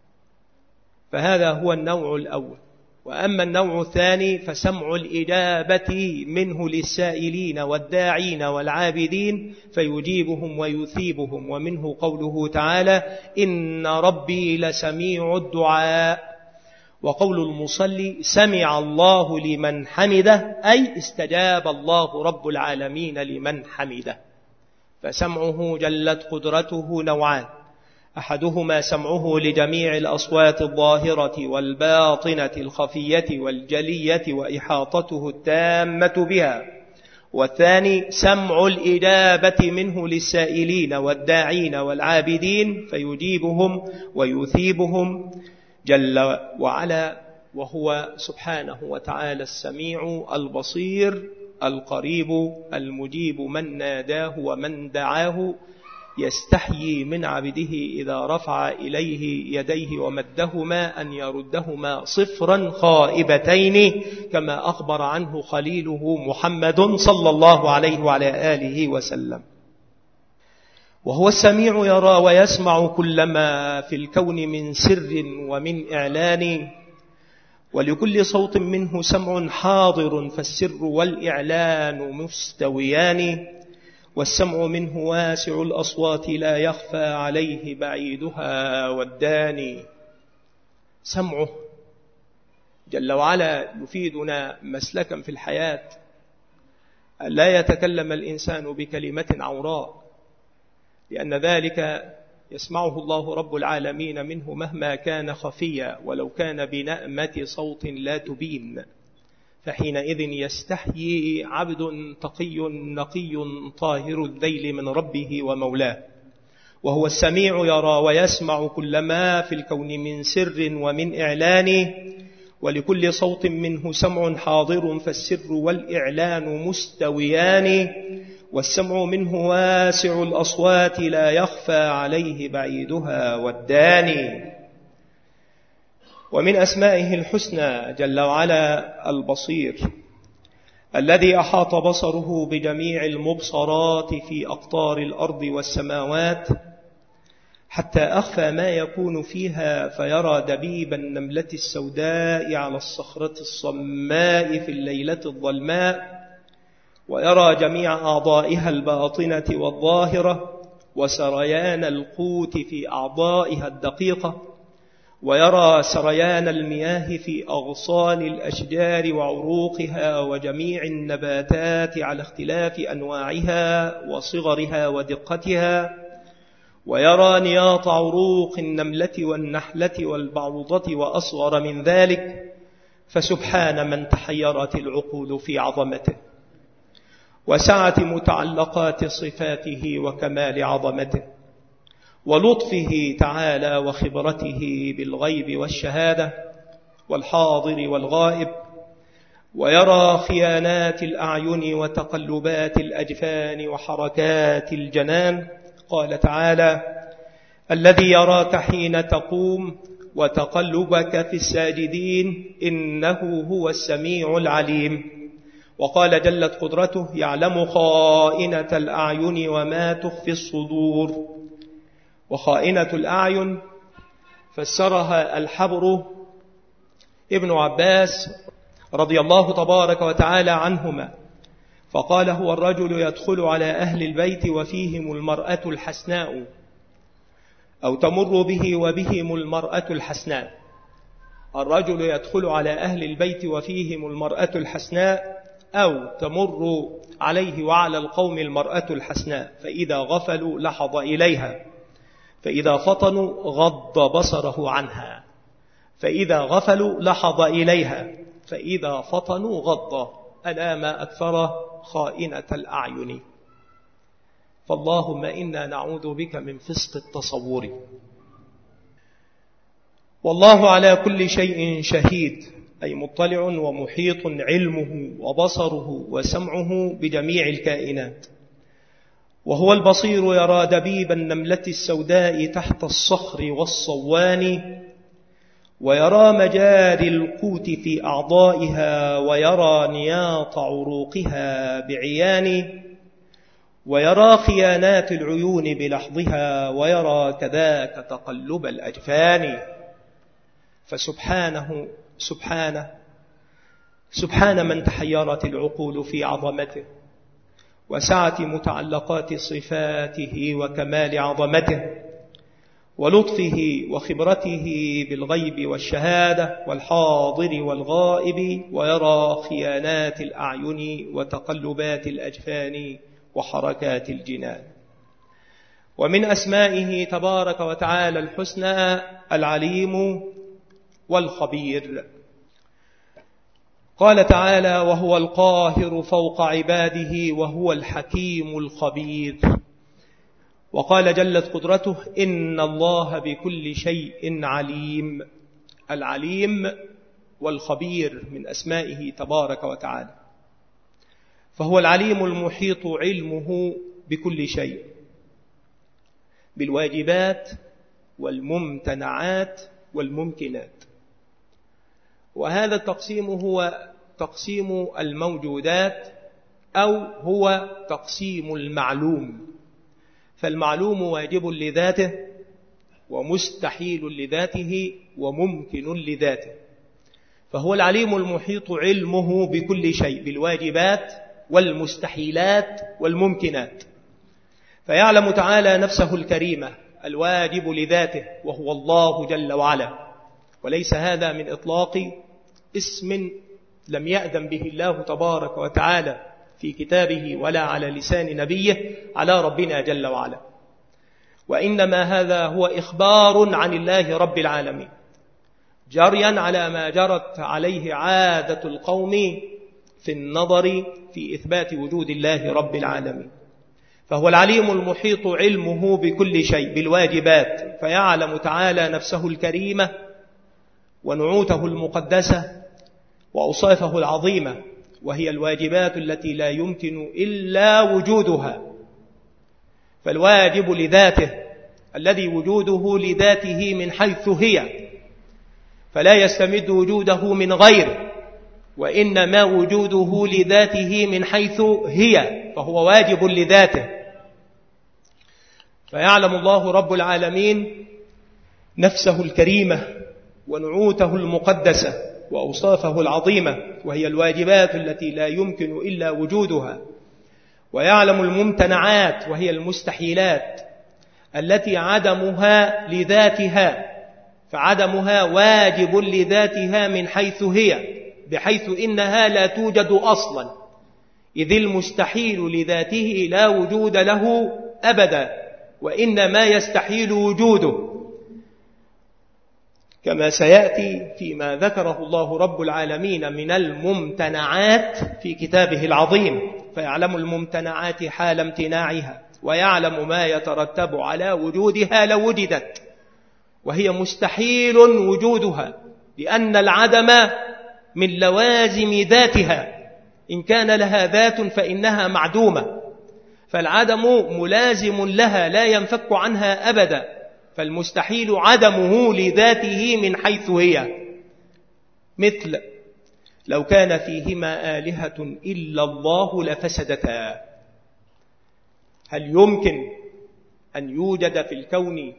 فهذا هو النوع الأول. وأما النوع الثاني فسمع الإجابة منه للسائلين والداعين والعابدين فيجيبهم ويثيبهم، ومنه قوله تعالى: إن ربي لسميع الدعاء. وقول المصلي: سمع الله لمن حمده، أي استجاب الله رب العالمين لمن حمده. فسمعه جلت قدرته نوعان: أحدهما سمعه لجميع الأصوات الظاهرة والباطنة الخفية والجلية وإحاطته التامة بها، والثاني سمع الإجابة منه للسائلين والداعين والعابدين فيجيبهم ويثيبهم جل وعلا، وهو سبحانه وتعالى السميع البصير القريب المجيب من ناداه ومن دعاه، يستحيي من عبده إذا رفع إليه يديه ومدهما أن يردهما صفرا خائبتين، كما أخبر عنه خليله محمد صلى الله عليه وعلى آله وسلم. وهو السميع يرى ويسمع كل ما في الكون من سر ومن إعلان، ولكل صوت منه سمع حاضر فالسر والإعلان مستويان، والسمع منه واسع الأصوات لا يخفى عليه بعيدها والداني. سمعه جل وعلا يفيدنا مسلكا في الحياة، لا يتكلم الإنسان بكلمة عوراء، لأن ذلك يسمعه الله رب العالمين منه مهما كان خفيا ولو كان بنأمة صوت لا تبين، فحينئذ يستحيي عبد تقي نقي طاهر الذيل من ربه ومولاه. وهو السميع يرى ويسمع كل ما في الكون من سر ومن إعلان، ولكل صوت منه سمع حاضر فالسر والإعلان مستويان، والسمع منه واسع الأصوات لا يخفى عليه بعيدها والداني. ومن أسمائه الحسنى جل وعلا البصير، الذي أحاط بصره بجميع المبصرات في أقطار الأرض والسماوات، حتى أخفى ما يكون فيها فيرى دبيب النملة السوداء على الصخرة الصماء في الليلة الظلماء، ويرى جميع أعضائها الباطنة والظاهرة، وسريان القوت في أعضائها الدقيقة، ويرى سريان المياه في أغصان الأشجار وعروقها وجميع النباتات على اختلاف أنواعها وصغرها ودقتها، ويرى نياط عروق النملة والنحلة والبعوضة وأصغر من ذلك. فسبحان من تحيرت العقول في عظمته وسعة متعلقات صفاته وكمال عظمته ولطفه تعالى وخبرته بالغيب والشهادة والحاضر والغائب، ويرى خيانات الأعين وتقلبات الأجفان وحركات الجنان. قال تعالى: الذي يراك حين تقوم وتقلبك في الساجدين إنه هو السميع العليم. وقال جلت قدرته: يعلم خائنة الأعين وما تخفي الصدور. وخائنة الأعين فسرها الحبر ابن عباس رضي الله تبارك وتعالى عنهما، فقال: هو الرجل يدخل على أهل البيت وفيهم المرأة الحسناء، أو تمر به وبهم المرأة الحسناء. الرجل يدخل على أهل البيت وفيهم المرأة الحسناء، أو تمر عليه وعلى القوم المرأة الحسناء، فإذا غفلوا لحظ إليها، فإذا فطنوا غض بصره عنها، فإذا غفلوا لحظ إليها، فإذا فطنوا غض. ألا ما أكثر خائنة الأعين. فاللهم إنا نعوذ بك من فسق التصور. والله على كل شيء شهيد، أي مطلع ومحيط علمه وبصره وسمعه بجميع الكائنات. وهو البصير، يرى دبيب النملة السوداء تحت الصخر والصوان، ويرى مجاري القوت في أعضائها، ويرى نياط عروقها بعيان، ويرى خيانات العيون بلحظها، ويرى كذاك تقلب الأجفان. فسبحانه سبحانه سبحان من تحيرت العقول في عظمته وسعة متعلقات صفاته وكمال عظمته ولطفه وخبرته بالغيب والشهادة والحاضر والغائب، ويرى خيانات الأعين وتقلبات الأجفان وحركات الجنان. ومن أسمائه تبارك وتعالى الحسنى العليم والخبير. قال تعالى: وهو القاهر فوق عباده وهو الحكيم الخبير. وقال جلت قدرته: إن الله بكل شيء عليم. العليم والخبير من أسمائه تبارك وتعالى، فهو العليم المحيط علمه بكل شيء، بالواجبات والممتنعات والممكنات. وهذا التقسيم هو تقسيم الموجودات، أو هو تقسيم المعلوم. فالمعلوم واجب لذاته ومستحيل لذاته وممكن لذاته. فهو العليم المحيط علمه بكل شيء، بالواجبات والمستحيلات والممكنات. فيعلم تعالى نفسه الكريمة الواجب لذاته، وهو الله جل وعلا، وليس هذا من إطلاق اسم لم يأذن به الله تبارك وتعالى في كتابه ولا على لسان نبيه على ربنا جل وعلا، وإنما هذا هو إخبار عن الله رب العالمين، جريا على ما جرت عليه عادة القوم في النظر في إثبات وجود الله رب العالمين. فهو العليم المحيط علمه بكل شيء، بالواجبات، فيعلم تعالى نفسه الكريمة ونعوته المقدسة وأوصافه العظيمة، وهي الواجبات التي لا يمكن إلا وجودها. فالواجب لذاته الذي وجوده لذاته من حيث هي، فلا يستمد وجوده من غيره، وإنما وجوده لذاته من حيث هي، فهو واجب لذاته. فيعلم الله رب العالمين نفسه الكريمة ونعوته المقدسة وأوصافه العظيمة، وهي الواجبات التي لا يمكن إلا وجودها، ويعلم الممتنعات وهي المستحيلات التي عدمها لذاتها، فعدمها واجب لذاتها من حيث هي، بحيث إنها لا توجد أصلا، إذ المستحيل لذاته لا وجود له أبدا، وإنما يستحيل وجوده، كما سيأتي فيما ذكره الله رب العالمين من الممتنعات في كتابه العظيم. فيعلم الممتنعات حال امتناعها، ويعلم ما يترتب على وجودها لو وجدت، وهي مستحيل وجودها، لأن العدم من لوازم ذاتها، إن كان لها ذات فإنها معدومة، فالعدم ملازم لها لا ينفك عنها أبدا، فالمستحيل عدمه لذاته من حيث هي. مثل لو كان فيهما آلهة إلا الله لفسدتا، هل يمكن أن يوجد في الكون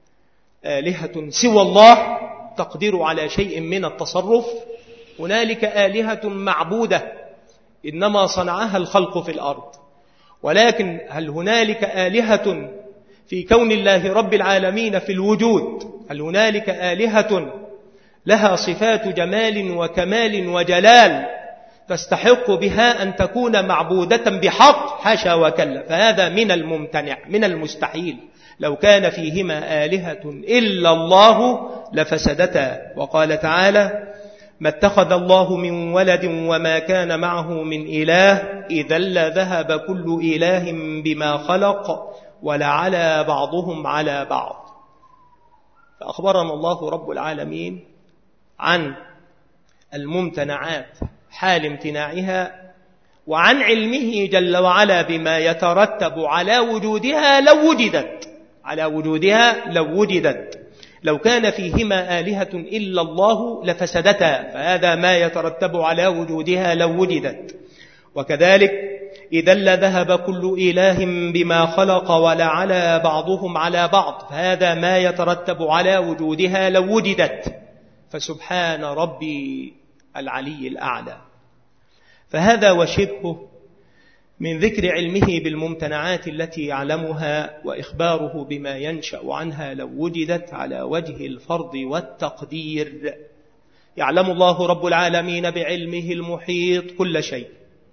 آلهة سوى الله تقدر على شيء من التصرف؟ هنالك آلهة معبودة إنما صنعها الخلق في الأرض، ولكن هل هنالك آلهة في كون الله رب العالمين في الوجود؟ هل هنالك آلهة لها صفات جمال وكمال وجلال تستحق بها أن تكون معبودة بحق؟ حاشا وكلا، فهذا من الممتنع من المستحيل. لو كان فيهما آلهة إلا الله لفسدتا. وقال تعالى: ما اتخذ الله من ولد وما كان معه من إله إذا لذهب كل إله بما خلق ولعلى بعضهم على بعض. فأخبرنا الله رب العالمين عن الممتنعات حال امتناعها، وعن علمه جل وعلا بما يترتب على وجودها لو وجدت على وجودها لو وجدت لو كان فيهما آلهة إلا الله لفسدتا، فهذا ما يترتب على وجودها لو وجدت. وكذلك إذا لذهب كل إله بما خلق ولعلى بعضهم على بعض، فهذا ما يترتب على وجودها لو وجدت. فسبحان ربي العلي الأعلى. فهذا وشبهه من ذكر علمه بالممتنعات التي يعلمها، وإخباره بما ينشأ عنها لو وجدت على وجه الفرض والتقدير. يعلم الله رب العالمين بعلمه المحيط كل شيء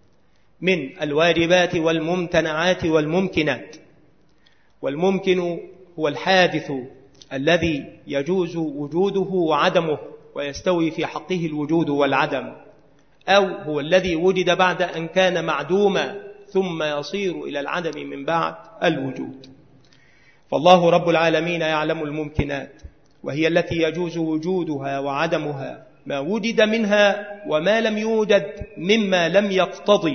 من الواجبات والممتنعات والممكنات. والممكن هو الحادث الذي يجوز وجوده وعدمه، ويستوي في حقه الوجود والعدم، أو هو الذي وجد بعد أن كان معدوما ثم يصير إلى العدم من بعد الوجود. فالله رب العالمين يعلم الممكنات، وهي التي يجوز وجودها وعدمها، ما وجد منها وما لم يوجد مما لم يقتضي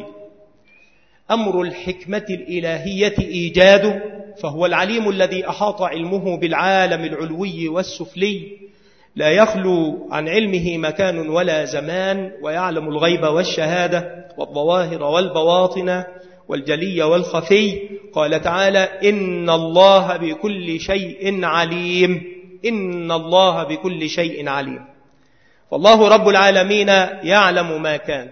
أمر الحكمة الإلهية إيجاده، فهو العليم الذي أحاط علمه بالعالم العلوي والسفلي، لا يخلو عن علمه مكان ولا زمان، ويعلم الغيب والشهادة والظواهر والبواطن والجلي والخفي. قال تعالى: إن الله بكل شيء عليم. إن الله بكل شيء عليم. فالله رب العالمين يعلم ما كان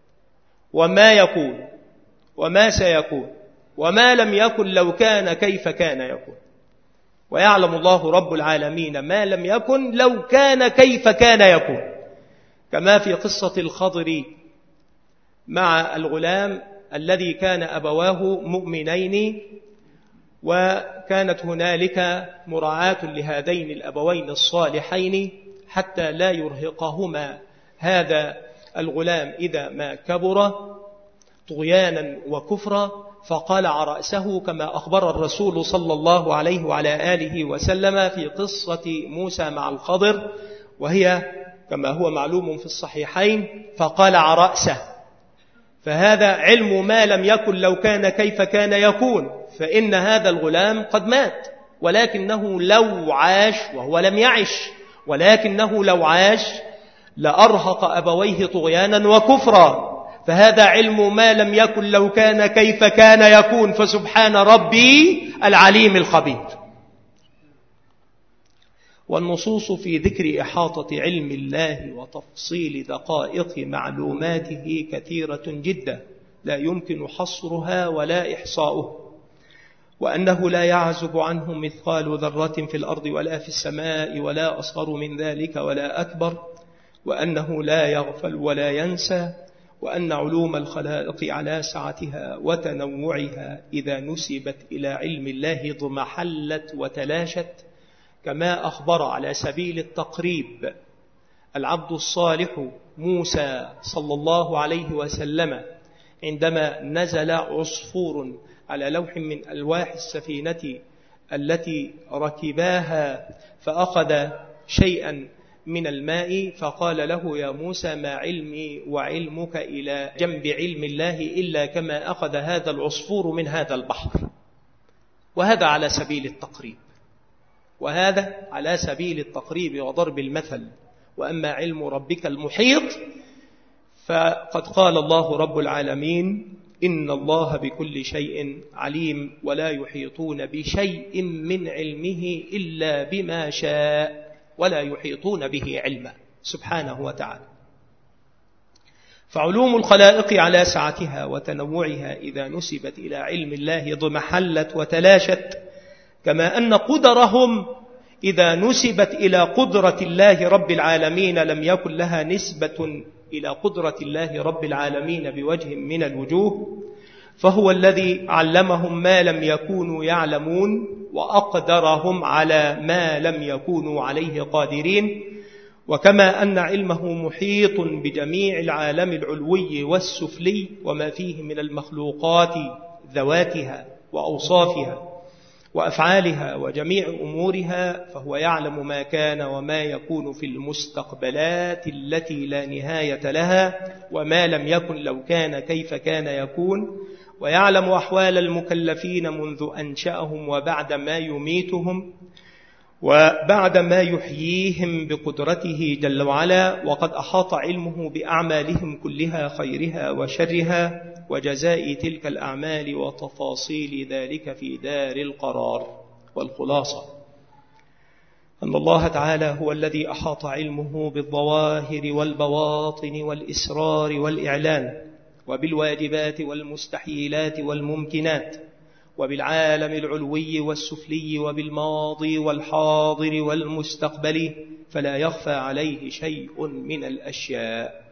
وما يكون وما سيكون، وما لم يكن لو كان كيف كان يكون. ويعلم الله رب العالمين ما لم يكن لو كان كيف كان يكون، كما في قصة الخضر مع الغلام الذي كان أبواه مؤمنين، وكانت هنالك مراعاة لهذين الأبوين الصالحين حتى لا يرهقهما هذا الغلام إذا ما كبر طغيانا وكفرا، فقلع رأسه كما أخبر الرسول صلى الله عليه وعلى آله وسلم في قصة موسى مع الخضر، وهي كما هو معلوم في الصحيحين، فقلع رأسه. فهذا علم ما لم يكن لو كان كيف كان يكون، فإن هذا الغلام قد مات، ولكنه لو عاش، وهو لم يعش، ولكنه لو عاش لأرهق أبويه طغيانا وكفرا، فهذا علم ما لم يكن لو كان كيف كان يكون، فسبحان ربي العليم الخبير. والنصوص في ذكر إحاطة علم الله وتفصيل دقائق معلوماته كثيرة جدا لا يمكن حصرها ولا إحصاؤها، وأنه لا يعزب عنه مثقال ذرة في الأرض ولا في السماء ولا أصغر من ذلك ولا أكبر، وأنه لا يغفل ولا ينسى، وأن علوم الخلائق على سعتها وتنوعها إذا نسبت إلى علم الله ضمحلت وتلاشت، كما أخبر على سبيل التقريب العبد الصالح موسى صلى الله عليه وسلم عندما نزل عصفور على لوح من ألواح السفينة التي ركباها فأخذ شيئا من الماء، فقال له يا موسى ما علمي وعلمك إلى جنب علم الله إلا كما أخذ هذا العصفور من هذا البحر. وهذا على سبيل التقريب، وهذا على سبيل التقريب وضرب المثل. وأما علم ربك المحيط فقد قال الله رب العالمين إن الله بكل شيء عليم ولا يحيطون بشيء من علمه إلا بما شاء ولا يحيطون به علما سبحانه وتعالى. فعلوم الخلائق على سعتها وتنوعها إذا نسبت إلى علم الله ضمحلت وتلاشت، كما أن قدرهم إذا نسبت إلى قدرة الله رب العالمين لم يكن لها نسبة إلى قدرة الله رب العالمين بوجه من الوجوه، فهو الذي علمهم ما لم يكونوا يعلمون وأقدرهم على ما لم يكونوا عليه قادرين. وكما أن علمه محيط بجميع العالم العلوي والسفلي وما فيه من المخلوقات ذواتها وأوصافها وأفعالها وجميع أمورها، فهو يعلم ما كان وما يكون في المستقبلات التي لا نهاية لها، وما لم يكن لو كان كيف كان يكون، ويعلم أحوال المكلفين منذ أنشأهم وبعد ما يميتهم وبعد ما يحييهم بقدرته جل وعلا. وقد أحاط علمه بأعمالهم كلها خيرها وشرها وجزاء تلك الأعمال وتفاصيل ذلك في دار القرار. والخلاصة أن الله تعالى هو الذي أحاط علمه بالظواهر والبواطن والإسرار والإعلان وبالواجبات والمستحيلات والممكنات وبالعالم العلوي والسفلي وبالماضي والحاضر والمستقبل، فلا يخفى عليه شيء من الأشياء.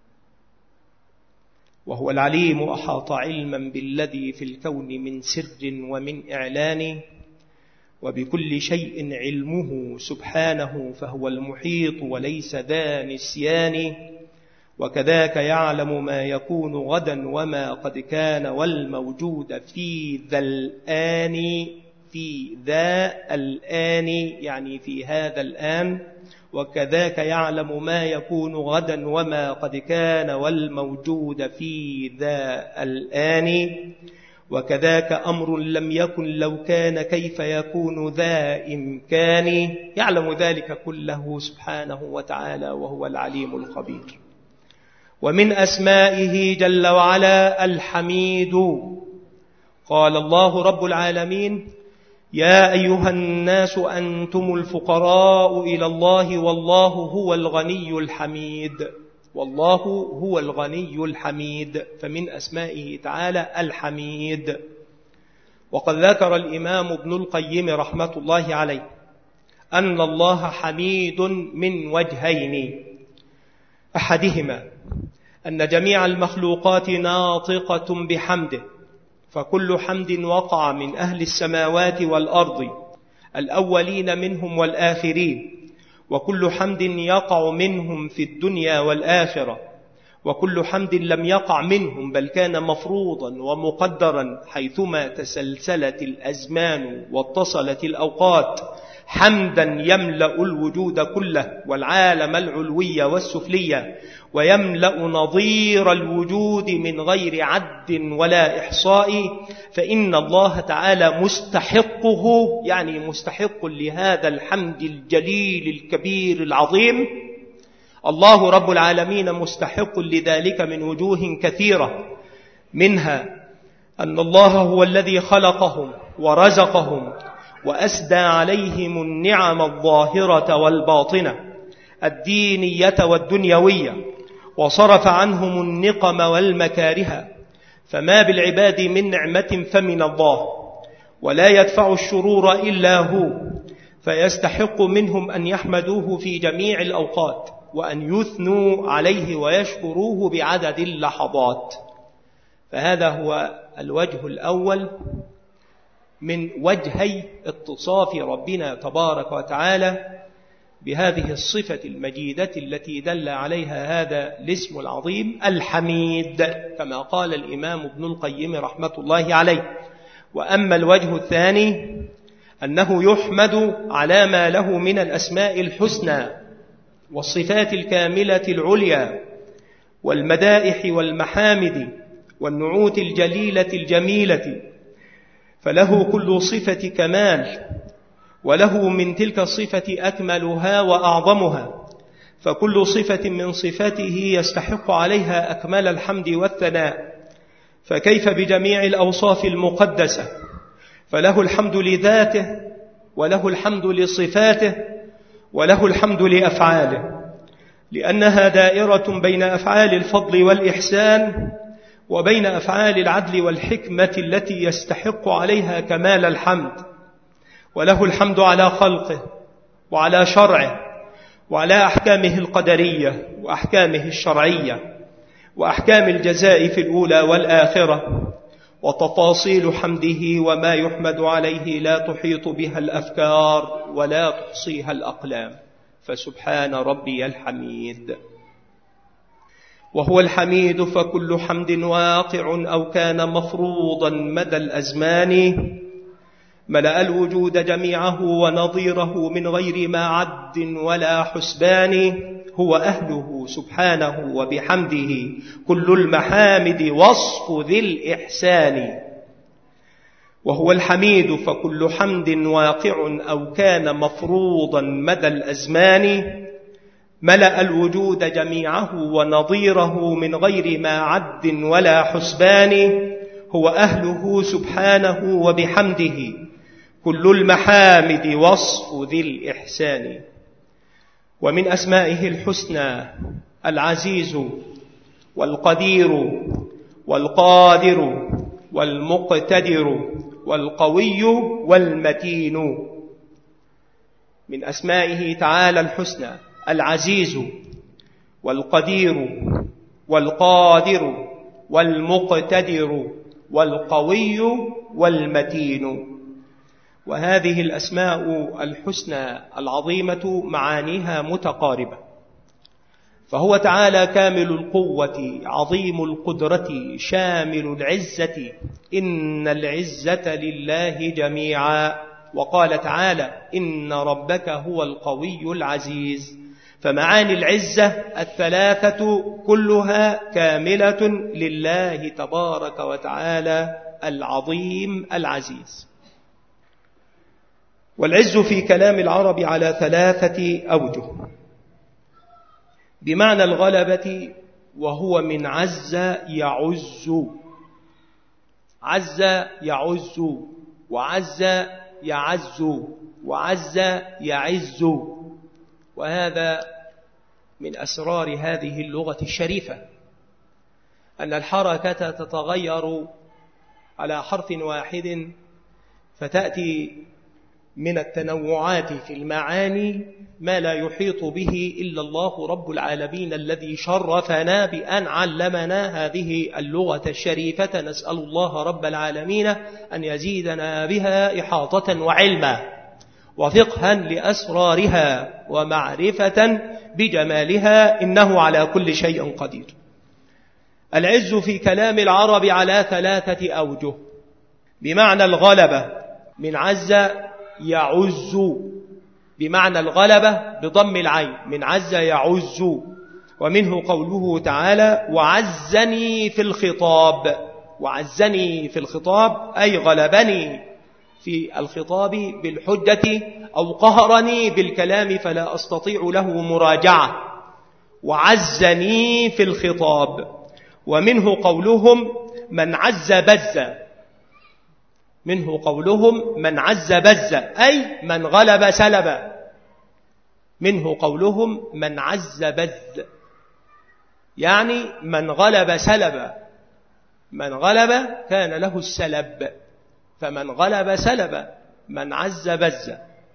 وهو العليم أحاط علما بالذي في الكون من سر ومن إعلان، وبكل شيء علمه سبحانه فهو المحيط وليس ذا نسيان. وكذاك يعلم ما يكون غدا وما قد كان والموجود في ذا الآن، في ذا الآن يعني في هذا الآن. وكذاك يعلم ما يكون غدا وما قد كان والموجود في ذا الآن. وكذاك أمر لم يكن لو كان كيف يكون ذا إمكان. يعلم ذلك كله سبحانه وتعالى وهو العليم الخبير. ومن أسمائه جل وعلا الحميد. قال الله رب العالمين يا أيها الناس أنتم الفقراء إلى الله والله هو الغني الحميد. والله هو الغني الحميد، فمن أسمائه تعالى الحميد. وقد ذكر الإمام ابن القيم رحمة الله عليه أن الله حميد من وجهين، أحدهما أن جميع المخلوقات ناطقة بحمده، فكل حمد وقع من أهل السماوات والأرض الأولين منهم والآخرين، وكل حمد يقع منهم في الدنيا والآخرة، وكل حمد لم يقع منهم بل كان مفروضا ومقدرا حيثما تسلسلت الأزمان واتصلت الأوقات، حمدا يملأ الوجود كله والعالم العلوي والسفلي، ويملأ نظير الوجود من غير عد ولا إحصاء، فإن الله تعالى مستحقه، يعني مستحق لهذا الحمد الجليل الكبير العظيم، الله رب العالمين مستحق لذلك من وجوه كثيرة، منها أن الله هو الذي خلقهم ورزقهم وأسدى عليهم النعم الظاهرة والباطنة الدينية والدنيوية، وصرف عنهم النقم والمكاره، فما بالعباد من نعمة فمن الله، ولا يدفع الشرور إلا هو، فيستحق منهم أن يحمدوه في جميع الأوقات، وأن يثنوا عليه ويشكروه بعدد اللحظات. فهذا هو الوجه الأول من وجهي اتصاف ربنا تبارك وتعالى بهذه الصفة المجيدة التي دل عليها هذا الاسم العظيم الحميد، كما قال الإمام ابن القيم رحمة الله عليه. وأما الوجه الثاني أنه يحمد على ما له من الأسماء الحسنى والصفات الكاملة العليا والمدائح والمحامد والنعوت الجليلة الجميلة، فله كل صفة كمال، وله من تلك الصفة أكملها وأعظمها، فكل صفة من صفاته يستحق عليها أكمل الحمد والثناء، فكيف بجميع الأوصاف المقدسة؟ فله الحمد لذاته، وله الحمد لصفاته، وله الحمد لأفعاله، لأنها دائرة بين أفعال الفضل والإحسان وبين أفعال العدل والحكمة التي يستحق عليها كمال الحمد. وله الحمد على خلقه وعلى شرعه وعلى أحكامه القدرية وأحكامه الشرعية وأحكام الجزاء في الأولى والآخرة، وتفاصيل حمده وما يحمد عليه لا تحيط بها الأفكار ولا تحصيها الأقلام، فسبحان ربي الحميد. وهو الحميد فكل حمد واقع أو كان مفروضا مدى الأزمان، ملأ الوجود جميعه ونظيره من غير ما عد ولا حسبان، هو أهله سبحانه وبحمده كل المحامد وصف ذي الإحسان. وهو الحميد فكل حمد واقع أو كان مفروضا مدى الأزمان، ملأ الوجود جميعه ونظيره من غير ما عد ولا حسبان، هو أهله سبحانه وبحمده كل المحامد وصف ذي الإحسان. ومن أسمائه الحسنى العزيز والقدير والقادر والمقتدر والقوي والمتين. من أسمائه تعالى الحسنى العزيز والقدير والقادر والمقتدر والقوي والمتين. وهذه الأسماء الحسنى العظيمة معانيها متقاربة، فهو تعالى كامل القوة عظيم القدرة شامل العزة، إن العزة لله جميعا. وقال تعالى إن ربك هو القوي العزيز. فمعاني العزة الثلاثة كلها كاملة لله تبارك وتعالى العظيم العزيز. والعز في كلام العرب على ثلاثة أوجه، بمعنى الغلبة، وهو من عز يعز، عز يعز، وعز يعز، وعز يعز. وهذا من أسرار هذه اللغة الشريفة، أن الحركة تتغير على حرف واحد، فتأتي من التنوعات في المعاني ما لا يحيط به إلا الله رب العالمين الذي شرفنا بأن علمنا هذه اللغة الشريفة. نسأل الله رب العالمين أن يزيدنا بها إحاطة وعلما وفقها لأسرارها ومعرفة بجمالها، إنه على كل شيء قدير. العز في كلام العرب على ثلاثة أوجه، بمعنى الغلبة من عز يعز، بمعنى الغلبة بضم العين من عز يعز. ومنه قوله تعالى وعزني في الخطاب، وعزني في الخطاب أي غلبني في الخطاب بالحجة، أو قهرني بالكلام فلا أستطيع له مراجعة. وعزني في الخطاب. ومنه قولهم من عز بز، منه قولهم من عز بز أي من غلب سلب، منه قولهم من عز بز يعني من غلب سلب، من غلب كان له السلب، فمن غلب سلب، من عز بز.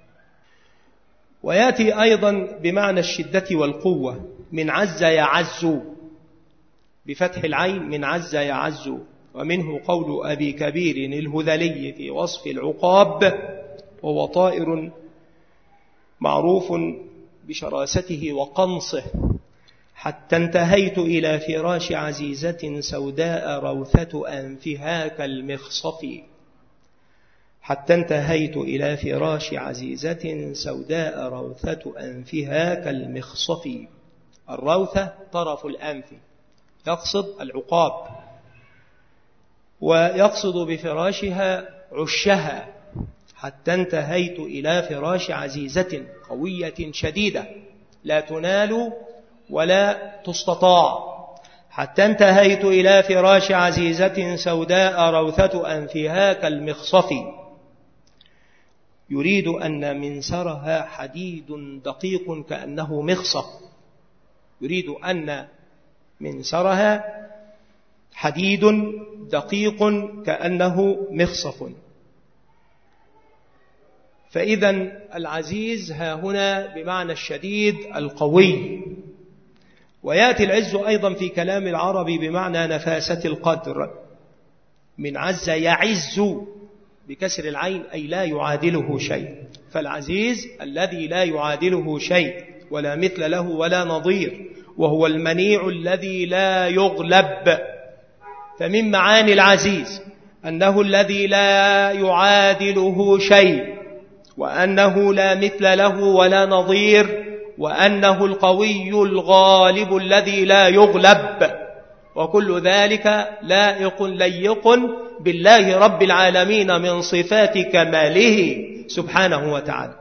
ويأتي أيضا بمعنى الشدة والقوة، من عز يعز بفتح العين، من عز يعز. ومنه قول أبي كبير الهذلي في وصف العقاب، وهو طائر معروف بشراسته وقنصه، حتى انتهيت إلى فراش عزيزة سوداء روثة أنفها كالمخصف، حتى انتهيت إلى فراش عزيزة سوداء روثة أنفها كالمخصف. الروثة طرف الأنف، يقصد العقاب، ويقصد بفراشها عشها. حتى انتهيت إلى فراش عزيزة قوية شديدة لا تنال ولا تستطاع، حتى انتهيت إلى فراش عزيزة سوداء روثة أنفها كالمخصف. يريد أن منسرها حديد دقيق كأنه مخصف، يريد أن منسرها حديد دقيق كأنه مخصف. فإذا العزيز ها هنا بمعنى الشديد القوي. ويأتي العز أيضا في كلام العرب بمعنى نفاسة القدر، من عز يعز بكسر العين أي لا يعادله شيء، فالعزيز الذي لا يعادله شيء ولا مثل له ولا نظير، وهو المنيع الذي لا يغلب. فمن معاني العزيز أنه الذي لا يعادله شيء، وأنه لا مثل له ولا نظير، وأنه القوي الغالب الذي لا يغلب. وكل ذلك لائق ليق بالله رب العالمين من صفات كماله سبحانه وتعالى.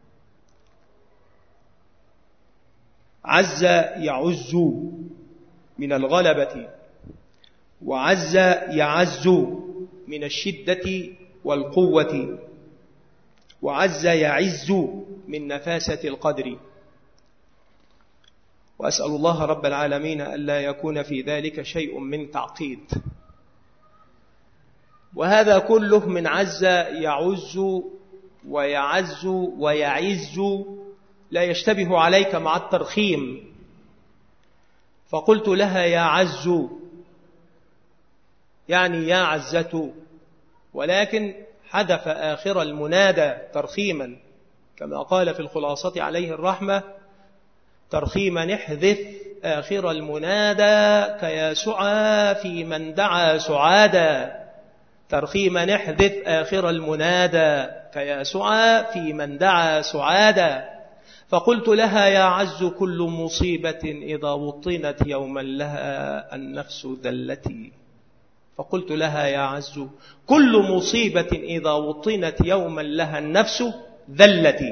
عز يعز من الغلبة، وعز يعز من الشدة والقوة، وعز يعز من نفاسة القدر. وأسأل الله رب العالمين ألا يكون في ذلك شيء من تعقيد. وهذا كله من عز يعز ويعز ويعز لا يشتبه عليك مع الترخيم، فقلت لها يا عز يعني يا عزة، ولكن حذف آخر المنادى ترخيما، كما قال في الخلاصة عليه الرحمة: ترخيما احذف آخر المنادى كيا سعى في من دعا سعادا، ترخيما احذف آخر المنادى كيا سعى في من دعا سعادا. فقلت لها يا عز كل مصيبة إذا وطنت يوما لها النفس ذلتي، فقلت لها يا عز كل مصيبة إذا وطنت يوما لها النفس ذلتي.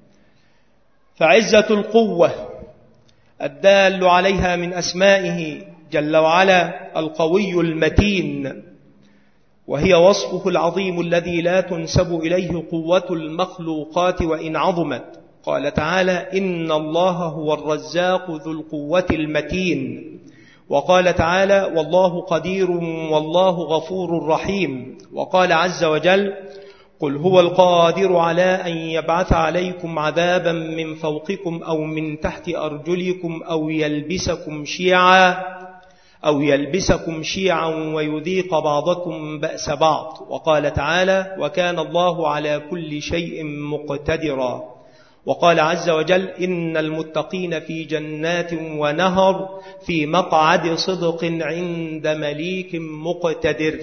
فعزة القوة الدال عليها من أسمائه جل وعلا القوي المتين، وهي وصفه العظيم الذي لا تنسب إليه قوة المخلوقات وإن عظمت. قال تعالى: إن الله هو الرزاق ذو القوة المتين. وقال تعالى: والله قدير والله غفور رحيم. وقال عز وجل: قل هو القادر على أن يبعث عليكم عذابا من فوقكم أو من تحت أرجلكم أو يلبسكم شيعا أو يلبسكم شيعا ويذيق بعضكم بأس بعض. وقال تعالى: وكان الله على كل شيء مقتدرا. وقال عز وجل: إن المتقين في جنات ونهر في مقعد صدق عند مليك مقتدر.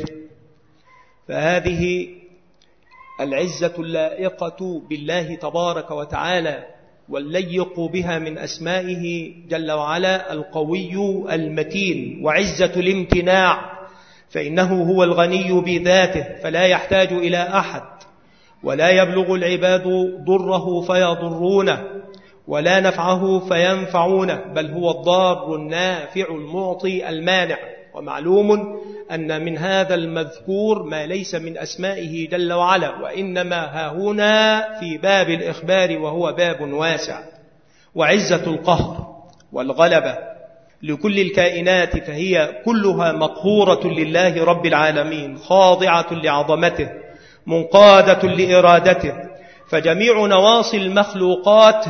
فهذه العزة اللائقة بالله تبارك وتعالى والليق بها من أسمائه جل وعلا القوي المتين. وعزة الامتناع، فإنه هو الغني بذاته فلا يحتاج إلى أحد، ولا يبلغ العباد ضره فيضرونه، ولا نفعه فينفعونه، بل هو الضار النافع المعطي المانع. ومعلوم أن من هذا المذكور ما ليس من أسمائه جل وعلا، وإنما هاهنا في باب الإخبار، وهو باب واسع. وعزة القهر والغلبة لكل الكائنات فهي كلها مقهورة لله رب العالمين، خاضعة لعظمته، منقادة لإرادته. فجميع نواصي المخلوقات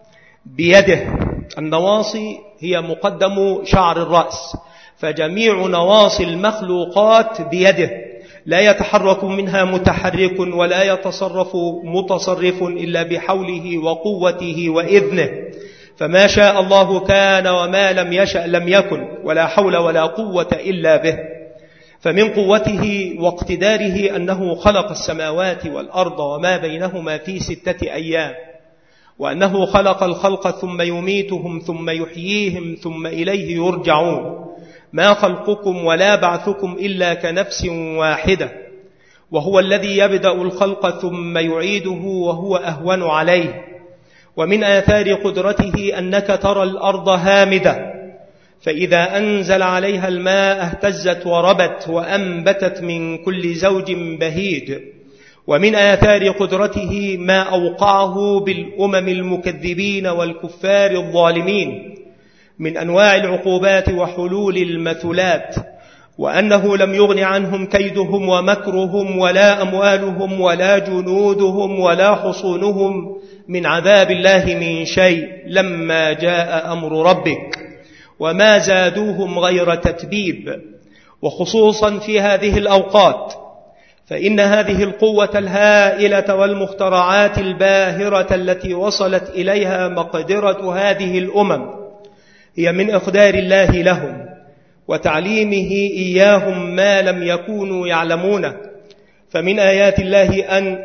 بيده. النواصي هي مقدم شعر الرأس، فجميع نواصي المخلوقات بيده، لا يتحرك منها متحرك ولا يتصرف متصرف إلا بحوله وقوته وإذنه. فما شاء الله كان، وما لم يشأ لم يكن، ولا حول ولا قوة إلا به. فمن قوته واقتداره أنه خلق السماوات والأرض وما بينهما في ستة أيام، وأنه خلق الخلق ثم يميتهم ثم يحييهم ثم إليه يرجعون. ما خلقكم ولا بعثكم إلا كنفس واحدة، وهو الذي يبدأ الخلق ثم يعيده وهو أهون عليه. ومن آثار قدرته أنك ترى الأرض هامدة، فإذا أنزل عليها الماء اهتزت وربت وأنبتت من كل زوج بهيج. ومن آثار قدرته ما أوقعه بالأمم المكذبين والكفار الظالمين من أنواع العقوبات وحلول المثلات، وأنه لم يغن عنهم كيدهم ومكرهم ولا أموالهم ولا جنودهم ولا حصونهم من عذاب الله من شيء لما جاء أمر ربك، وما زادوهم غير تتبيب. وخصوصا في هذه الأوقات، فإن هذه القوة الهائلة والمخترعات الباهرة التي وصلت إليها مقدرة هذه الأمم هي من إقدار الله لهم وتعليمه إياهم ما لم يكونوا يعلمونه. فمن آيات الله أن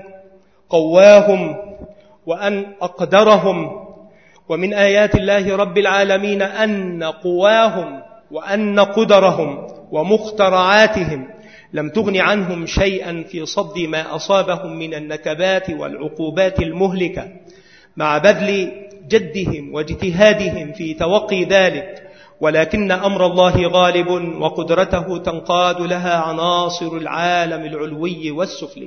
قواهم وأن أقدرهم، ومن آيات الله رب العالمين أن قواهم وأن قدرهم ومخترعاتهم لم تغن عنهم شيئا في صد ما أصابهم من النكبات والعقوبات المهلكة، مع بذل جدهم واجتهادهم في توقي ذلك، ولكن أمر الله غالب وقدرته تنقاد لها عناصر العالم العلوي والسفلي.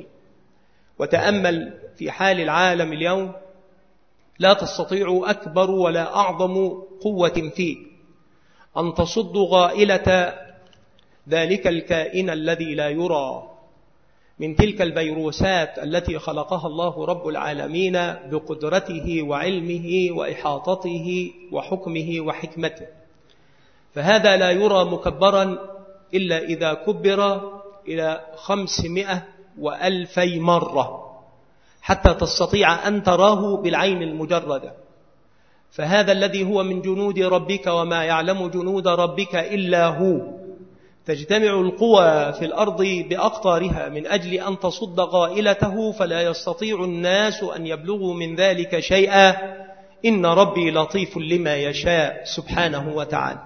وتأمل في حال العالم اليوم، لا تستطيع أكبر ولا أعظم قوة فيه أن تصد غائلة ذلك الكائن الذي لا يرى من تلك الفيروسات التي خلقها الله رب العالمين بقدرته وعلمه وإحاطته وحكمه وحكمته. فهذا لا يرى مكبرا إلا إذا كبر إلى خمسمائة وألفي مرة حتى تستطيع أن تراه بالعين المجردة. فهذا الذي هو من جنود ربك، وما يعلم جنود ربك إلا هو. تجتمع القوى في الأرض بأقطارها من أجل أن تصد غائلته، فلا يستطيع الناس أن يبلغوا من ذلك شيئا. إن ربي لطيف لما يشاء سبحانه وتعالى.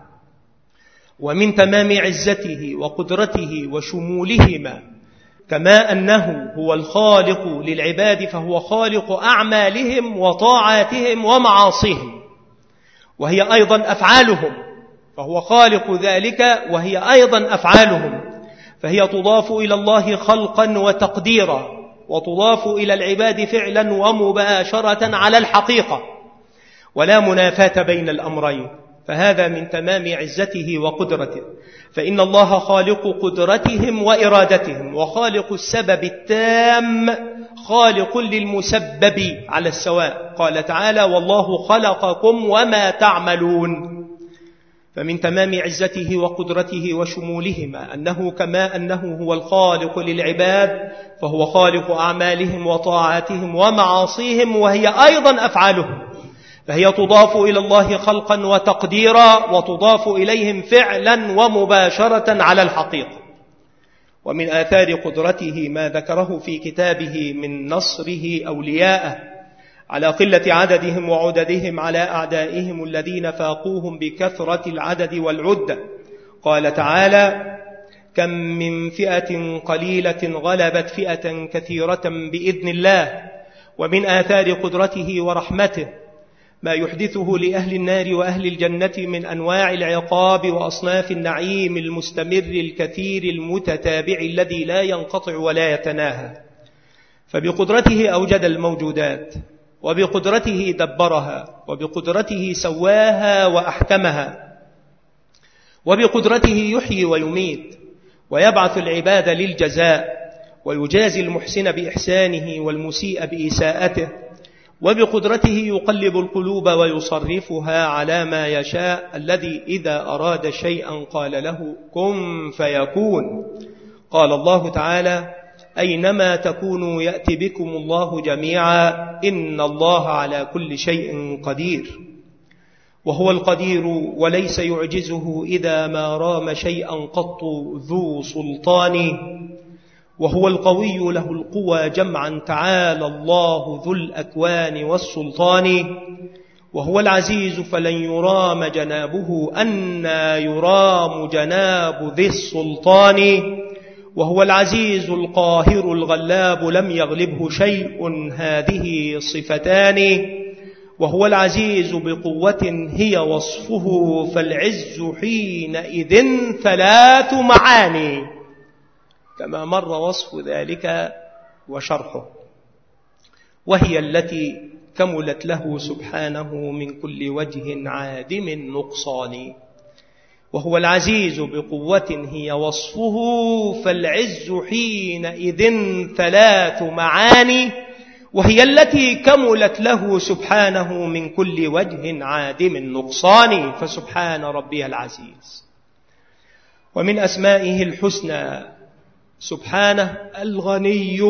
ومن تمام عزته وقدرته وشمولهما، كما أنه هو الخالق للعباد، فهو خالق أعمالهم وطاعاتهم ومعاصيهم، وهي أيضا أفعالهم. فهو خالق ذلك وهي أيضا أفعالهم، فهي تضاف إلى الله خلقا وتقديرا، وتضاف إلى العباد فعلا ومباشرة على الحقيقة، ولا منافاة بين الأمرين. فهذا من تمام عزته وقدرته. فإن الله خالق قدرتهم وإرادتهم، وخالق السبب التام، خالق للمسبب على السواء. قال تعالى: والله خلقكم وما تعملون. فمن تمام عزته وقدرته وشمولهما أنه كما أنه هو الخالق للعباد، فهو خالق أعمالهم وطاعاتهم ومعاصيهم، وهي أيضا أفعالهم، فهي تضاف إلى الله خلقا وتقديرا، وتضاف إليهم فعلا ومباشرة على الحقيقة. ومن آثار قدرته ما ذكره في كتابه من نصره أولياءه على قلة عددهم وعددهم على أعدائهم الذين فاقوهم بكثرة العدد والعدة. قال تعالى: كم من فئة قليلة غلبت فئة كثيرة بإذن الله. ومن آثار قدرته ورحمته ما يحدثه لأهل النار وأهل الجنة من أنواع العقاب وأصناف النعيم المستمر الكثير المتتابع الذي لا ينقطع ولا يتناهى. فبقدرته أوجد الموجودات، وبقدرته دبرها، وبقدرته سواها وأحكمها، وبقدرته يحيي ويميت ويبعث العباد للجزاء، ويجازي المحسن بإحسانه والمسيء بإساءته، وبقدرته يقلب القلوب ويصرفها على ما يشاء، الذي إذا أراد شيئا قال له كن فيكون. قال الله تعالى: أينما تكونوا يأتي بكم الله جميعا إن الله على كل شيء قدير. وهو القدير وليس يعجزه إذا ما رام شيئا قط ذو سلطان. وهو القوي له القوى جمعا تعالى الله ذو الأكوان والسلطان. وهو العزيز فلن يرام جنابه أنى يرام جناب ذي السلطان. وهو العزيز القاهر الغلاب لم يغلبه شيء هذه صفتان. وهو العزيز بقوة هي وصفه فالعز حينئذ ثلاث معاني، كما مر وصف ذلك وشرحه. وهي التي كملت له سبحانه من كل وجه عادم النقصان. وهو العزيز بقوة هي وصفه فالعز حينئذ ثلاث معاني. وهي التي كملت له سبحانه من كل وجه عادم النقصان. فسبحان ربي العزيز. ومن أسمائه الحسنى سبحانه الغني.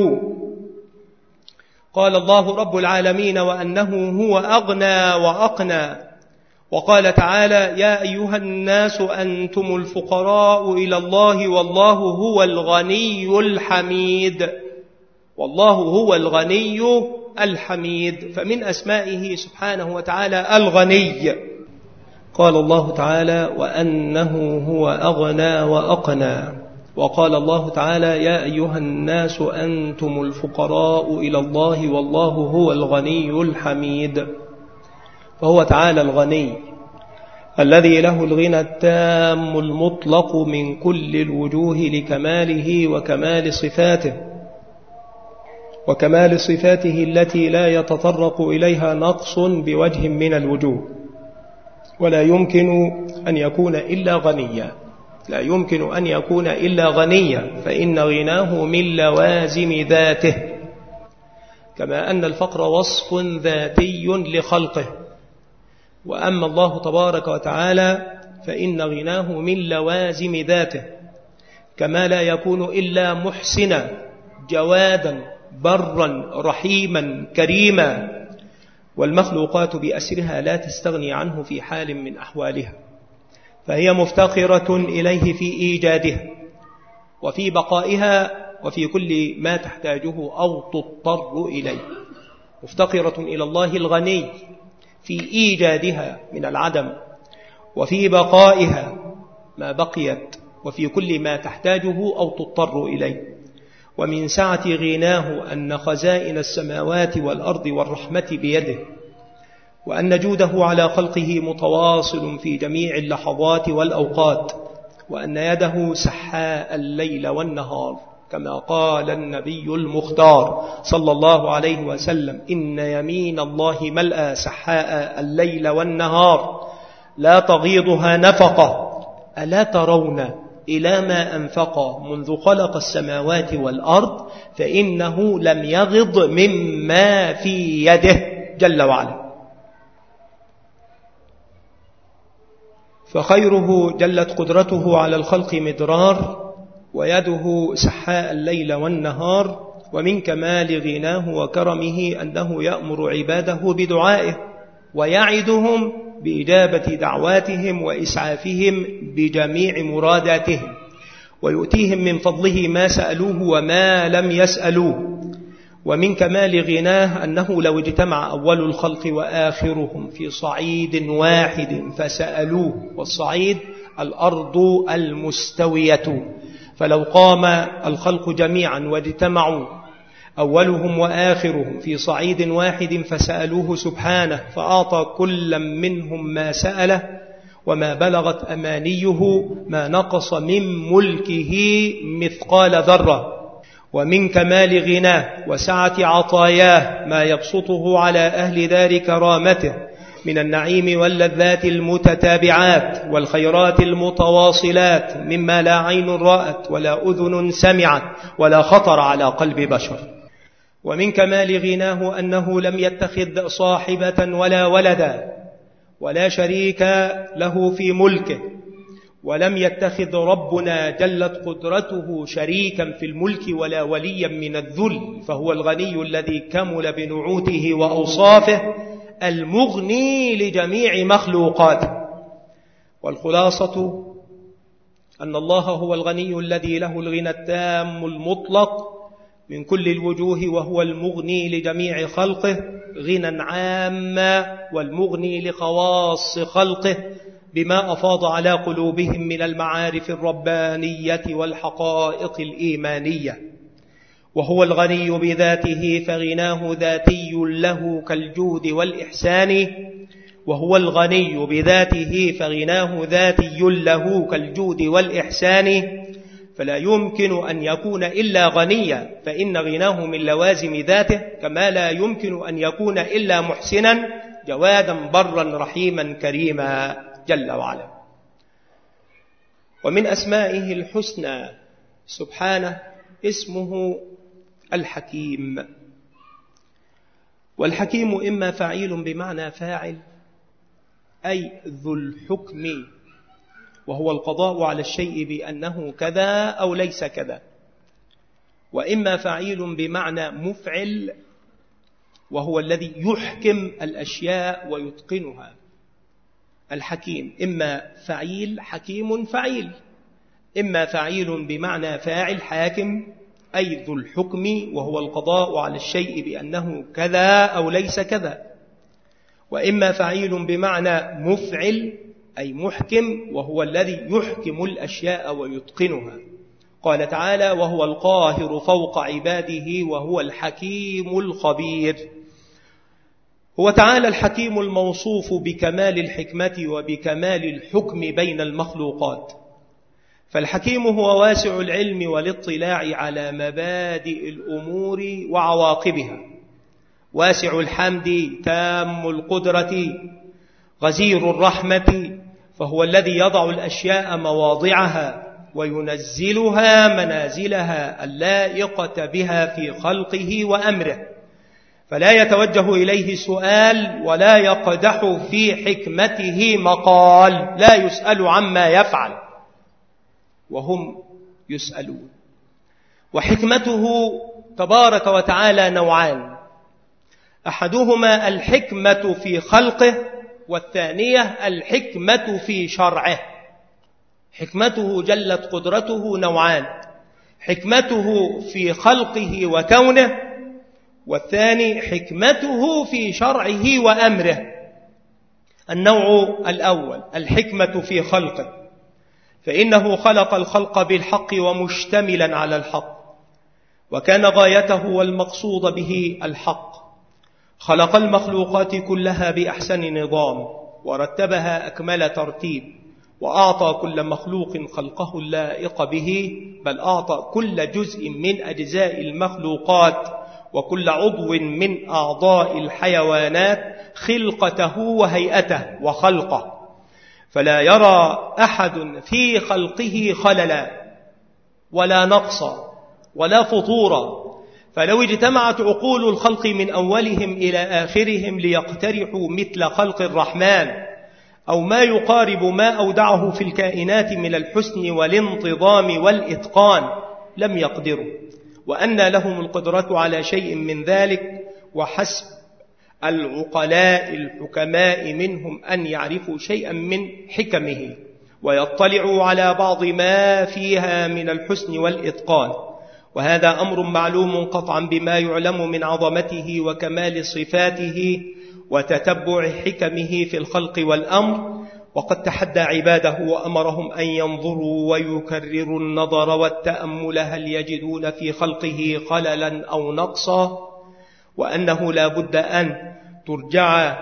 قال الله رب العالمين وأنه هو أغنى وأقنى. وقال تعالى: يا أيها الناس أنتم الفقراء إلى الله والله هو الغني الحميد. والله هو الغني الحميد. فمن أسمائه سبحانه وتعالى الغني. قال الله تعالى: وأنه هو أغنى وأقنى. وقال الله تعالى: يا أيها الناس أنتم الفقراء إلى الله والله هو الغني الحميد. فهو تعالى الغني الذي له الغنى التام المطلق من كل الوجوه لكماله وكمال صفاته وكمال صفاته التي لا يتطرق إليها نقص بوجه من الوجوه. ولا يمكن أن يكون إلا غنيا، لا يمكن أن يكون إلا غنيا، فإن غناه من لوازم ذاته، كما أن الفقر وصف ذاتي لخلقه. وأما الله تبارك وتعالى فإن غناه من لوازم ذاته، كما لا يكون إلا محسنا جوادا برا رحيما كريما. والمخلوقات بأسرها لا تستغني عنه في حال من أحوالها، فهي مفتقرة إليه في إيجادها وفي بقائها وفي كل ما تحتاجه أو تضطر إليه. مفتقرة إلى الله الغني في إيجادها من العدم، وفي بقائها ما بقيت، وفي كل ما تحتاجه أو تضطر إليه. ومن سعة غناه أن خزائن السماوات والأرض والرحمة بيده، وأن جوده على خلقه متواصل في جميع اللحظات والأوقات، وأن يده سحاء الليل والنهار، كما قال النبي المختار صلى الله عليه وسلم: إن يمين الله ملأى سحاء الليل والنهار لا تغيضها نفقة، ألا ترون إلى ما أنفق منذ خلق السماوات والأرض فإنه لم يغض مما في يده جل وعلا. فخيره جلت قدرته على الخلق مدرار، ويده سحاء الليل والنهار. ومن كمال غناه وكرمه أنه يأمر عباده بدعائه ويعدهم بإجابة دعواتهم وإسعافهم بجميع مراداتهم، ويؤتيهم من فضله ما سألوه وما لم يسألوه. ومن كمال غناه أنه لو اجتمع أول الخلق وآخرهم في صعيد واحد فسألوه، والصعيد الأرض المستوية، فلو قام الخلق جميعا واجتمعوا أولهم وآخرهم في صعيد واحد فسألوه سبحانه فأعطى كل منهم ما سأله وما بلغت أمانيه ما نقص من ملكه مثقال ذرة، ومن كمال غناه وسعة عطاياه ما يبسطه على أهل دار كرامته من النعيم واللذات المتتابعات والخيرات المتواصلات مما لا عين رأت ولا أذن سمعت ولا خطر على قلب بشر. ومن كمال غناه أنه لم يتخذ صاحبة ولا ولدا ولا شريك له في ملكه، ولم يتخذ ربنا جلت قدرته شريكا في الملك ولا وليا من الذل، فهو الغني الذي كمل بنعوته وأوصافه المغني لجميع مخلوقاته. والخلاصة أن الله هو الغني الذي له الغنى التام المطلق من كل الوجوه، وهو المغني لجميع خلقه غنى عاما والمغني لخواص خلقه بما أفاض على قلوبهم من المعارف الربانية والحقائق الإيمانية. وهو الغني بذاته فغناه ذاتي له كالجود والإحسان، وهو الغني بذاته فغناه ذاتي له كالجود والإحسان، فلا يمكن أن يكون إلا غنيا فإن غناه من لوازم ذاته، كما لا يمكن أن يكون إلا محسنا جوادا برا رحيما كريما جل وعلا. ومن أسمائه الحسنى سبحانه اسمه الحكيم. والحكيم إما فعيل بمعنى فاعل أي ذو الحكم، وهو القضاء على الشيء بأنه كذا أو ليس كذا، وإما فعيل بمعنى مفعل وهو الذي يحكم الأشياء ويتقنها. الحكيم إما فعيل حكيم فعيل، إما فعيل بمعنى فاعل حاكم أي ذو الحكم وهو القضاء على الشيء بأنه كذا أو ليس كذا، وإما فعيل بمعنى مفعل أي محكم وهو الذي يحكم الأشياء ويتقنها. قال تعالى: وهو القاهر فوق عباده وهو الحكيم الخبير. هو تعالى الحكيم الموصوف بكمال الحكمة وبكمال الحكم بين المخلوقات، فالحكيم هو واسع العلم والاطلاع على مبادئ الأمور وعواقبها، واسع الحمد تام القدرة غزير الرحمة، فهو الذي يضع الأشياء مواضعها وينزلها منازلها اللائقة بها في خلقه وأمره، فلا يتوجه إليه سؤال ولا يقدح في حكمته مقال، لا يسأل عما يفعل وهم يسألون. وحكمته تبارك وتعالى نوعان: أحدهما الحكمة في خلقه، والثانية الحكمة في شرعه. حكمته جلت قدرته نوعان: حكمته في خلقه وكونه، والثاني حكمته في شرعه وأمره. النوع الأول الحكمة في خلقه، فإنه خلق الخلق بالحق ومشتملا على الحق، وكان غايته والمقصود به الحق. خلق المخلوقات كلها بأحسن نظام ورتبها أكمل ترتيب، وأعطى كل مخلوق خلقه اللائق به، بل أعطى كل جزء من أجزاء المخلوقات وكل عضو من أعضاء الحيوانات خلقته وهيئته وخلقه، فلا يرى أحد في خلقه خللا ولا نقصا ولا فطورا. فلو اجتمعت عقول الخلق من أولهم إلى آخرهم ليقترحوا مثل خلق الرحمن أو ما يقارب ما أودعه في الكائنات من الحسن والانتظام والإتقان لم يقدروا، وأن لهم القدرة على شيء من ذلك، وحسب العقلاء الحكماء منهم أن يعرفوا شيئا من حكمه ويطلعوا على بعض ما فيها من الحسن والإتقان، وهذا أمر معلوم قطعا بما يعلم من عظمته وكمال صفاته وتتبع حكمه في الخلق والأمر، وقد تحدى عباده وأمرهم أن ينظروا ويكرروا النظر والتأمل هل يجدون في خلقه خللا أو نقصا، وأنه لا بد أن ترجع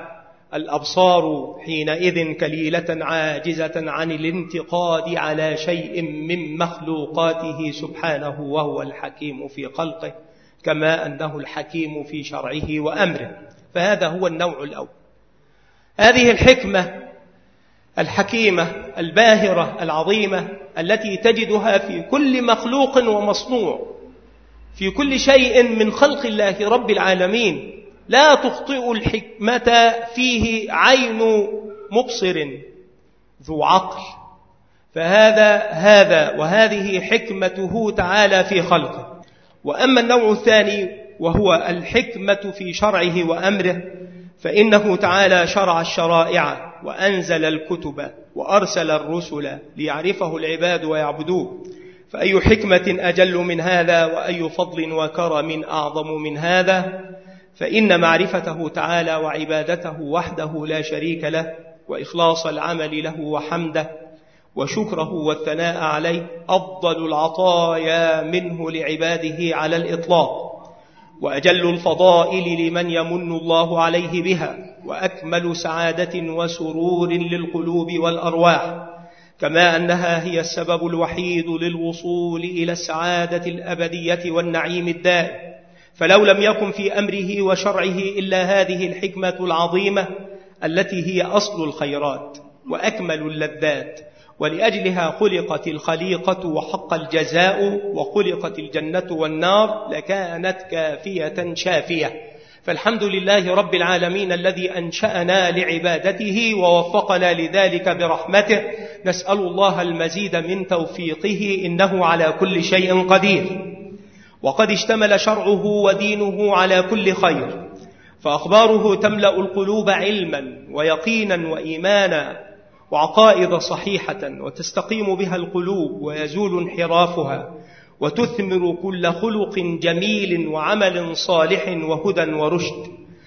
الأبصار حينئذ كليلة عاجزة عن الانتقاد على شيء من مخلوقاته سبحانه، وهو الحكيم في خلقه كما أنه الحكيم في شرعه وأمره. فهذا هو النوع الأول. هذه الحكمة الحكيمة الباهرة العظيمة التي تجدها في كل مخلوق ومصنوع، في كل شيء من خلق الله رب العالمين، لا تخطئ الحكمة فيه عين مبصر ذو عقل. فهذا هذا وهذه حكمته تعالى في خلقه. وأما النوع الثاني وهو الحكمة في شرعه وأمره، فإنه تعالى شرع الشرائع وأنزل الكتب وأرسل الرسل ليعرفه العباد ويعبدوه. فأي حكمة أجل من هذا، وأي فضل وكرم أعظم من هذا؟ فإن معرفته تعالى وعبادته وحده لا شريك له، وإخلاص العمل له وحمده وشكره والثناء عليه أفضل العطايا منه لعباده على الإطلاق، وأجل الفضائل لمن يمن الله عليه بها، وأكمل سعادة وسرور للقلوب والأرواح، كما أنها هي السبب الوحيد للوصول إلى السعادة الأبدية والنعيم الدائم. فلو لم يكن في أمره وشرعه إلا هذه الحكمة العظيمة التي هي أصل الخيرات وأكمل اللذات، ولأجلها خلقت الخليقة وحق الجزاء، وخلقت الجنة والنار، لكانت كافية شافية. فالحمد لله رب العالمين الذي أنشأنا لعبادته ووفقنا لذلك برحمته، نسأل الله المزيد من توفيقه، إنه على كل شيء قدير. وقد اشتمل شرعه ودينه على كل خير، فأخباره تملأ القلوب علما ويقينا وإيمانا وعقائد صحيحة، وتستقيم بها القلوب ويزول انحرافها، وتثمر كل خلق جميل وعمل صالح وهدى ورشد.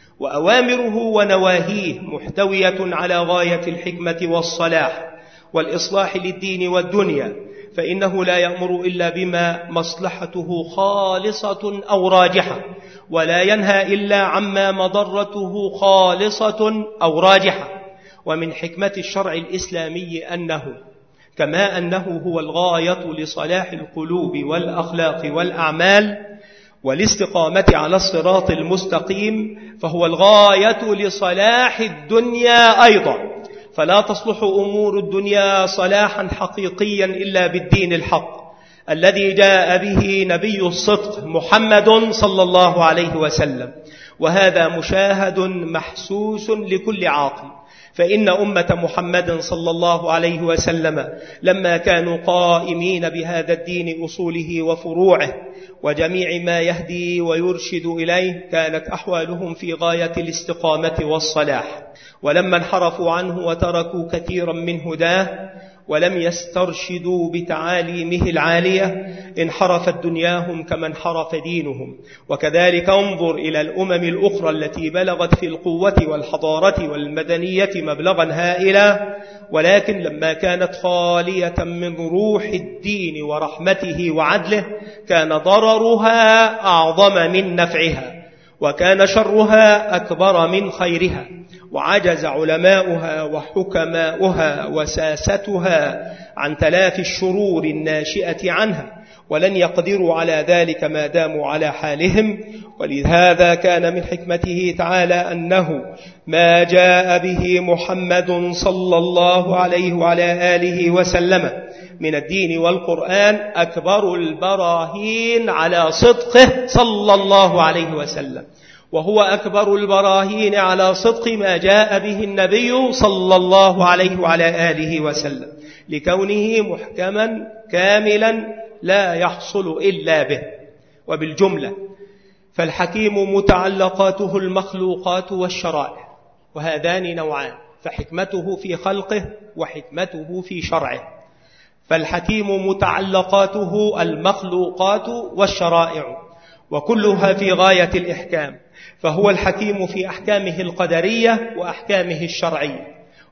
وأوامره ونواهيه محتوية على غاية الحكمة والصلاح والإصلاح للدين والدنيا، فإنه لا يأمر إلا بما مصلحته خالصة أو راجحة، ولا ينهى إلا عما مضرته خالصة أو راجحة. ومن حكمة الشرع الإسلامي أنه كما أنه هو الغاية لصلاح القلوب والأخلاق والأعمال والاستقامة على الصراط المستقيم، فهو الغاية لصلاح الدنيا أيضا. فلا تصلح أمور الدنيا صلاحا حقيقيا إلا بالدين الحق الذي جاء به نبي الصدق محمد صلى الله عليه وسلم، وهذا مشاهد محسوس لكل عاقل. فإن أمة محمد صلى الله عليه وسلم لما كانوا قائمين بهذا الدين أصوله وفروعه وجميع ما يهدي ويرشد إليه، كانت أحوالهم في غاية الاستقامة والصلاح. ولما انحرفوا عنه وتركوا كثيرا من هداه ولم يسترشدوا بتعاليمه العالية، انحرفت دنياهم كما انحرف دينهم. وكذلك انظر إلى الأمم الأخرى التي بلغت في القوة والحضارة والمدنية مبلغا هائلا، ولكن لما كانت خالية من روح الدين ورحمته وعدله كان ضررها أعظم من نفعها، وكان شرها أكبر من خيرها. وعجز علماؤها وحكماؤها وساستها عن تلافي الشرور الناشئة عنها، ولن يقدروا على ذلك ما داموا على حالهم. ولهذا كان من حكمته تعالى أنه ما جاء به محمد صلى الله عليه وعلى آله وسلم من الدين والقرآن أكبر البراهين على صدقه صلى الله عليه وسلم، وهو أكبر البراهين على صدق ما جاء به النبي صلى الله عليه وعلى آله وسلم، لكونه محكما كاملا لا يحصل إلا به. وبالجملة فالحكيم متعلقاته المخلوقات والشرائع، وهذان نوعان، فحكمته في خلقه وحكمته في شرعه. فالحكيم متعلقاته المخلوقات والشرائع، وكلها في غاية الإحكام، فهو الحكيم في أحكامه القدرية وأحكامه الشرعية.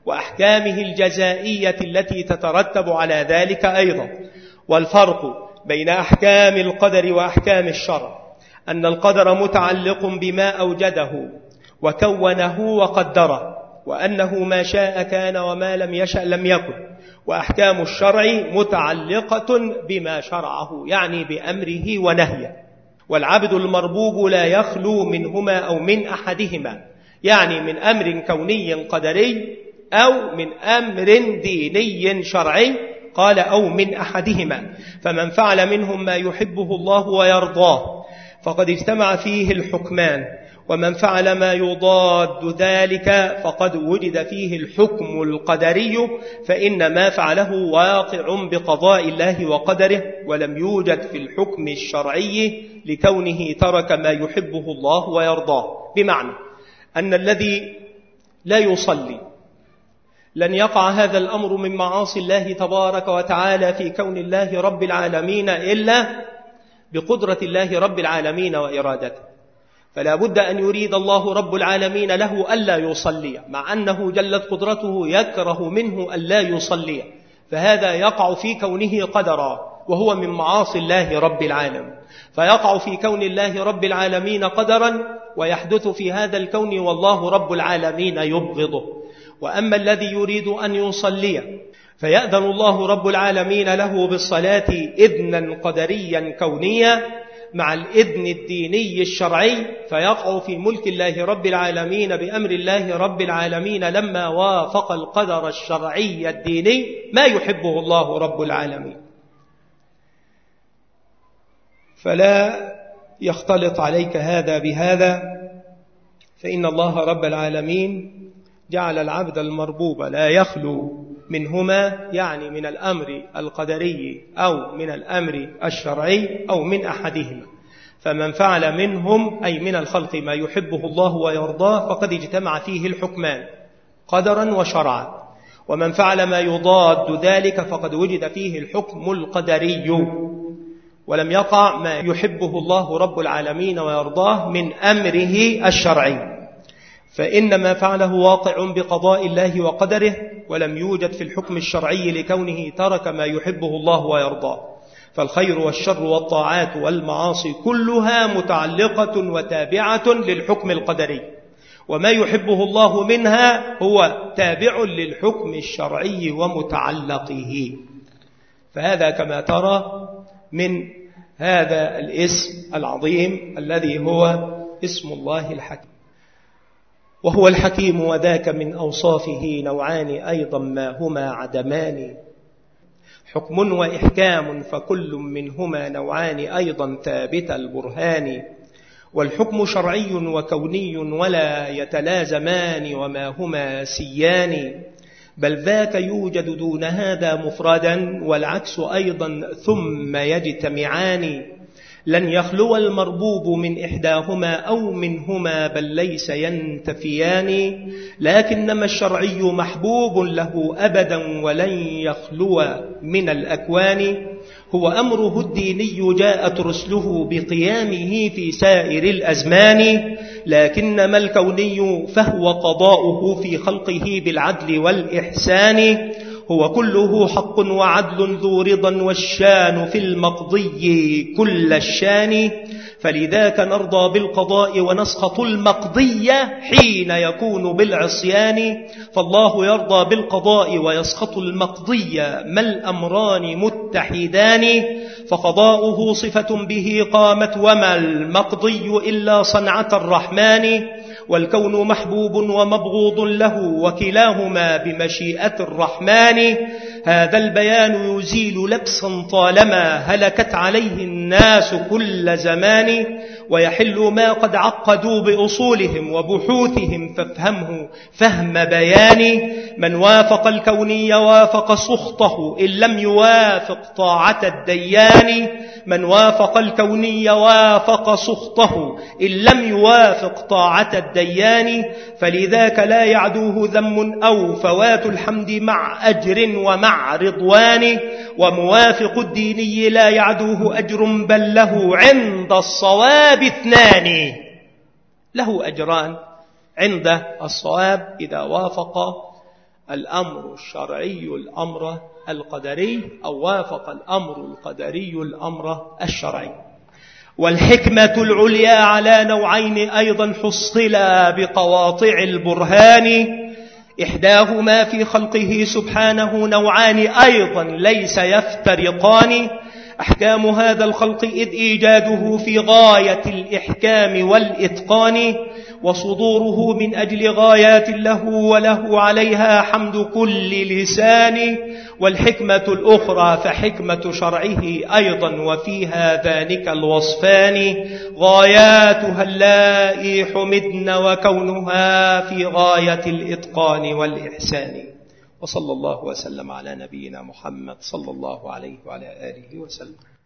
وأحكامه الجزائية التي تترتب على ذلك أيضا. والفرق بين أحكام القدر وأحكام الشرع أن القدر متعلق بما أوجده وكونه وقدره، وأنه ما شاء كان وما لم يشأ لم يكن. وأحكام الشرع متعلقة بما شرعه، يعني بأمره ونهيه. والعبد المربوب لا يخلو منهما أو من أحدهما، يعني من أمر كوني قدري أو من أمر ديني شرعي، قال أو من أحدهما. فمن فعل منهم ما يحبه الله ويرضاه فقد اجتمع فيه الحكمان، ومن فعل ما يضاد ذلك فقد وجد فيه الحكم القدري، فإن ما فعله واقع بقضاء الله وقدره، ولم يوجد في الحكم الشرعي لكونه ترك ما يحبه الله ويرضاه. بمعنى أن الذي لا يصلي لن يقع هذا الأمر من معاصي الله تبارك وتعالى في كون الله رب العالمين إلا بقدرة الله رب العالمين وإرادته. فلا بد أن يريد الله رب العالمين له ألا يصلي، مع أنه جلت قدرته يكره منه ألا يصلي، فهذا يقع في كونه قدرا وهو من معاصي الله رب العالمين. فيقع في كون الله رب العالمين قدرا ويحدث في هذا الكون والله رب العالمين يبغضه. وأما الذي يريد أن يصلي فيأذن الله رب العالمين له بالصلاة إذنا قدريا كونيا مع الإذن الديني الشرعي، فيقع في ملك الله رب العالمين بأمر الله رب العالمين لما وافق القدر الشرعي الديني ما يحبه الله رب العالمين. فلا يختلط عليك هذا بهذا، فإن الله رب العالمين جعل العبد المربوب لا يخلو منهما، يعني من الأمر القدري أو من الأمر الشرعي أو من أحدهما. فمن فعل منهم أي من الخلق ما يحبه الله ويرضاه فقد اجتمع فيه الحكمان قدرا وشرعا، ومن فعل ما يضاد ذلك فقد وجد فيه الحكم القدري ولم يقع ما يحبه الله رب العالمين ويرضاه من أمره الشرعي، فإن ما فعله واقع بقضاء الله وقدره، ولم يوجد في الحكم الشرعي لكونه ترك ما يحبه الله ويرضاه. فالخير والشر والطاعات والمعاصي كلها متعلقة وتابعة للحكم القدري، وما يحبه الله منها هو تابع للحكم الشرعي ومتعلقه. فهذا كما ترى من هذا الاسم العظيم الذي هو اسم الله الحكيم. وهو الحكيم وذاك من أوصافه نوعان أيضا ما هما عدمان، حكم وإحكام فكل منهما نوعان أيضا ثابت البرهان. والحكم شرعي وكوني ولا يتلازمان وما هما سيان، بل ذاك يوجد دون هذا مفردا والعكس أيضا ثم يجتمعان. لن يخلو المربوب من إحداهما أو منهما بل ليس ينتفيان، لكنما الشرعي محبوب له أبدا ولن يخلو من الأكوان. هو أمره الديني جاءت رسله بقيامه في سائر الأزمان، لكنما الكوني فهو قضاؤه في خلقه بالعدل والإحسان. هو كله حق وعدل ذو رضا والشان في المقضي كل الشان، فلذاك نرضى بالقضاء ونسخط المقضي حين يكون بالعصيان. فالله يرضى بالقضاء ويسخط المقضي ما الأمران متحدان، فقضاؤه صفة به قامت وما المقضي إلا صنعة الرحمن. والكون محبوب ومبغوض له وكلاهما بمشيئة الرحمن. هذا البيان يزيل لبسا طالما هلكت عليه الناس كل زمان، ويحل ما قد عقدوا بأصولهم وبحوثهم فافهمه فهم بيان. من وافق الكوني وافق سخطه إن لم يوافق طاعة الديان. من وافق الكوني وافق سخطه إن لم يوافق طاعة الديان، فلذاك لا يعدوه ذم أو فوات الحمد مع أجر ومع رضوان. وموافق الديني لا يعدوه أجر بل له عند الصواب اثنان، له أجران عند الصواب إذا وافق الأمر الشرعي الأمر القدري أو وافق الأمر القدري الأمر الشرعي. والحكمة العليا على نوعين أيضا حصلا بقواطع البرهان، إحداهما في خلقه سبحانه نوعان أيضا ليس يفترقان، أحكام هذا الخلق إذ إيجاده في غاية الإحكام والإتقان، وصدوره من أجل غايات له وله عليها حمد كل لسان. والحكمة الأخرى فحكمة شرعه أيضا وفي هذانك الوصفان، غاياتها اللائي حمدن وكونها في غاية الإتقان والإحسان. وصلى الله وسلم على نبينا محمد صلى الله عليه وعلى آله وسلم.